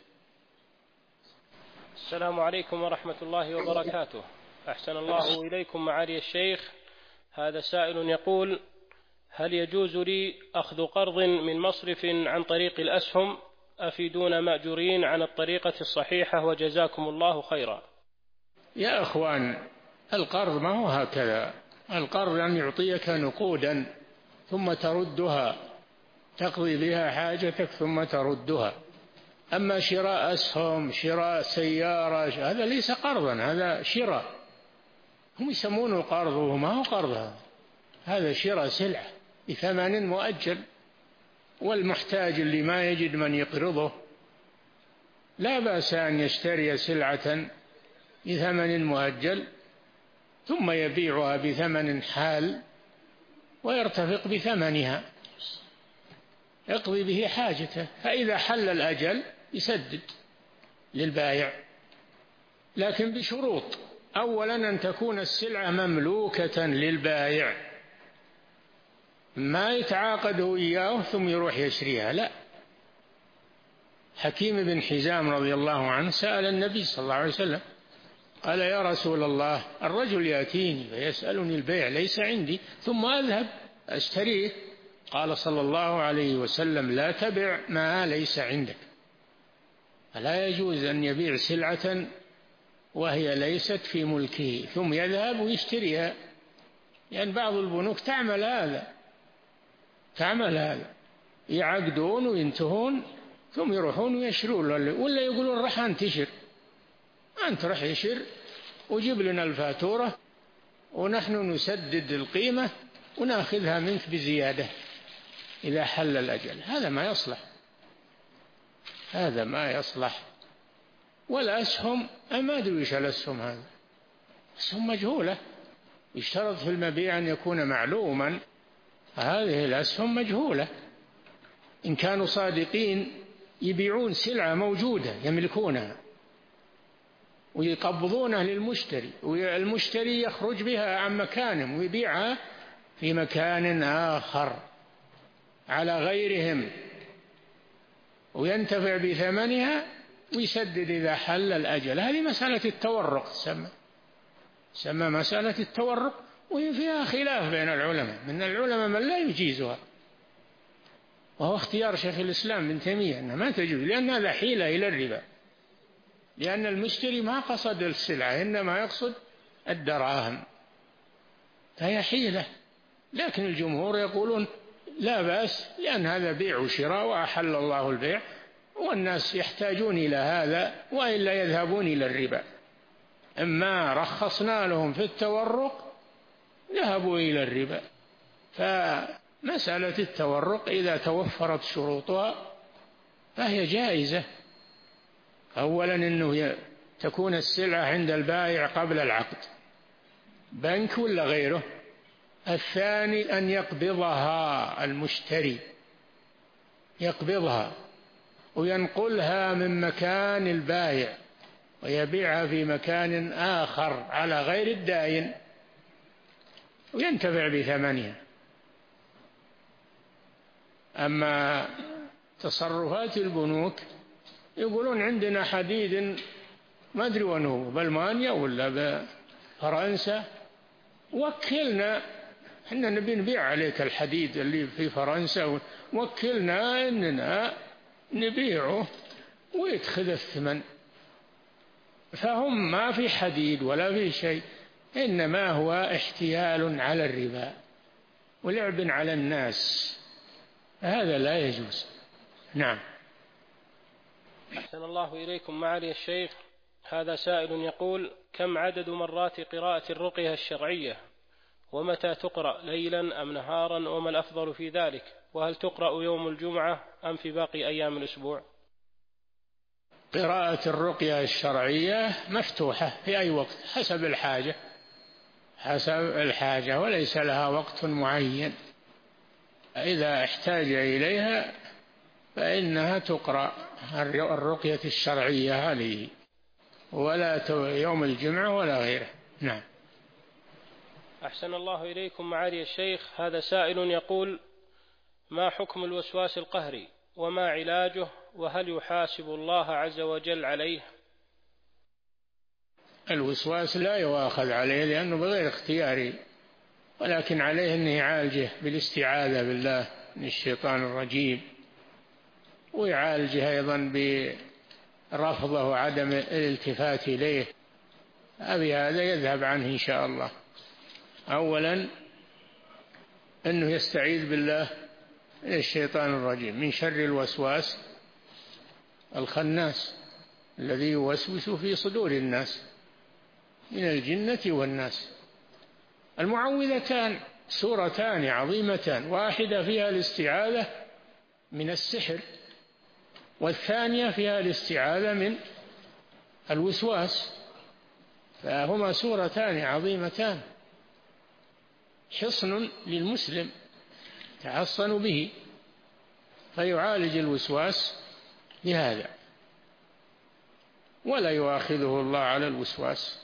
السلام عليكم ورحمة الله وبركاته. أحسن الله إليكم معالي الشيخ. هذا سائل يقول هل يجوز لي أخذ قرض من مصرف عن طريق الأسهم أفيدونا مأجورين عن الطريقة الصحيحة وجزاكم الله خيرا. يا أخوان، القرض ما هو هكذا. القرض أن يعطيك نقودا ثم تردها، تقضي بها حاجتك ثم تردها. أما شراء أسهم، شراء سيارة، هذا ليس قرضا، هذا شراء. هم يسمونه قرض وما هو قرض، هذا شراء سلعة بثمن مؤجل. والمحتاج اللي ما يجد من يقرضه لا بأس أن يشتري سلعة بثمن مؤجل ثم يبيعها بثمن حال ويرتفق بثمنها، يقضي به حاجته، فإذا حل الأجل يسدد للبائع، لكن بشروط. أولا أن تكون السلعة مملوكة للبائع، ما يتعاقده إياه ثم يروح يشتريها، لا. حكيم بن حزام رضي الله عنه سأل النبي صلى الله عليه وسلم قال: يا رسول الله، الرجل يأتيني فيسألني البيع ليس عندي ثم أذهب أشتريه. قال صلى الله عليه وسلم: لا تبع ما ليس عندك. فلا يجوز أن يبيع سلعة وهي ليست في ملكه ثم يذهب ويشتريها، لأن بعض البنوك تعمل هذا، يعقدون وينتهون ثم يروحون ويشترون، ولا يقولون راح أنتشر، أنت راح يشر وجيب لنا الفاتورة ونحن نسدد القيمة ونأخذها منك بزيادة إذا حل الأجل. هذا ما يصلح. والأسهم ما أدري وش الأسهم، هذا أسهم مجهولة، يشترط في المبيع أن يكون معلوما. هذه الأسهم مجهولة. إن كانوا صادقين يبيعون سلعة موجودة يملكونها ويقبضونها للمشتري، والمشتري يخرج بها عن مكانهم ويبيعها في مكان آخر على غيرهم وينتفع بثمنها ويسدد إذا حل الأجل. هذه مسألة التورق تسمى مسألة التورق، وهي فيها خلاف بين العلماء، من العلماء من لا يجيزها، وهو اختيار شيخ الإسلام ابن تيمية أنها ما تجوز، لأن هذا حيلة إلى الربا، لأن المشتري ما قصد السلعة إنما يقصد الدراهم، فهي حيلة. لكن الجمهور يقولون لا بأس، لأن هذا بيع وشراء وأحل الله البيع، والناس يحتاجون إلى هذا وإلا يذهبون إلى الربا. أما رخصنا لهم في التورق ذهبوا إلى الربا. فمسألة التورق إذا توفرت شروطها فهي جائزة. أولا أنه تكون السلعة عند البائع قبل العقد، بنك ولا غيره. الثاني أن يقبضها المشتري، يقبضها وينقلها من مكان البائع ويبيعها في مكان آخر على غير الداين وينتفع بثمنها. أما تصرفات البنوك يقولون عندنا حديد ما أدري وين هو، بألمانيا ولا بفرنسا، وكلنا، احنا نبي نبيع عليك الحديد اللي في فرنسا، وكلنا إننا نبيعه ويدخل الثمن. فهم ما في حديد ولا في شيء، إنما هو احتيال على الربا ولعب على الناس، هذا لا يجوز. نعم. أحسن الله إليكم معالي الشيخ. هذا سائل يقول: كم عدد مرات قراءة الرقية الشرعية؟ ومتى تقرأ، ليلا أم نهارا؟ وما الأفضل في ذلك؟ وهل تقرأ يوم الجمعة أم في باقي أيام الأسبوع؟ قراءة الرقية الشرعية مفتوحة في أي وقت حسب الحاجة وليس لها وقت معين. إذا احتاج إليها فإنها تقرأ الرقية الشرعية هذه، ولا يوم الجمعة ولا غيره. نعم. أحسن الله إليكم معالي الشيخ. هذا سائل يقول: ما حكم الوسواس القهري وما علاجه، وهل يحاسب الله عز وجل عليه؟ الوسواس لا يؤاخذ عليه لأنه بغير اختياري، ولكن عليه أن يعالجه بالاستعاذة بالله من الشيطان الرجيم ويعالجه أيضا برفضه وعدم الالتفات إليه، هذا يذهب عنه إن شاء الله. أولا أنه يستعيذ بالله من الشيطان الرجيم، من شر الوسواس الخناس الذي يوسوس في صدور الناس من الجنة والناس. المعوذتان سورتان عظيمتان، واحدة فيها الاستعاذة من السحر، والثانية فيها الاستعاذة من الوسواس، فهما سورتان عظيمتان حصن للمسلم يتحصن به، فيعالج الوسواس بهذا، ولا يؤاخذه الله على الوسواس.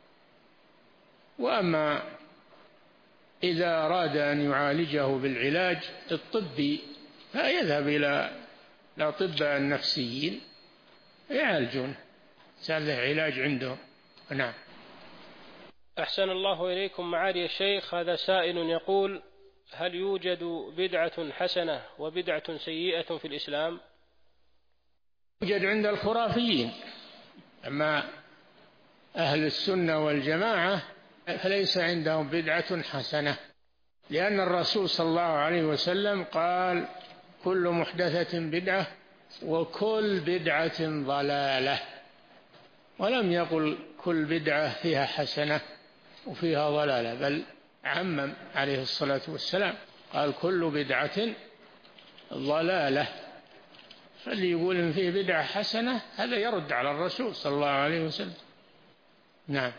وأما إذا أراد أن يعالجه بالعلاج الطبي فيذهب إلى الأطباء النفسيين يعالجون، صار له علاج عندهم. نعم. أحسن الله إليكم معالي الشيخ، هذا سائل يقول: هل يوجد بدعة حسنة وبدعة سيئة في الإسلام؟ يوجد عند الخرافيين، أما أهل السنة والجماعة فليس عندهم بدعة حسنة، لأن الرسول صلى الله عليه وسلم قال: كل محدثة بدعة وكل بدعة ضلالة، ولم يقل كل بدعة فيها حسنة وفيها ضلالة، بل عمم عليه الصلاة والسلام قال: كل بدعة ضلالة. فاللي يقول إن فيه بدعة حسنة هذا يرد على الرسول صلى الله عليه وسلم. نعم.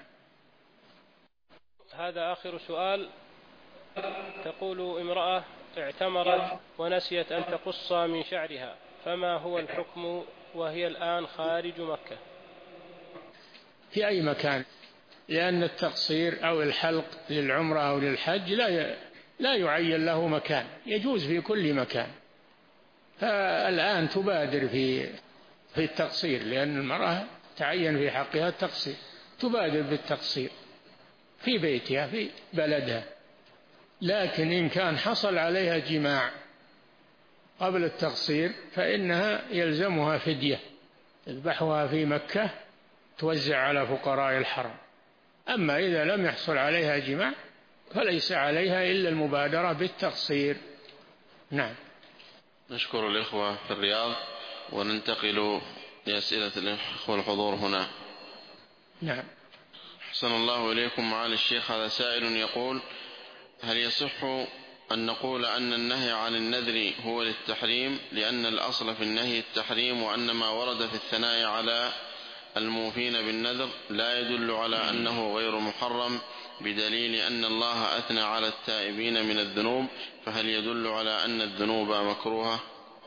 هذا آخر سؤال. تقول: امرأة اعتمرت ونسيت أن تقص من شعرها، فما هو الحكم وهي الآن خارج مكة؟ في أي مكان، لأن التقصير أو الحلق للعمرة أو للحج لا يعين له مكان، يجوز في كل مكان. فالآن تبادر في التقصير، لأن المرأة تعين في حقها التقصير، تبادر بالتقصير في بيتها في بلدها. لكن إن كان حصل عليها جماع قبل التقصير فإنها يلزمها فدية، تذبحها في مكة توزع على فقراء الحرم. أما إذا لم يحصل عليها جماع فليس عليها إلا المبادرة بالتقصير. نعم. نشكر الإخوة في الرياض، وننتقل لأسئلة الإخوة الحضور هنا. نعم. أحسن الله إليكم معالي الشيخ، هذا سائل يقول: هل يصح أن نقول أن النهي عن النذر هو للتحريم، لأن الأصل في النهي التحريم، وأن ما ورد في الثناء على الموفين بالنذر لا يدل على أنه غير محرم، بدليل أن الله أثنى على التائبين من الذنوب، فهل يدل على أن الذنوب مكروهة؟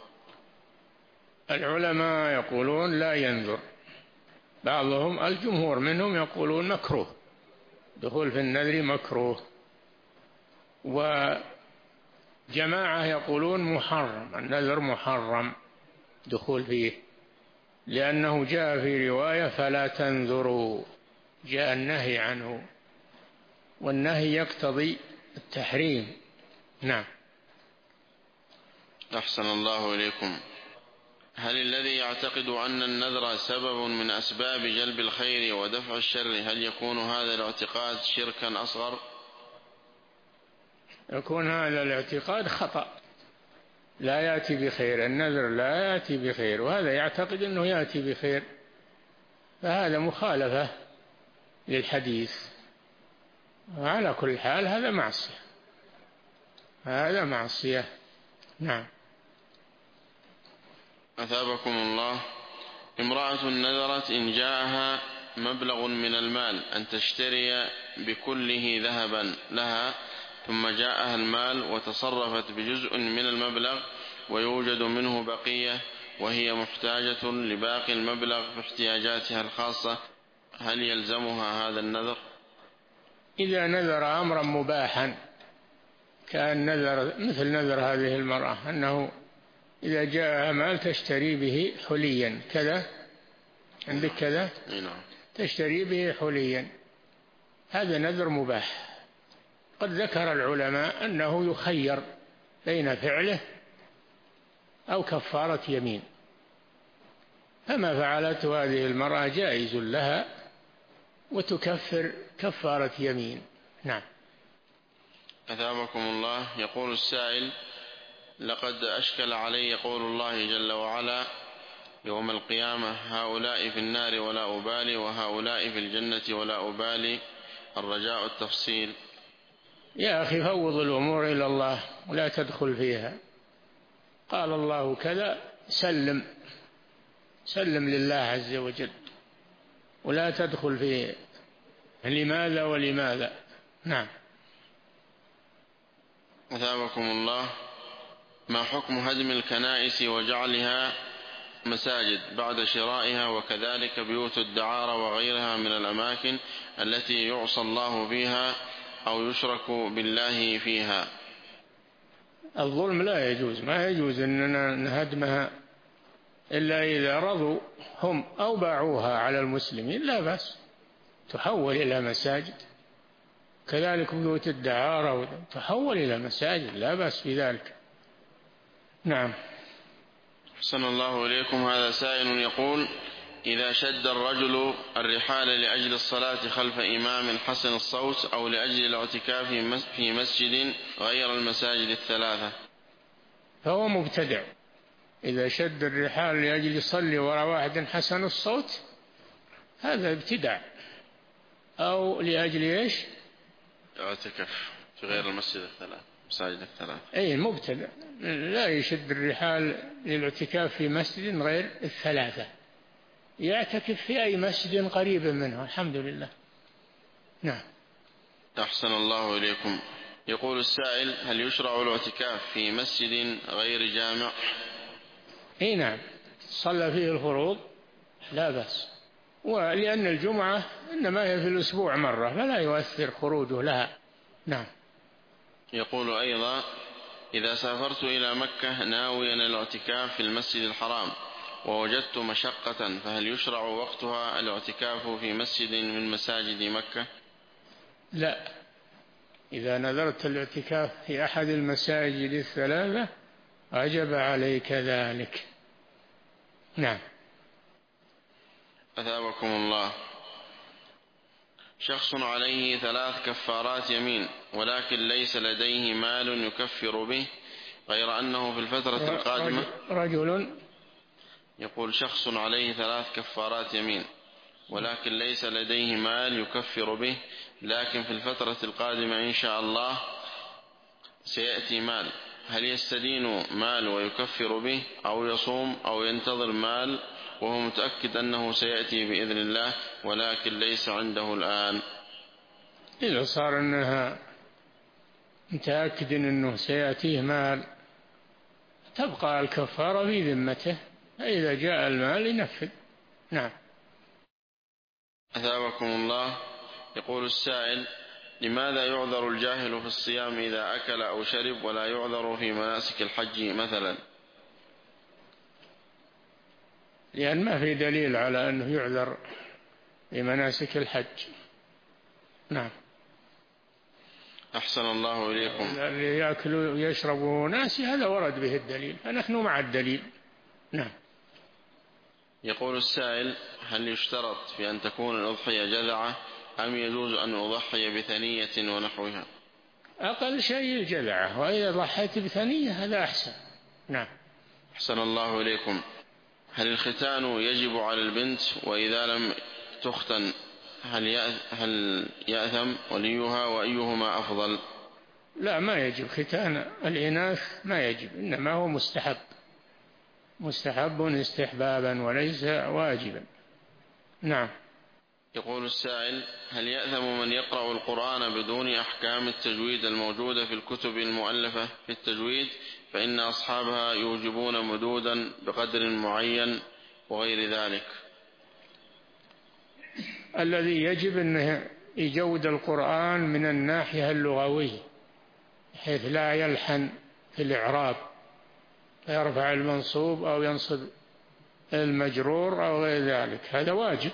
العلماء يقولون لا ينذر، بعضهم الجمهور منهم يقولون مكروه، دخول في النذر مكروه، وجماعة يقولون محرم، النذر محرم دخول فيه، لأنه جاء في رواية: فلا تنذروا، جاء النهي عنه، والنهي يقتضي التحريم. نعم. أحسن الله إليكم، هل الذي يعتقد أن النذر سبب من أسباب جلب الخير ودفع الشر، هل يكون هذا الاعتقاد شركا أصغر؟ يكون هذا الاعتقاد خطأ، لا يأتي بخير، النذر لا يأتي بخير، وهذا يعتقد أنه يأتي بخير، فهذا مخالفة للحديث. وعلى كل حال هذا معصية، هذا معصية. نعم. أثابكم الله، امرأة نذرت إن جاءها مبلغ من المال أن تشتري بكله ذهبا لها، ثم جاءها المال وتصرفت بجزء من المبلغ ويوجد منه بقية، وهي محتاجة لباقي المبلغ في احتياجاتها الخاصة، هل يلزمها هذا النذر؟ إذا نذر أمرا مباحا، كان نذر مثل نذر هذه المرأة أنه إذا جاء مال تشتري به حليا كذا، عندك كذا تشتري به حليا، هذا نذر مباح. قد ذكر العلماء أنه يخير بين فعله أو كفارة يمين، فما فعلته هذه المرأة جائز لها وتكفر كفارة يمين. نعم. أثابكم الله. يقول السائل: لقد أشكل علي قول الله جل وعلا يوم القيامة: هؤلاء في النار ولا أبالي، وهؤلاء في الجنة ولا أبالي، الرجاء التفصيل. يا أخي فوض الأمور إلى الله ولا تدخل فيها. قال الله كذا، سلم لله عز وجل ولا تدخل في لماذا ولماذا. نعم. أثابكم الله. ما حكم هدم الكنائس وجعلها مساجد بعد شرائها، وكذلك بيوت الدعارة وغيرها من الأماكن التي يعصى الله فيها أو يشرك بالله فيها؟ الظلم لا يجوز، ما يجوز أننا نهدمها إلا إذا رضوا هم أو باعوها على المسلمين، لا بأس، تحول إلى مساجد. كذلك بيوت الدعارة تحول إلى مساجد، لا بأس بذلك. نعم. أحسن الله إليكم. هذا سائل يقول: إذا شد الرجل الرحال لأجل الصلاة خلف إمام حسن الصوت أو لأجل الاعتكاف في مسجد غير المساجد الثلاثة، فهو مبتدع. إذا شد الرحال لأجل يصلي وراء واحد حسن الصوت هذا ابتداع. أو لأجل إيش؟ اعتكف في غير المسجد الثلاثة، مساجد الثلاثة. أي مبتدع، لا يشد الرحال للاعتكاف في مسجد غير الثلاثة، يعتكف في أي مسجد قريب منه. الحمد لله. نعم. أحسن الله إليكم. يقول السائل: هل يشرع الاعتكاف في مسجد غير جامع؟ اي نعم، صلى فيه الفروض لا بأس، ولأن الجمعة إنما هي في الأسبوع مرة فلا يؤثر خروجه لها. نعم. يقول أيضا: إذا سافرت إلى مكة ناويا الاعتكاف في المسجد الحرام ووجدت مشقة، فهل يشرع وقتها الاعتكاف في مسجد من مساجد مكة؟ لا، إذا نذرت الاعتكاف في أحد المساجد الثلاثة وجب عليك ذلك. نعم. أثابكم الله. شخص عليه 3 كفارات يمين ولكن ليس لديه مال يكفر به، غير أنه في الفترة القادمة رجل يقول: شخص عليه 3 كفارات يمين ولكن ليس لديه مال يكفر به، لكن في الفترة القادمة إن شاء الله سيأتي مال، هل يستدين مال ويكفر به، أو يصوم، أو ينتظر مال وهو متأكد أنه سيأتي بإذن الله ولكن ليس عنده الآن؟ إذا صار أنها متأكد أنه سيأتيه مال تبقى الكفارة في ذمته، فإذا جاء المال ينفذ. نعم. أثابكم الله. يقول السائل: لماذا يعذر الجاهل في الصيام إذا أكل أو شرب ولا يعذر في مناسك الحج مثلا؟ لأن ما في دليل على أنه يعذر في مناسك الحج. نعم. أحسن الله إليكم. اللي يأكل ويشرب ناسي هذا ورد به الدليل، فنحن مع الدليل. نعم. يقول السائل: هل يشترط في أن تكون الأضحية جذعة أم يجوز أن أضحي بثنية ونحوها؟ أقل شيء الجذعة، وإذا ضحيت بثنية هذا أحسن. نعم. أحسن الله إليكم. هل الختان يجب على البنت، وإذا لم تختن هل يأثم وليها، وأيهما أفضل؟ لا، ما يجب ختان الإناث، ما يجب، إنما هو مستحب استحبابا وليس واجبا. نعم. يقول السائل: هل يأثم من يقرأ القرآن بدون أحكام التجويد الموجودة في الكتب المؤلفة في التجويد، فإن أصحابها يوجبون مدودا بقدر معين وغير ذلك؟ الذي يجب أنه يجود القرآن من الناحية اللغوية حيث لا يلحن في الإعراب فيرفع المنصوب أو ينصب المجرور أو غير ذلك، هذا واجب.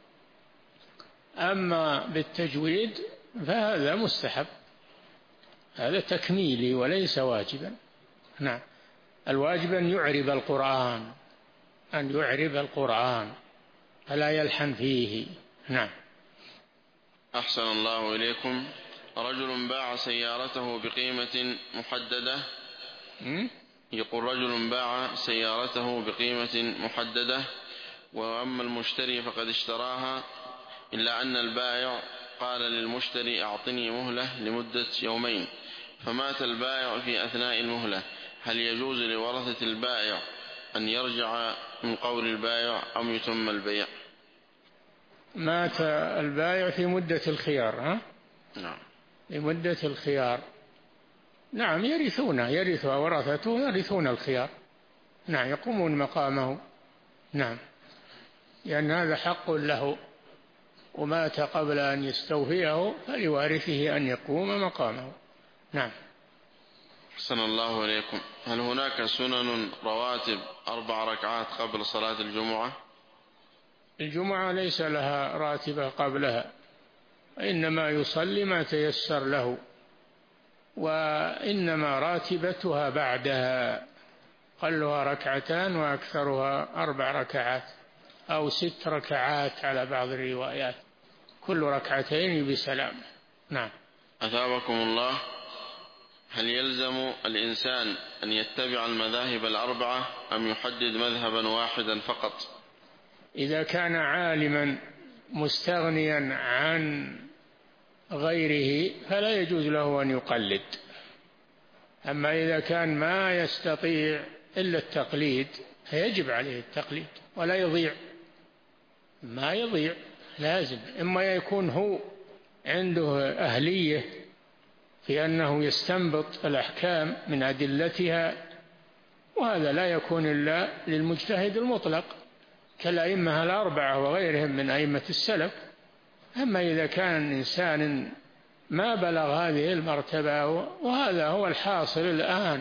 أما بالتجويد فهذا مستحب، هذا تكميلي وليس واجبا. نعم. الواجب أن يعرب القرآن أن يعرب القرآن فلا يلحن فيه. نعم. أحسن الله إليكم. رجل باع سيارته بقيمة محددة. يقول رجل باع سيارته بقيمة محددة، وأما المشتري فقد اشتراها، إلا أن البائع قال للمشتري أعطني مهلة لمدة يومين، فمات البائع في أثناء المهلة، هل يجوز لورثة البائع أن يرجع من قول البائع أم يتم البيع؟ مات البائع في مدة الخيار. نعم. في مدة الخيار. نعم، يرث ورثته يرثون الخيار. نعم، يقومون مقامه. نعم، لأن هذا حق له، ومات قبل أن يستوفيه، فلوارثه أن يقوم مقامه. نعم. أحسن الله إليكم. هل هناك سنن رواتب 4 ركعات قبل صلاة الجمعة؟ الجمعة ليس لها راتبة قبلها، إنما يصلي ما تيسر له، وإنما راتبتها بعدها، قلها 2 ركعات وأكثرها 4 ركعات أو 6 ركعات على بعض الروايات، كل 2 ركعتين بسلام. نعم. أثابكم الله. هل يلزم الإنسان أن يتبع المذاهب 4 أم يحدد مذهبا واحدا فقط؟ إذا كان عالما مستغنيا عن غيره فلا يجوز له أن يقلد. أما إذا كان ما يستطيع إلا التقليد فيجب عليه التقليد ولا يضيع، ما يضيع، لازم. إما يكون هو عنده أهلية في أنه يستنبط الأحكام من أدلتها، وهذا لا يكون إلا للمجتهد المطلق كالأئمة 4 وغيرهم من أئمة السلف. أما إذا كان إنسان ما بلغ هذه المرتبة، وهذا هو الحاصل الآن،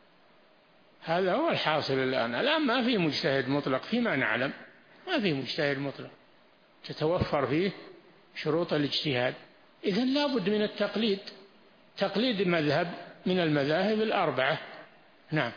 هذا هو الحاصل الآن ما في مجتهد مطلق فيما نعلم، ما في مجتهد مطلق تتوفر فيه شروط الاجتهاد. إذن لا بد من التقليد، تقليد مذهب من المذاهب 4. نعم،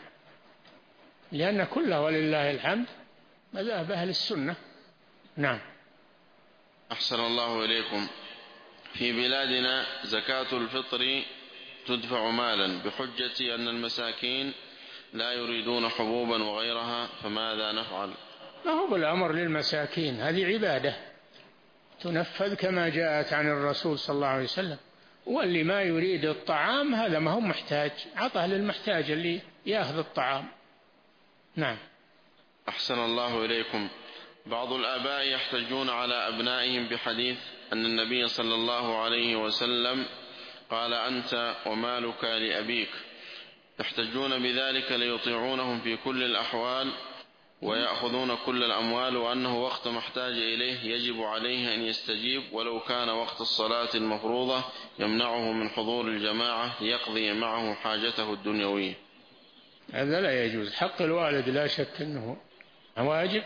لأن كلها ولله الحمد مذاهب أهل السنة. نعم. أحسن الله إليكم. في بلادنا زكاة الفطر تدفع مالا بحجة أن المساكين لا يريدون حبوبا وغيرها، فماذا نفعل؟ ما هو الأمر للمساكين، هذه عبادة تنفذ كما جاءت عن الرسول صلى الله عليه وسلم، واللي ما يريد الطعام هذا ما هو محتاج، عطه للمحتاج اللي يأخذ الطعام. نعم. أحسن الله إليكم. بعض الآباء يحتجون على أبنائهم بحديث أن النبي صلى الله عليه وسلم قال أنت ومالك لأبيك، يحتجون بذلك ليطيعونهم في كل الأحوال ويأخذون كل الأموال، وأنه وقت ما احتاج إليه يجب عليه أن يستجيب، ولو كان وقت الصلاة المفروضة يمنعه من حضور الجماعة ليقضي معه حاجته الدنيوية. هذا لا يجوز. حق الوالد لا شك أنه واجب،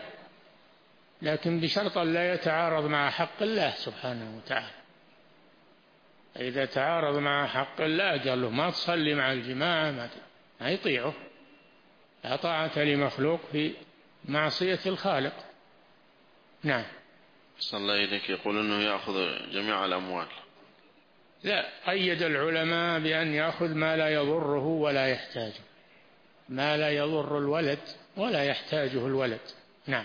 لكن بشرط لا يتعارض مع حق الله سبحانه وتعالى. إذا تعارض مع حق الله قال له ما تصلي مع الجماعة ما يطيعه. لا طاعة لمخلوق في معصية الخالق. نعم. صلى الله إليك. يقول أنه يأخذ جميع الأموال. لا، قيد العلماء بأن يأخذ ما لا يضره ولا يحتاجه، ما لا يضر الولد ولا يحتاجه الولد. نعم.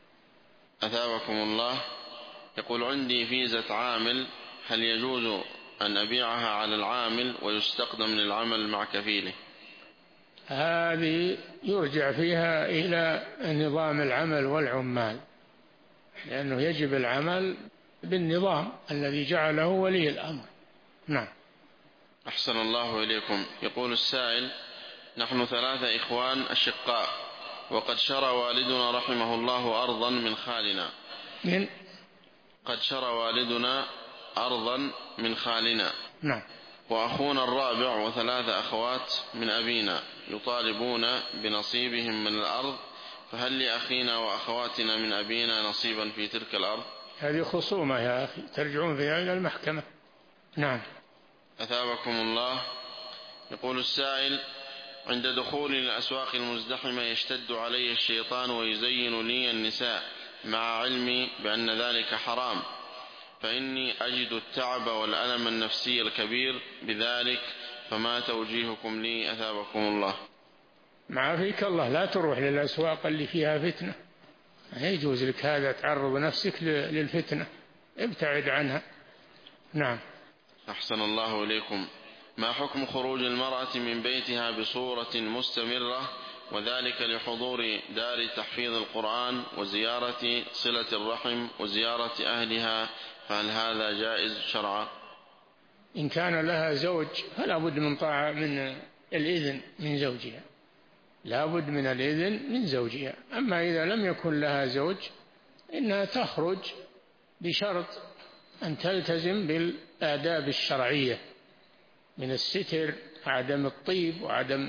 أثابكم الله. يقول عندي فيزة عامل، هل يجوز أن أبيعها على العامل ويستقدم للعمل مع كفيله؟ هذه يرجع فيها إلى نظام العمل والعمال، لأنه يجب العمل بالنظام الذي جعله ولي الأمر. نعم. أحسن الله إليكم. يقول السائل نحن 3 إخوان أشقاء، وقد شرى والدنا رحمه الله أرضا من خالنا. قد شرى والدنا أرضا من خالنا. نعم. وأخونا الرابع و3 أخوات من أبينا يطالبون بنصيبهم من الأرض، فهل لأخينا وأخواتنا من أبينا نصيبا في تلك الأرض؟ هذه خصومة يا أخي، ترجعون فيها إلى المحكمة. نعم. أثابكم الله. يقول السائل عند دخول الأسواق المزدحمة يشتد علي الشيطان ويزين لي النساء مع علمي بأن ذلك حرام، فإني أجد التعب والألم النفسي الكبير بذلك، فما توجيهكم لي أثابكم الله؟ ما فيك الله، لا تروح للأسواق اللي فيها فتنة، ما يجوز لك هذا، تعرض نفسك للفتنة، ابتعد عنها. نعم. أحسن الله إليكم. ما حكم خروج المرأة من بيتها بصورة مستمرة وذلك لحضور دار تحفيظ القرآن وزيارة صلة الرحم وزيارة أهلها، فهل هذا جائز شرعا؟ إن كان لها زوج فلا بد من طاعة، من الإذن من زوجها، لا بد من الإذن من زوجها. أما إذا لم يكن لها زوج إنها تخرج بشرط أن تلتزم بالآداب الشرعية من الستر وعدم الطيب وعدم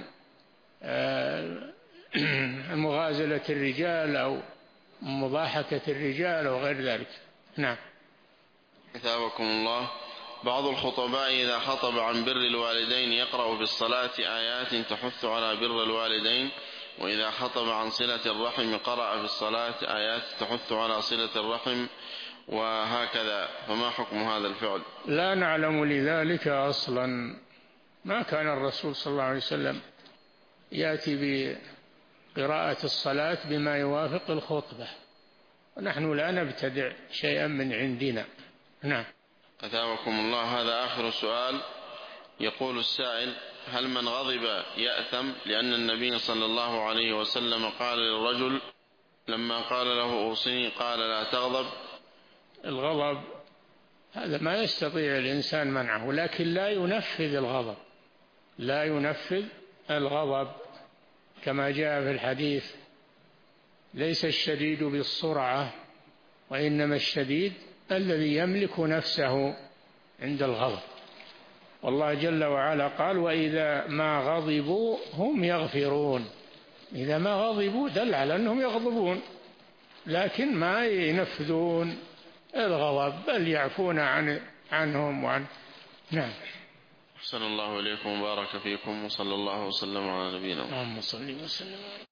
مغازلة الرجال أو مضاحكة الرجال أو غير ذلك. نعم. أثابكم الله. بعض الخطباء إذا خطب عن بر الوالدين يقرأ في الصلاة آيات تحث على بر الوالدين، وإذا خطب عن صلة الرحم قرأ في الصلاة آيات تحث على صلة الرحم، وهكذا، فما حكم هذا الفعل؟ لا نعلم لذلك أصلا، ما كان الرسول صلى الله عليه وسلم يأتي بقراءة الصلاة بما يوافق الخطبة، ونحن لا نبتدع شيئا من عندنا. نعم. أثابكم الله. هذا آخر سؤال. يقول السائل: هل من غضب يأثم؟ لأن النبي صلى الله عليه وسلم قال للرجل لما قال له أوصني قال لا تغضب. الغضب هذا ما يستطيع الإنسان منعه، لكن لا ينفذ الغضب، لا ينفذ الغضب كما جاء في الحديث: ليس الشديد بالسرعة وإنما الشديد الذي يملك نفسه عند الغضب. والله جل وعلا قال: وإذا ما غضبوا هم يغفرون. إذا ما غضبوا دل على أنهم يغضبون، لكن ما ينفذون الغضب، بل يعفون عنهم وعن. نعم. أحسن الله إليكم وبارك فيكم، وصلى الله وسلم على نبينا محمد. اللهم صل وسلم.